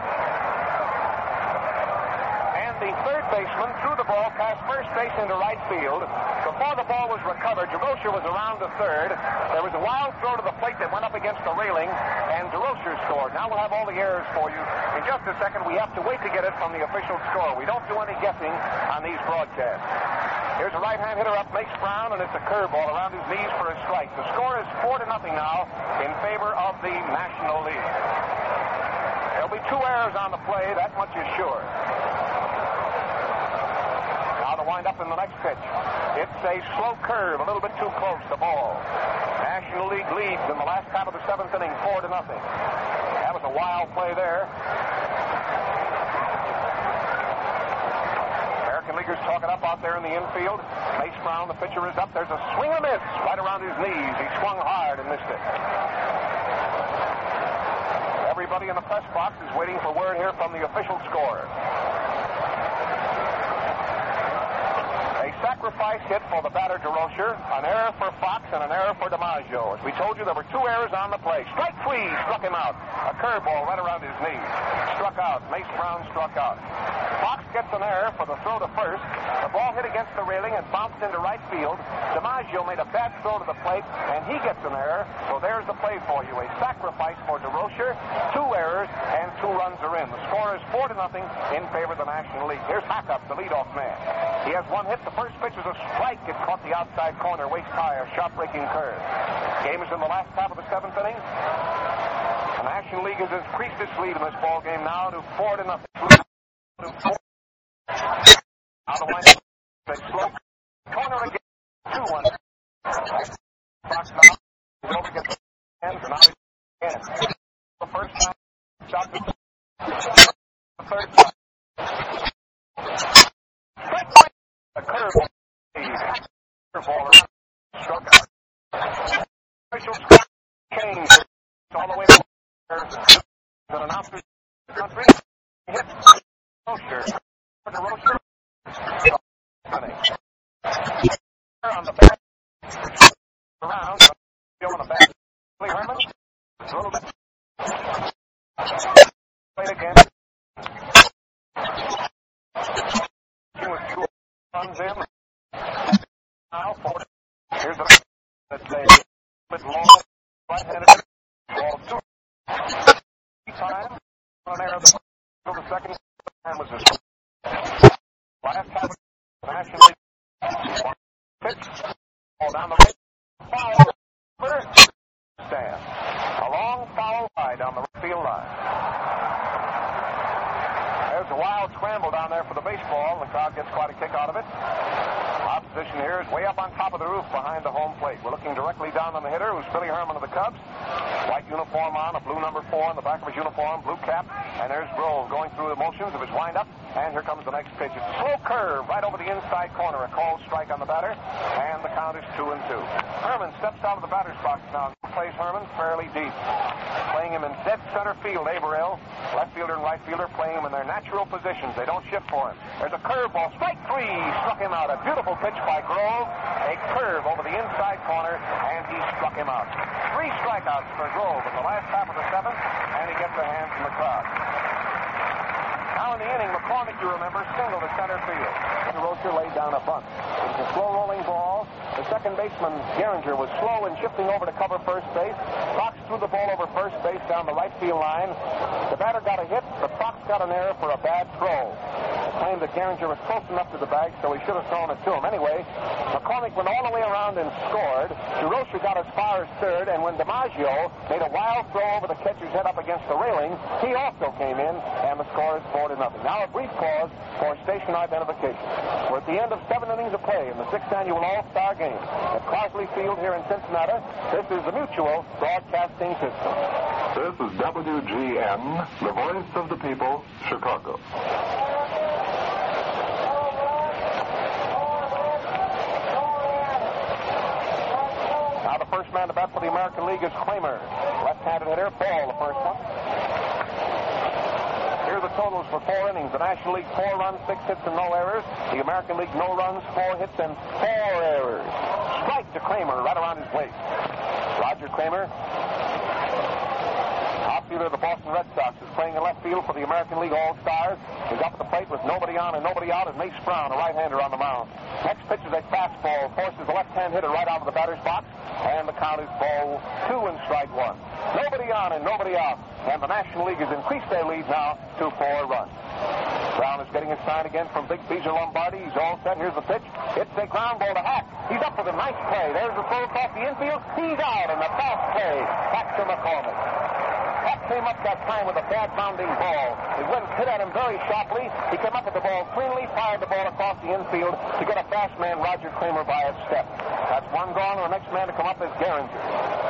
And the third baseman threw the ball past first base into right field. Before the ball was recovered, DeRocher was around the third. There was a wild throw to the plate that went up against the railing, and DeRocher scored. Now we'll have all the errors for you. In just a second, we have to wait to get it from the official score. We don't do any guessing on these broadcasts. Here's a right-hand hitter up, makes Brown, and it's a curveball around his knees for a strike. The score is four to nothing now in favor of the National League. There'll be two errors on the play, that much is sure. Now to wind up in the next pitch. It's a slow curve, a little bit too close, the ball. National League leads in the last half of the seventh inning, four to nothing. That was a wild play there. Leaguers talking up out there in the infield. Mace Brown, the pitcher, is up. There's a swing and a miss right around his knees. He swung hard and missed it. Everybody in the press box is waiting for word here from the official score. A sacrifice hit for the batter DeRocher, an error for Fox, and an error for DiMaggio. As we told you, there were two errors on the play. Strike three struck him out. A curveball right around his knees. Struck out. Mace Brown struck out. Fox gets an error for the throw to first. The ball hit against the railing and bounced into right field. DiMaggio made a bad throw to the plate, and he gets an error. So there's the play for you. A sacrifice for DeRocher. Two errors, and two runs are in. The score is four to nothing in favor of the National League. Here's Hackup, the leadoff man. He has one hit. The first pitch is a strike. It caught the outside corner, waist high, a shot-breaking curve. Game is in the last half of the seventh inning. The National League has increased its lead in this ball game now to four to nothing. Out of line, slow corner again, two one. Fox now over gets the hands and out again. The first time, shot the third time. A curveball, curveball struck out. Official score changed all the way to the announcer country hits Rocher. The Rocher on the back around on the back. Herman The second time was his last half of the National League. Pitch. Ball down the right. Foul. First. Stand. A long foul line down the right field line. There's a wild scramble down there for the baseball. The crowd gets quite a kick out of it. Opposition here is way up on top of the roof behind the home plate. We're looking directly down on the hitter, who's Billy Herman of the Cubs. White uniform on, a blue number four on the back of his uniform, blue cap. And there's Grove going through the motions of his windup. And here comes the next pitch. It's a slow curve right over the inside corner. A called strike on the batter. And the count is two and two. Herman steps out of the batter's box now. Plays Herman fairly deep. Playing him in dead center field, Averill. Left fielder and right fielder playing him in their natural positions. They don't shift for him. There's a curveball. Strike three. Struck him out. A beautiful pitch by Grove. A curve over the inside corner, and he struck him out. Three strikeouts for Grove in the last half of the seventh, and he gets a hand from the crowd. Now in the inning, McCormick, you remember, singled to center field. Rocher laid down a bunt. It was a slow-rolling ball. The second baseman, Gehringer, was slow in shifting over to cover first base. Fox threw the ball over first base down the right field line. The batter got a hit, but Fox got an error for a bad throw. It claimed that Gehringer was close enough to the bag, so he should have thrown it to him. Anyway, McCormick went all the way around and scored. DeRocher got as far as third, and when DiMaggio made a wild throw over the catcher's head up against the railing, he also came in, and the score is four to nothing. Now a brief pause for station identification. We're at the end of seven innings of play in the sixth annual All-Star Game at Crosley Field here in Cincinnati. This is the Mutual Broadcasting System. This is W G N, the voice of the people, Chicago. Now the first man to bat for the American League is Kramer. Left-handed hitter, ball the first one. Here are the totals for four innings. The National League, four runs, six hits, and no errors. The American League, no runs, four hits, and four errors. Strike to Kramer right around his waist. Roger Kramer, outfielder of the Boston Red Sox, is playing in left field for the American League All-Stars. He's up at the plate with nobody on and nobody out, and Mace Brown, a right-hander, on the mound. Next pitch is a fastball, forces the left-hand hitter right out of the batter's box, and the count is ball two and strike one. Nobody on and nobody out, and the National League has increased their lead now to four runs. Brown is getting his sign again from Big Beezer Lombardi. He's all set. Here's the pitch. It's a ground ball to Hack. He's up with a nice play. There's the throw across the infield. He's out, and the fast play back to McCormick. Hack came up that time with a bad bounding ball. It went hit at him very sharply. He came up with the ball cleanly, fired the ball across the infield to get a fast man, Roger Kramer, by a step. That's one gone, and the next man to come up is Gehringer.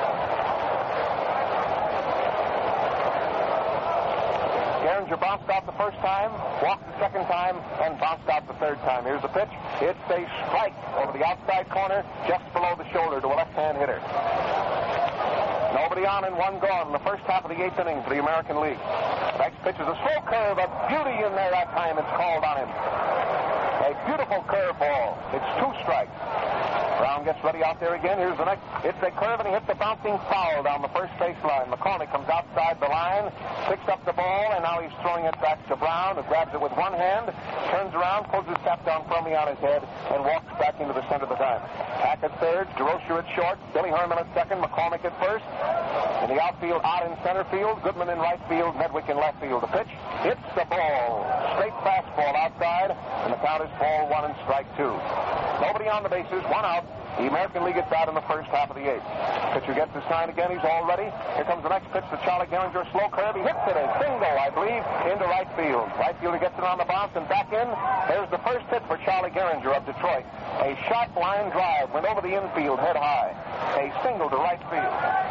Gehringer bounced out the first time, walked the second time, and bounced out the third time. Here's the pitch. It's a strike over the outside corner, just below the shoulder to a left-hand hitter. Nobody on and one gone in the first half of the eighth inning for the American League. Next pitch is a slow curve, a beauty in there that time. It's called on him. A beautiful curve ball. It's two strikes. Brown gets ready out there again. Here's the next. It's a curve, and he hits a bouncing foul down the first base line. McCormick comes outside the line, picks up the ball, and now he's throwing it back to Brown, who grabs it with one hand, turns around, pulls his cap down firmly on his head, and walks back into the center of the diamond. Hack at third, DeRocher at short, Billy Herman at second, McCormick at first. In the outfield, Ott in center field, Goodman in right field, Medwick in left field. The pitch hits the ball. Straight fastball outside, and the count is ball one and strike two. Nobody on the bases, one out. The American League gets out in the first half of the eighth. Pitcher gets his sign again. He's all ready. Here comes the next pitch to Charlie Gehringer. Slow curve. He hits it. A single, I believe, into right field. Right fielder gets it on the bounce and back in. There's the first hit for Charlie Gehringer of Detroit. A sharp line drive. Went over the infield head high. A single to right field.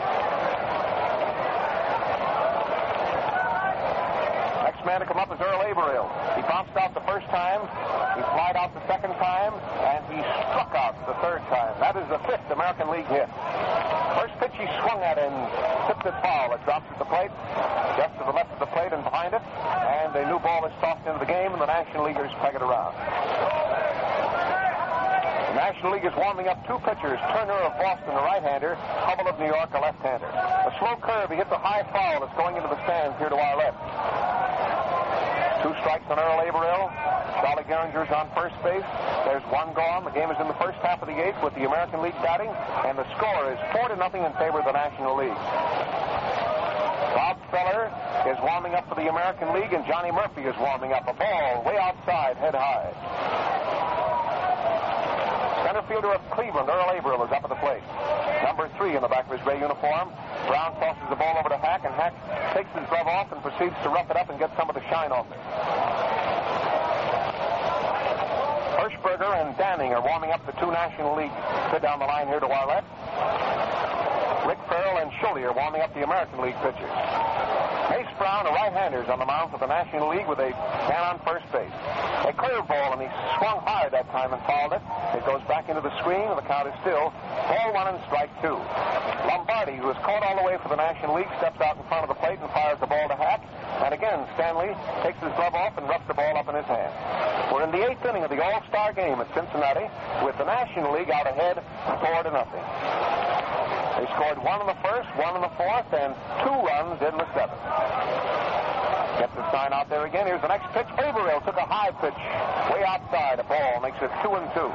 Next man to come up is Earl Averill. He bounced out the first time. He flied out the second time, and he struck out the third time. That is the fifth American League hit. First pitch he swung at and tipped it foul. It drops at the plate, just to the left of the plate and behind it, and a new ball is tossed into the game, and the National Leaguers peg it around. The National League is warming up two pitchers, Turner of Boston, a right-hander, Hubble of New York, a left-hander. A slow curve, he hits a high foul that's going into the stands here to our left. Two strikes on Earl Averill. Charlie Gehringer's on first base. There's one gone. The game is in the first half of the eighth with the American League batting, and the score is four to nothing in favor of the National League. Crowd Feller is warming up for the American League, and Johnny Murphy is warming up. A ball way outside, head high. Center fielder of Cleveland, Earl Averill, is up at the plate. Number three in the back of his gray uniform. Brown tosses the ball over to Hack, and Hack takes his glove off and proceeds to rough it up and get some of the shine off it. Hirschberger and Danning are warming up the two National League. Sit down the line here to our left. Rick Farrell and Schulte are warming up the American League pitchers. Mace Brown, a right-hander, is on the mound for the National League with a man on first base. A curveball, and he swung hard that time and fouled it. It goes back into the screen, and the count is still ball one and strike two. Lombardi, who is caught all the way for the National League, steps out in front of the plate and fires the ball to Hack. And again, Stanley takes his glove off and roughs the ball up in his hand. We're in the eighth inning of the All-Star game at Cincinnati, with the National League out ahead four to nothing. They scored one in the first, one in the fourth, and two runs in the seventh. Gets the sign out there again. Here's the next pitch. Averill took a high pitch way outside. A ball makes it two and two.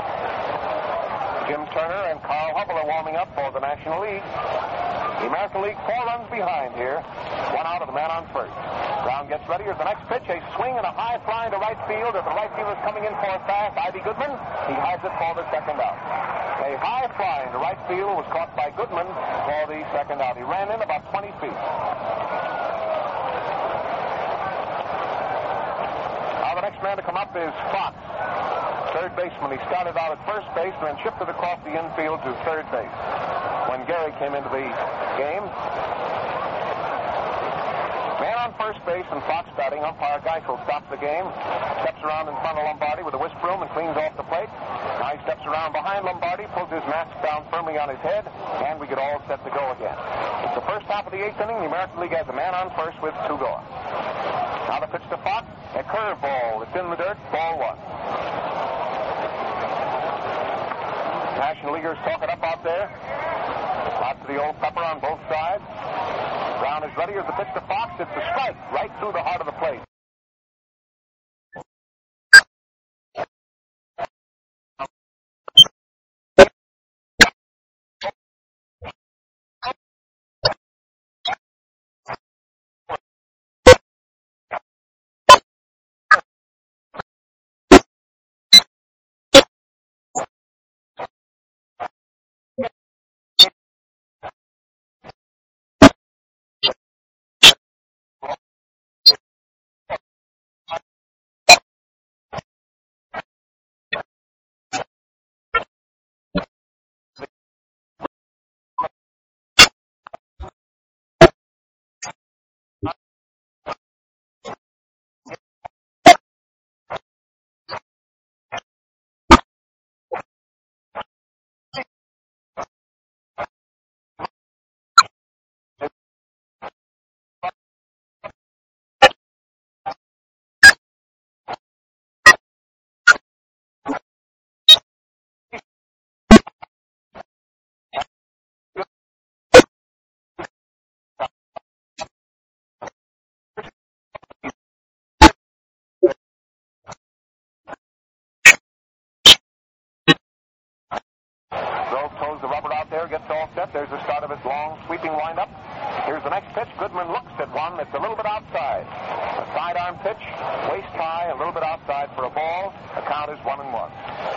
Jim Turner and Carl Hubbell are warming up for the National League. The American League four runs behind here. One out of the man on first. Brown gets ready. Here's the next pitch. A swing and a high fly into right field. As the right fielder is coming in for a fast, Ivy Goodman. He has it for the second out. A high fly into right field was caught by Goodman for the second out. He ran in about twenty feet. Now the next man to come up is Fox, third baseman. He started out at first base and then shifted across the infield to third base when Gary came into the game. Man on first base and Fox batting. Umpire Geisel stops the game, steps around in front of Lombardi with a whisk broom and cleans off the plate. Now he steps around behind Lombardi, pulls his mask down firmly on his head, and we get all set to go again. It's the first half of the eighth inning. The American League has a man on first with two going. Now the pitch to Fox, a curveball. It's in the dirt, ball one. National Leaguers talking up out there. Lots of the old pepper on both sides. Brown is ready. Here's the pitch to Fox. It's a strike right through the heart of the plate. Gets all set. There's the start of his long sweeping windup. Here's the next pitch. Goodman looks at one that's a little bit outside. A sidearm pitch, waist high, a little bit outside for a ball. The count is one and one.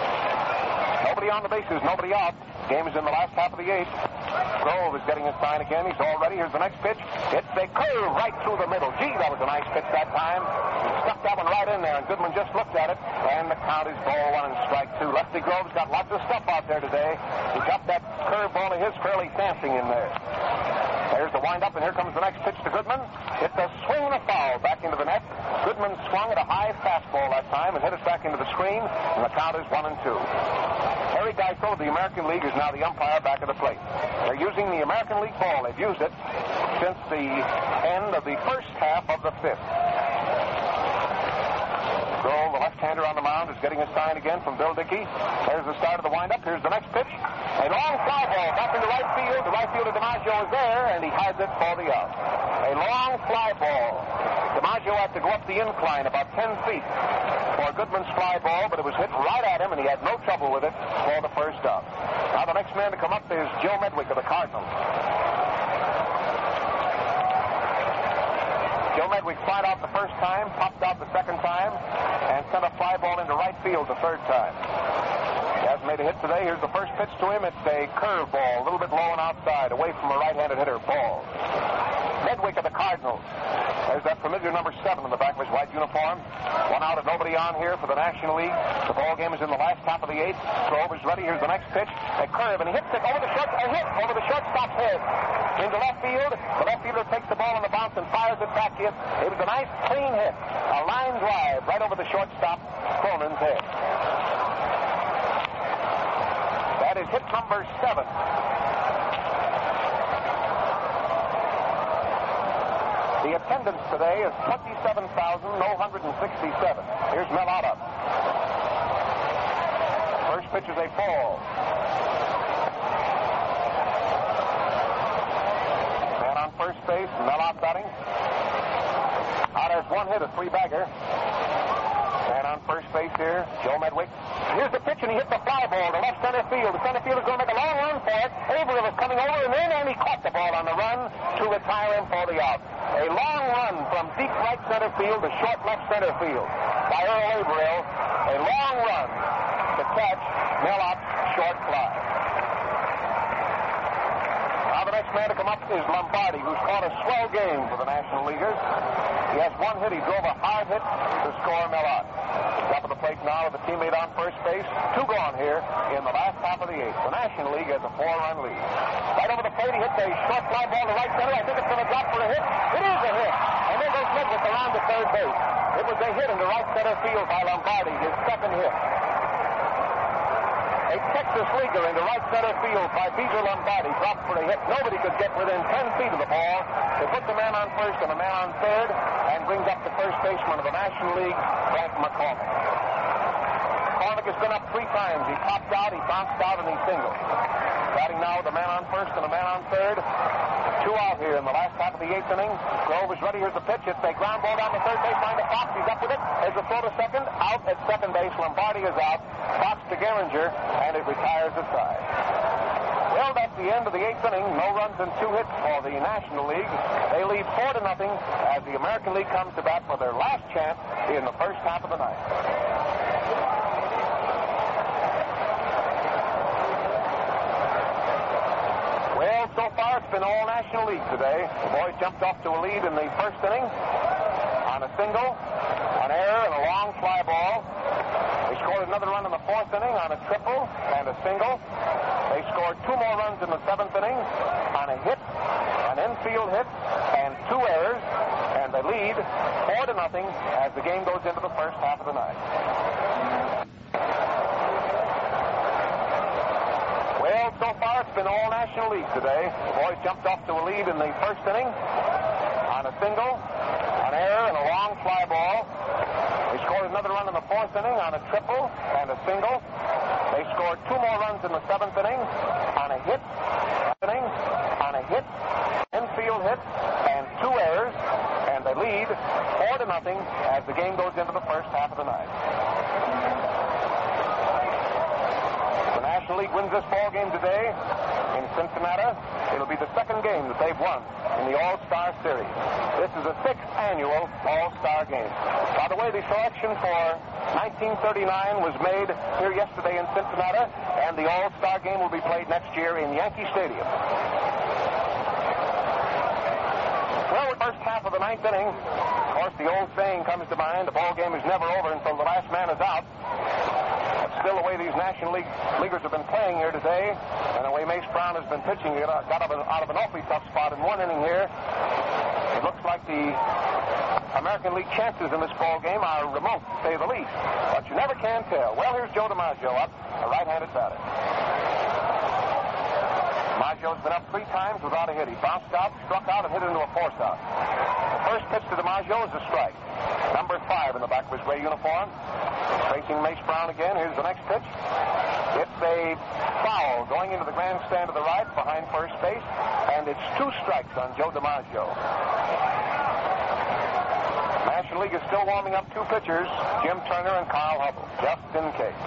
Nobody on the bases, nobody out. Game is in the last half of the eighth. Grove is getting his sign again. He's all ready. Here's the next pitch. It's a curve right through the middle. Gee, that was a nice pitch that time. He stuck that one right in there, and Goodman just looked at it, and the count is ball one and strike two. Lefty Grove's got lots of stuff out there today. He got that curve ball of his fairly dancing in there. There's the windup, and here comes the next pitch to Goodman. It's a swing and a foul back into the net. Goodman swung at a high fastball that time and hit it back into the screen, and the count is one and two. Harry Geisel of the American League is now the umpire back at the plate. They're using the American League ball. They've used it since the end of the first half of the fifth. Grove, the left-hander on the mound, is getting a sign again from Bill Dickey. There's the start of the windup. Here's the next pitch. A long fly ball back into right field. The right fielder DiMaggio is there, and he has it for the out. A long fly ball. DiMaggio had to go up the incline about ten feet for Goodman's fly ball, but it was hit right at him, and he had no trouble with it for the first out. Now the next man to come up is Joe Medwick of the Cardinals. Medwick flied out the first time, popped out the second time, and sent a fly ball into right field the third time. He hasn't made a hit today. Here's the first pitch to him. It's a curve ball, a little bit low and outside, away from a right-handed hitter. Ball. Medwick of the Cardinals. There's that familiar number seven in the back of his white uniform. One out and nobody on here for the National League. The ball game is in the last half of the eighth. Grove is ready. Here's the next pitch. A curve, and he hits it over the short. A hit over the shortstop's head. Into left field. The left fielder takes the ball on the bounce and fires it back in. It was a nice, clean hit. A line drive right over the shortstop, Cronin's head. That is hit number seven. The attendance today is twenty-seven thousand one hundred sixty-seven. Here's Mel Ott. First pitch is a ball. Man on first base, Mel Ott batting. Ott has one hit, a three-bagger. Man on first base here, Joe Medwick. Here's the pitch, and he hit the fly ball to left center field. The center fielder's going to make a long run for it. Averill is coming over and in, and he caught the ball on the run to retire him for the out. A long run from deep right center field to short left center field by Earl Averill. A long run to catch Mel Ott's short fly. Now the next man to come up is Lombardi, who's caught a swell game for the National Leaguers. He has one hit. He drove a hard hit to score Mel Ott. Top of the plate now with a teammate on first base. Two gone here in the last half of the eighth. The National League has a four-run lead. Right over the plate, he hits a short fly ball to right center. I think it's going to drop for a hit. It is a hit. And there goes Medwick around to third base. It was a hit in the right center field by Lombardi, his second hit. A Texas leaguer into right center field by Beezer Lombardi dropped for a hit. Nobody could get within ten feet of the ball. They put the man on first and the man on third, and brings up the first baseman of the National League, Frank McCormick. McCormick has been up three times. He popped out, he bounced out, and he singled. Batting now with the man on first and the man on third. Two out here in the last half of the eighth inning. Grove is ready. Here's the pitch. It's a ground ball down the third baseline to Fox. He's up with it. There's a throw to second. Out at second base. Lombardi is out. Fox to Gehringer, and it retires the side. Well, that's the end of the eighth inning. No runs and two hits for the National League. They lead four to nothing as the American League comes to bat for their last chance in the first half of the ninth. Well, so far it's been all National League today. The boys jumped off to a lead in the first inning on a single, an error, and a long fly ball. They scored another run in the fourth inning on a triple and a single. They scored two more runs in the seventh inning on a hit, an infield hit, and two errors, and they lead four to nothing as the game goes into the first half of the night. Well, so far it's been all National League today. The boys jumped off to a lead in the first inning on a single, an error, and a long fly ball. They scored another run in the fourth inning on a triple and a single. They scored two more runs in the seventh inning on a hit, inning, on a hit, infield hit, and two errors, and they lead four to nothing as the game goes into the first half of the night. The National League wins this ball game today in Cincinnati. It'll be the second game that they've won in the All-Star Series. This is the sixth annual All-Star game. By the way, the selection for nineteen thirty-nine was made here yesterday in Cincinnati, and the All-Star game will be played next year in Yankee Stadium. Well, the first half of the ninth inning, of course, the old saying comes to mind, the ball game is never over until the last man is out. That's still the way these National League leaguers have been playing here today, and the way Mace Brown has been pitching, he got out of, an, out of an awfully tough spot in one inning here. It looks like the American League chances in this ball game are remote, to say the least. But you never can tell. Well, here's Joe DiMaggio up, a right-handed batter. DiMaggio's been up three times without a hit. He bounced out, struck out, and hit into a force out. The first pitch to DiMaggio is a strike. Number five in the back of his gray uniform. Facing Mace Brown again. Here's the next pitch. It's a foul going into the grandstand to the right behind first base, and it's two strikes on Joe DiMaggio. National League is still warming up two pitchers, Jim Turner and Carl Hubble, just in case.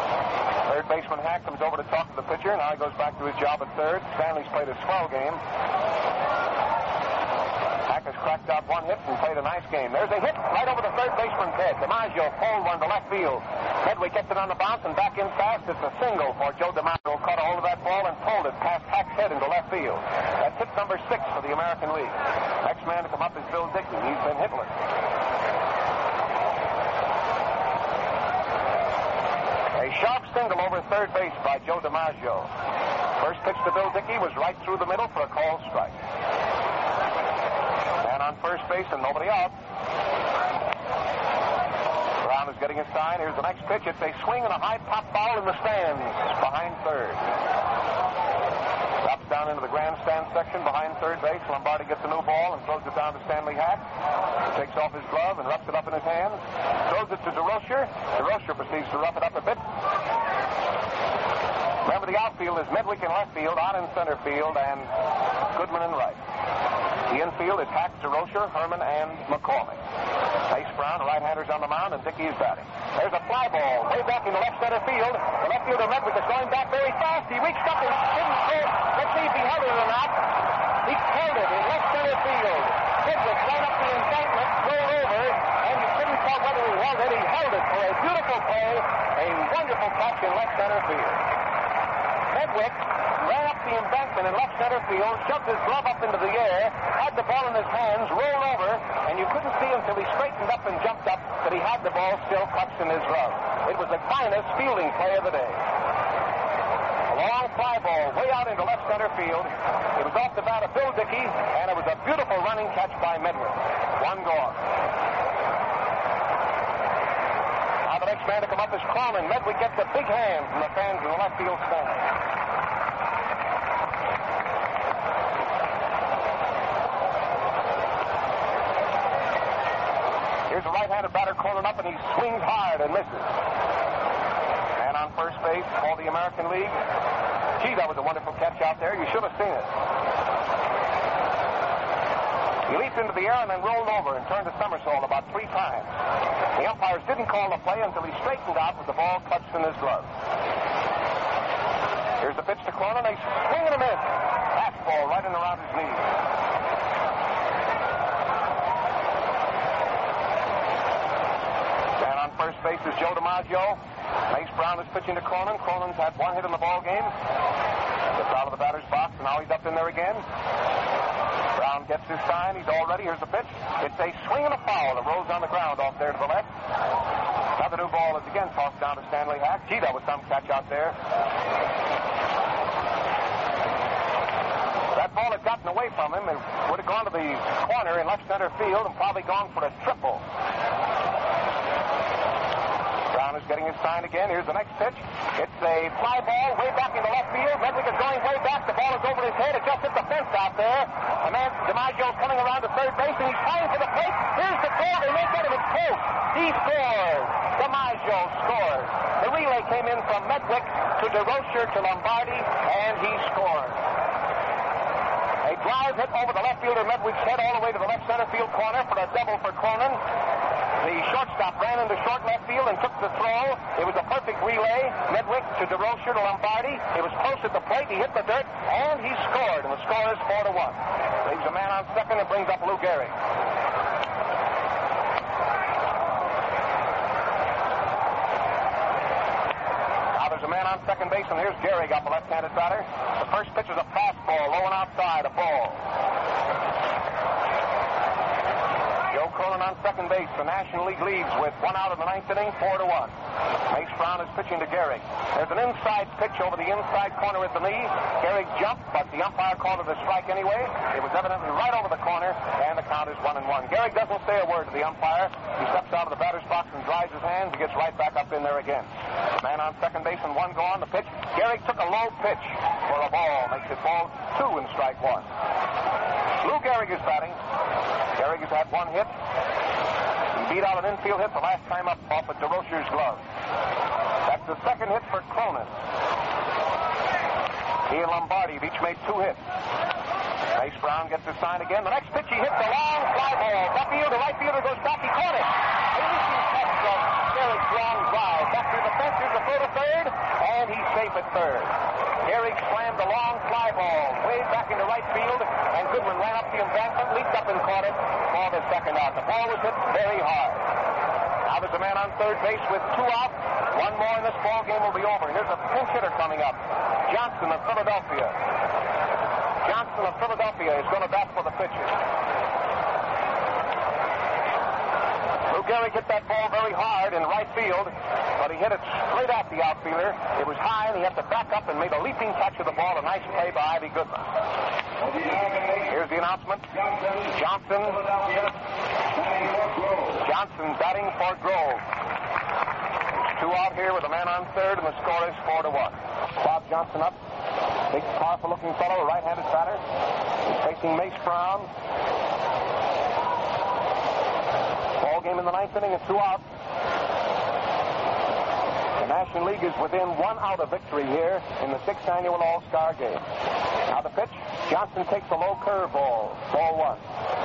Third baseman Hack comes over to talk to the pitcher. Now he goes back to his job at third. Stanley's played a swell game. cracked out one hit and played a nice game. There's a hit right over the third baseman's head. DiMaggio pulled one to left field. Medwick gets it on the bounce and back in fast. It's a single for Joe DiMaggio. Caught a hold of that ball and pulled it past Hack's head into left field. That's hit number six for the American League. Next man to come up is Bill Dickey. He's been hitless. A sharp single over third base by Joe DiMaggio. First pitch to Bill Dickey was right through the middle for a called strike. And on first base and nobody out. Brown is getting his sign. Here's the next pitch. It's a swing and a high pop foul in the stands behind third. Drops down into the grandstand section behind third base. Lombardi gets a new ball and throws it down to Stanley Hack. He takes off his glove and roughs it up in his hands. Throws it to DeRocher. DeRocher proceeds to rough it up a bit. Remember, the outfield is Medwick in left field, on in center field, and Goodman in right. The infield is Hack, DeRocher, Herman, and McCormick. Mace Brown, the right-hander's on the mound, and Dickey is batting. There's a fly ball way back in the left center field. The left fielder Medwick is going back very fast. He reached up and didn't throw. Let's see if he held it or not. He held it in left center field. Medwick ran up the embankment, rolled over, and you couldn't tell whether he held it. He held it for a beautiful play, a wonderful catch in left center field. Medwick ran up the embankment in left center field, shoved his glove up into the air, had the ball in his hands, rolled over, and you couldn't see until he straightened up and jumped up that he had the ball still clutched in his glove. It was the finest fielding play of the day. A long fly ball way out into left center field. It was off the bat of Bill Dickey, and it was a beautiful running catch by Medwick. One gone. Now the next man to come up is Cronin. Medwick gets a big hand from the fans in the left field stand. Here's a right-handed batter calling up, and he swings hard and misses. And on first base for the American League. Gee, that was a wonderful catch out there. You should have seen it. He leaped into the air and then rolled over and turned a somersault about three times. The umpires didn't call the play until he straightened out with the ball clutched in his glove. Here's the pitch to Cronin. They swing and a miss. Fastball right in around his knees. First base is Joe DiMaggio. Mace Brown is pitching to Cronin. Cronin's had one hit in the ball game. Gets out of the batter's box, and now he's up in there again. Brown gets his sign. He's all ready. Here's the pitch. It's a swing and a foul that rolls on the ground off there to the left. Another new ball is again tossed down to Stanley Hack. Gee, that was some catch out there. That ball had gotten away from him. It would have gone to the corner in left center field and probably gone for a triple. Brown is getting his sign again. Here's the next pitch. It's a fly ball way back into left field. Medwick is going way back. The ball is over his head. It just hit the fence out there. The man, DiMaggio's coming around to third base, and he's trying for the plate. Here's the throw. They may get him. It's close. He scores. DiMaggio scores. The relay came in from Medwick to DeRocher to Lombardi, and he scored. A drive hit over the left fielder Medwick's head all the way to the left center field corner for a double for Cronin. The shortstop ran into short left field and took the throw. It was a perfect relay. Medwick to DeRocher to Lombardi. It was close at the plate. He hit the dirt, and he scored. And the score is four to one. Leaves a man on second and brings up Lou Gehrig. Now there's a man on second base, and here's Gehrig up, a left-handed batter. The first pitch is a fastball, low and outside, a ball. Joe Cronin on second base. The National League leads with one out in the ninth inning, four to one. Mace Brown is pitching to Gehrig. There's an inside pitch over the inside corner at the knee. Gehrig jumped, but the umpire called it a strike anyway. It was evidently right over the corner, and the count is one and one. Gehrig doesn't say a word to the umpire. He steps out of the batter's box and dries his hands. He gets right back up in there again. The man on second base and one gone. The pitch. Gehrig took a low pitch for a ball. Makes it ball two and strike one. Lou Gehrig is batting. Gehrig has had one hit. He beat out an infield hit the last time up off of DeRocher's glove. That's the second hit for Cronin. He and Lombardi have each made two hits. Mace Brown gets his sign again. The next pitch, he hits a long fly ball. Left field, the right fielder goes back. He caught it. A leaping catch of Gehrig's long drive. Back to the fence. Here's a throw to third, and he's safe at third. Gehrig slammed the long fly ball way back into right field, and Goodman ran up the embankment, leaped up and caught it, his second out. The ball was hit very hard. Now there's a man on third base with two out. One more and this ball game will be over. And here's a pinch hitter coming up. Johnson of Philadelphia. Johnson of Philadelphia is going to bat for the pitcher. Lou Gehrig hit that ball very hard in right field, but he hit it straight at the outfielder. It was high, and he had to back up and made a leaping catch of the ball. A nice play by Ivy Goodman. Here's the announcement. Johnson. Johnson batting for Grove. Two out here with a man on third, and the score is four to one. Bob Johnson up. Big, powerful-looking fellow, a right-handed batter. He's facing Mace Brown. Ball game in the ninth inning and two out. The National League is within one out of victory here in the sixth annual All-Star Game. Now the pitch. Johnson takes a low curveball. Ball one.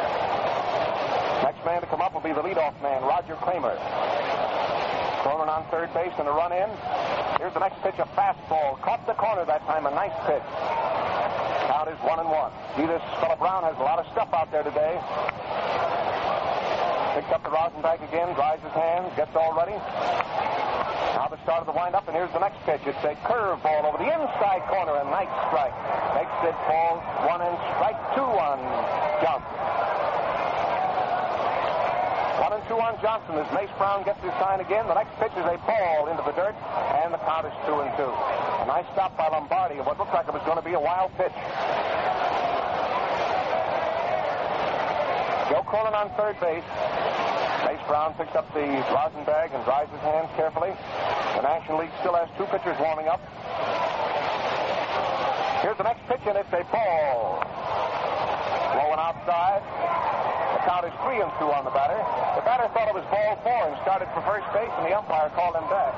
Next man to come up will be the leadoff man, Roger Kramer. Cronin on third base and a run in. Here's the next pitch, a fastball. Caught the corner that time, a nice pitch. Count is one and one. See, this fella Brown has a lot of stuff out there today. Picks up the rosin bag again, dries his hands, gets all ready. Now the start of the windup, and here's the next pitch. It's a curveball over the inside corner, a nice strike. Makes it ball one and strike two on Johnson. One and two on Johnson as Mace Brown gets his sign again. The next pitch is a ball into the dirt, and the count is two and two. A nice stop by Lombardi of what looked like it was going to be a wild pitch. Joe Cronin on third base. Mace Brown picks up the rosin bag and dries his hands carefully. The National League still has two pitchers warming up. Here's the next pitch, and it's a ball. Blowing outside. The count is three and two on the batter. The batter thought it was ball four and started for first base, and the umpire called him back.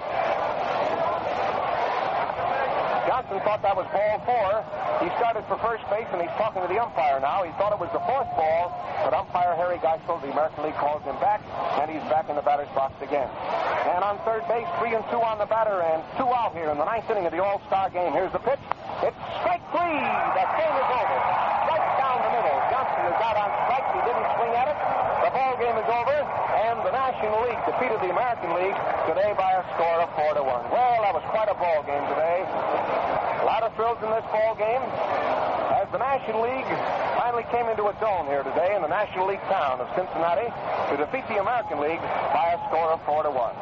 Johnson thought that was ball four. He started for first base, and he's talking to the umpire now. He thought it was the fourth ball, but umpire Harry Geisel of the American League calls him back, and he's back in the batter's box again. And on third base, three and two on the batter, and two out here in the ninth inning of the All-Star Game. Here's the pitch. It's strike three. That game is over. Strike down the middle. Johnson is out on strike. He didn't swing at it. The ball game is over, and the National League defeated the American League today by a score of four to one. Well, that was quite a ball game today. A lot of thrills in this ball game as the National League finally came into its own here today in the National League town of Cincinnati to defeat the American League by a score of four to one.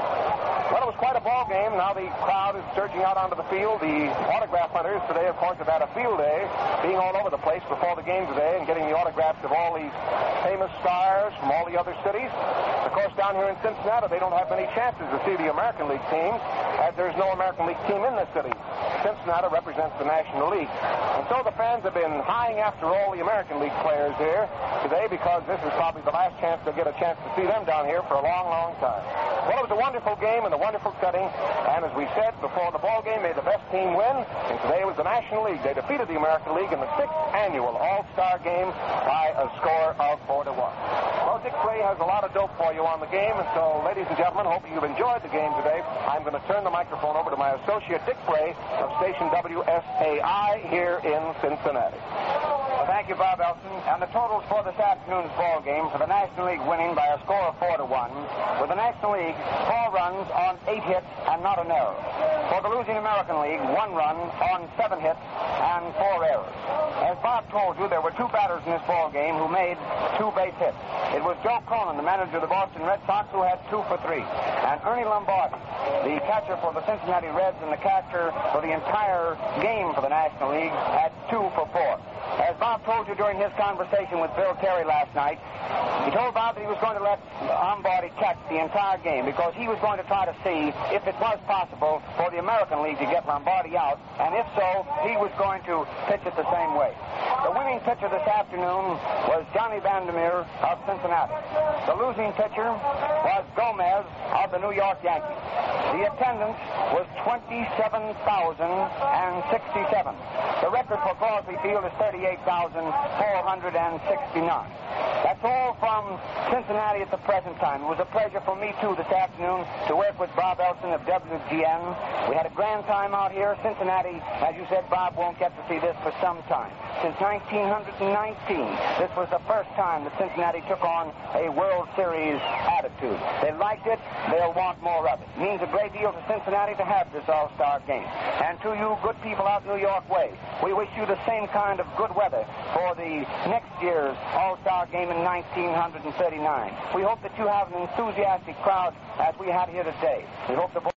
Well, it was quite a ball game. Now the crowd is surging out onto the field. The autograph hunters today, of course, have had a field day, being all over the place before the game today and getting the autographs of all these famous stars from all the other cities. Of course, down here in Cincinnati, they don't have many chances to see the American League teams, as there's no American League team in this city. Cincinnati represents the National League. And so the fans have been eyeing after all the American League players here today because this is probably the last chance they'll get a chance to see them down here for a long, long time. Well, it was a wonderful game and a wonderful setting. And as we said before the ball game, may the best team win. And today was the National League. They defeated the American League in the sixth annual All-Star Game by a score of four to one. Well, Dick Bray has a lot of dope for you on the game. And so, ladies and gentlemen, hoping you've enjoyed the game today. I'm going to turn the microphone over to my associate, Dick Bray, of station W S A I here in Cincinnati. Well, thank you, Bob Elson. And the totals for this afternoon's ball game for the National League winning by a score of four to one, with the National League four runs on eight hits and not an error. For the losing American League, one run on seven hits and four errors. As Bob told you, there were two batters in this ball game who made two base hits. It was Joe Cronin, the manager of the Boston Red Sox, who had two for three, and Ernie Lombardi, the catcher for the Cincinnati Reds and the catcher for the entire game for the National League, had two for four. As Bob told you during his conversation with Bill Terry last night, he told Bob that he was going to let Lombardi catch the entire game because he was going to try to see if it was possible for the American League to get Lombardi out, and if so, he was going to pitch it the same way. The winning pitcher this afternoon was Johnny Vandermeer of Cincinnati. The losing pitcher was Gomez of the New York Yankees. The attendance was twenty-seven thousand sixty-seven. The record for Crosby Field is thirty-eight thousand four hundred sixty-nine. That's all from Cincinnati at the present time. It was a pleasure for me, too, this afternoon to work with Bob Elson of W G N. We had a grand time out here. Cincinnati, as you said, Bob won't get to see this for some time. since nineteen nineteen. This was the first time that Cincinnati took on a World Series attitude. They liked it. They'll want more of it. It means a great deal to Cincinnati to have this All-Star game. And to you good people out New York way, we wish you the same kind of good weather for the next year's All-Star game in nineteen thirty-nine. We hope that you have an enthusiastic crowd as we had here today. We hope the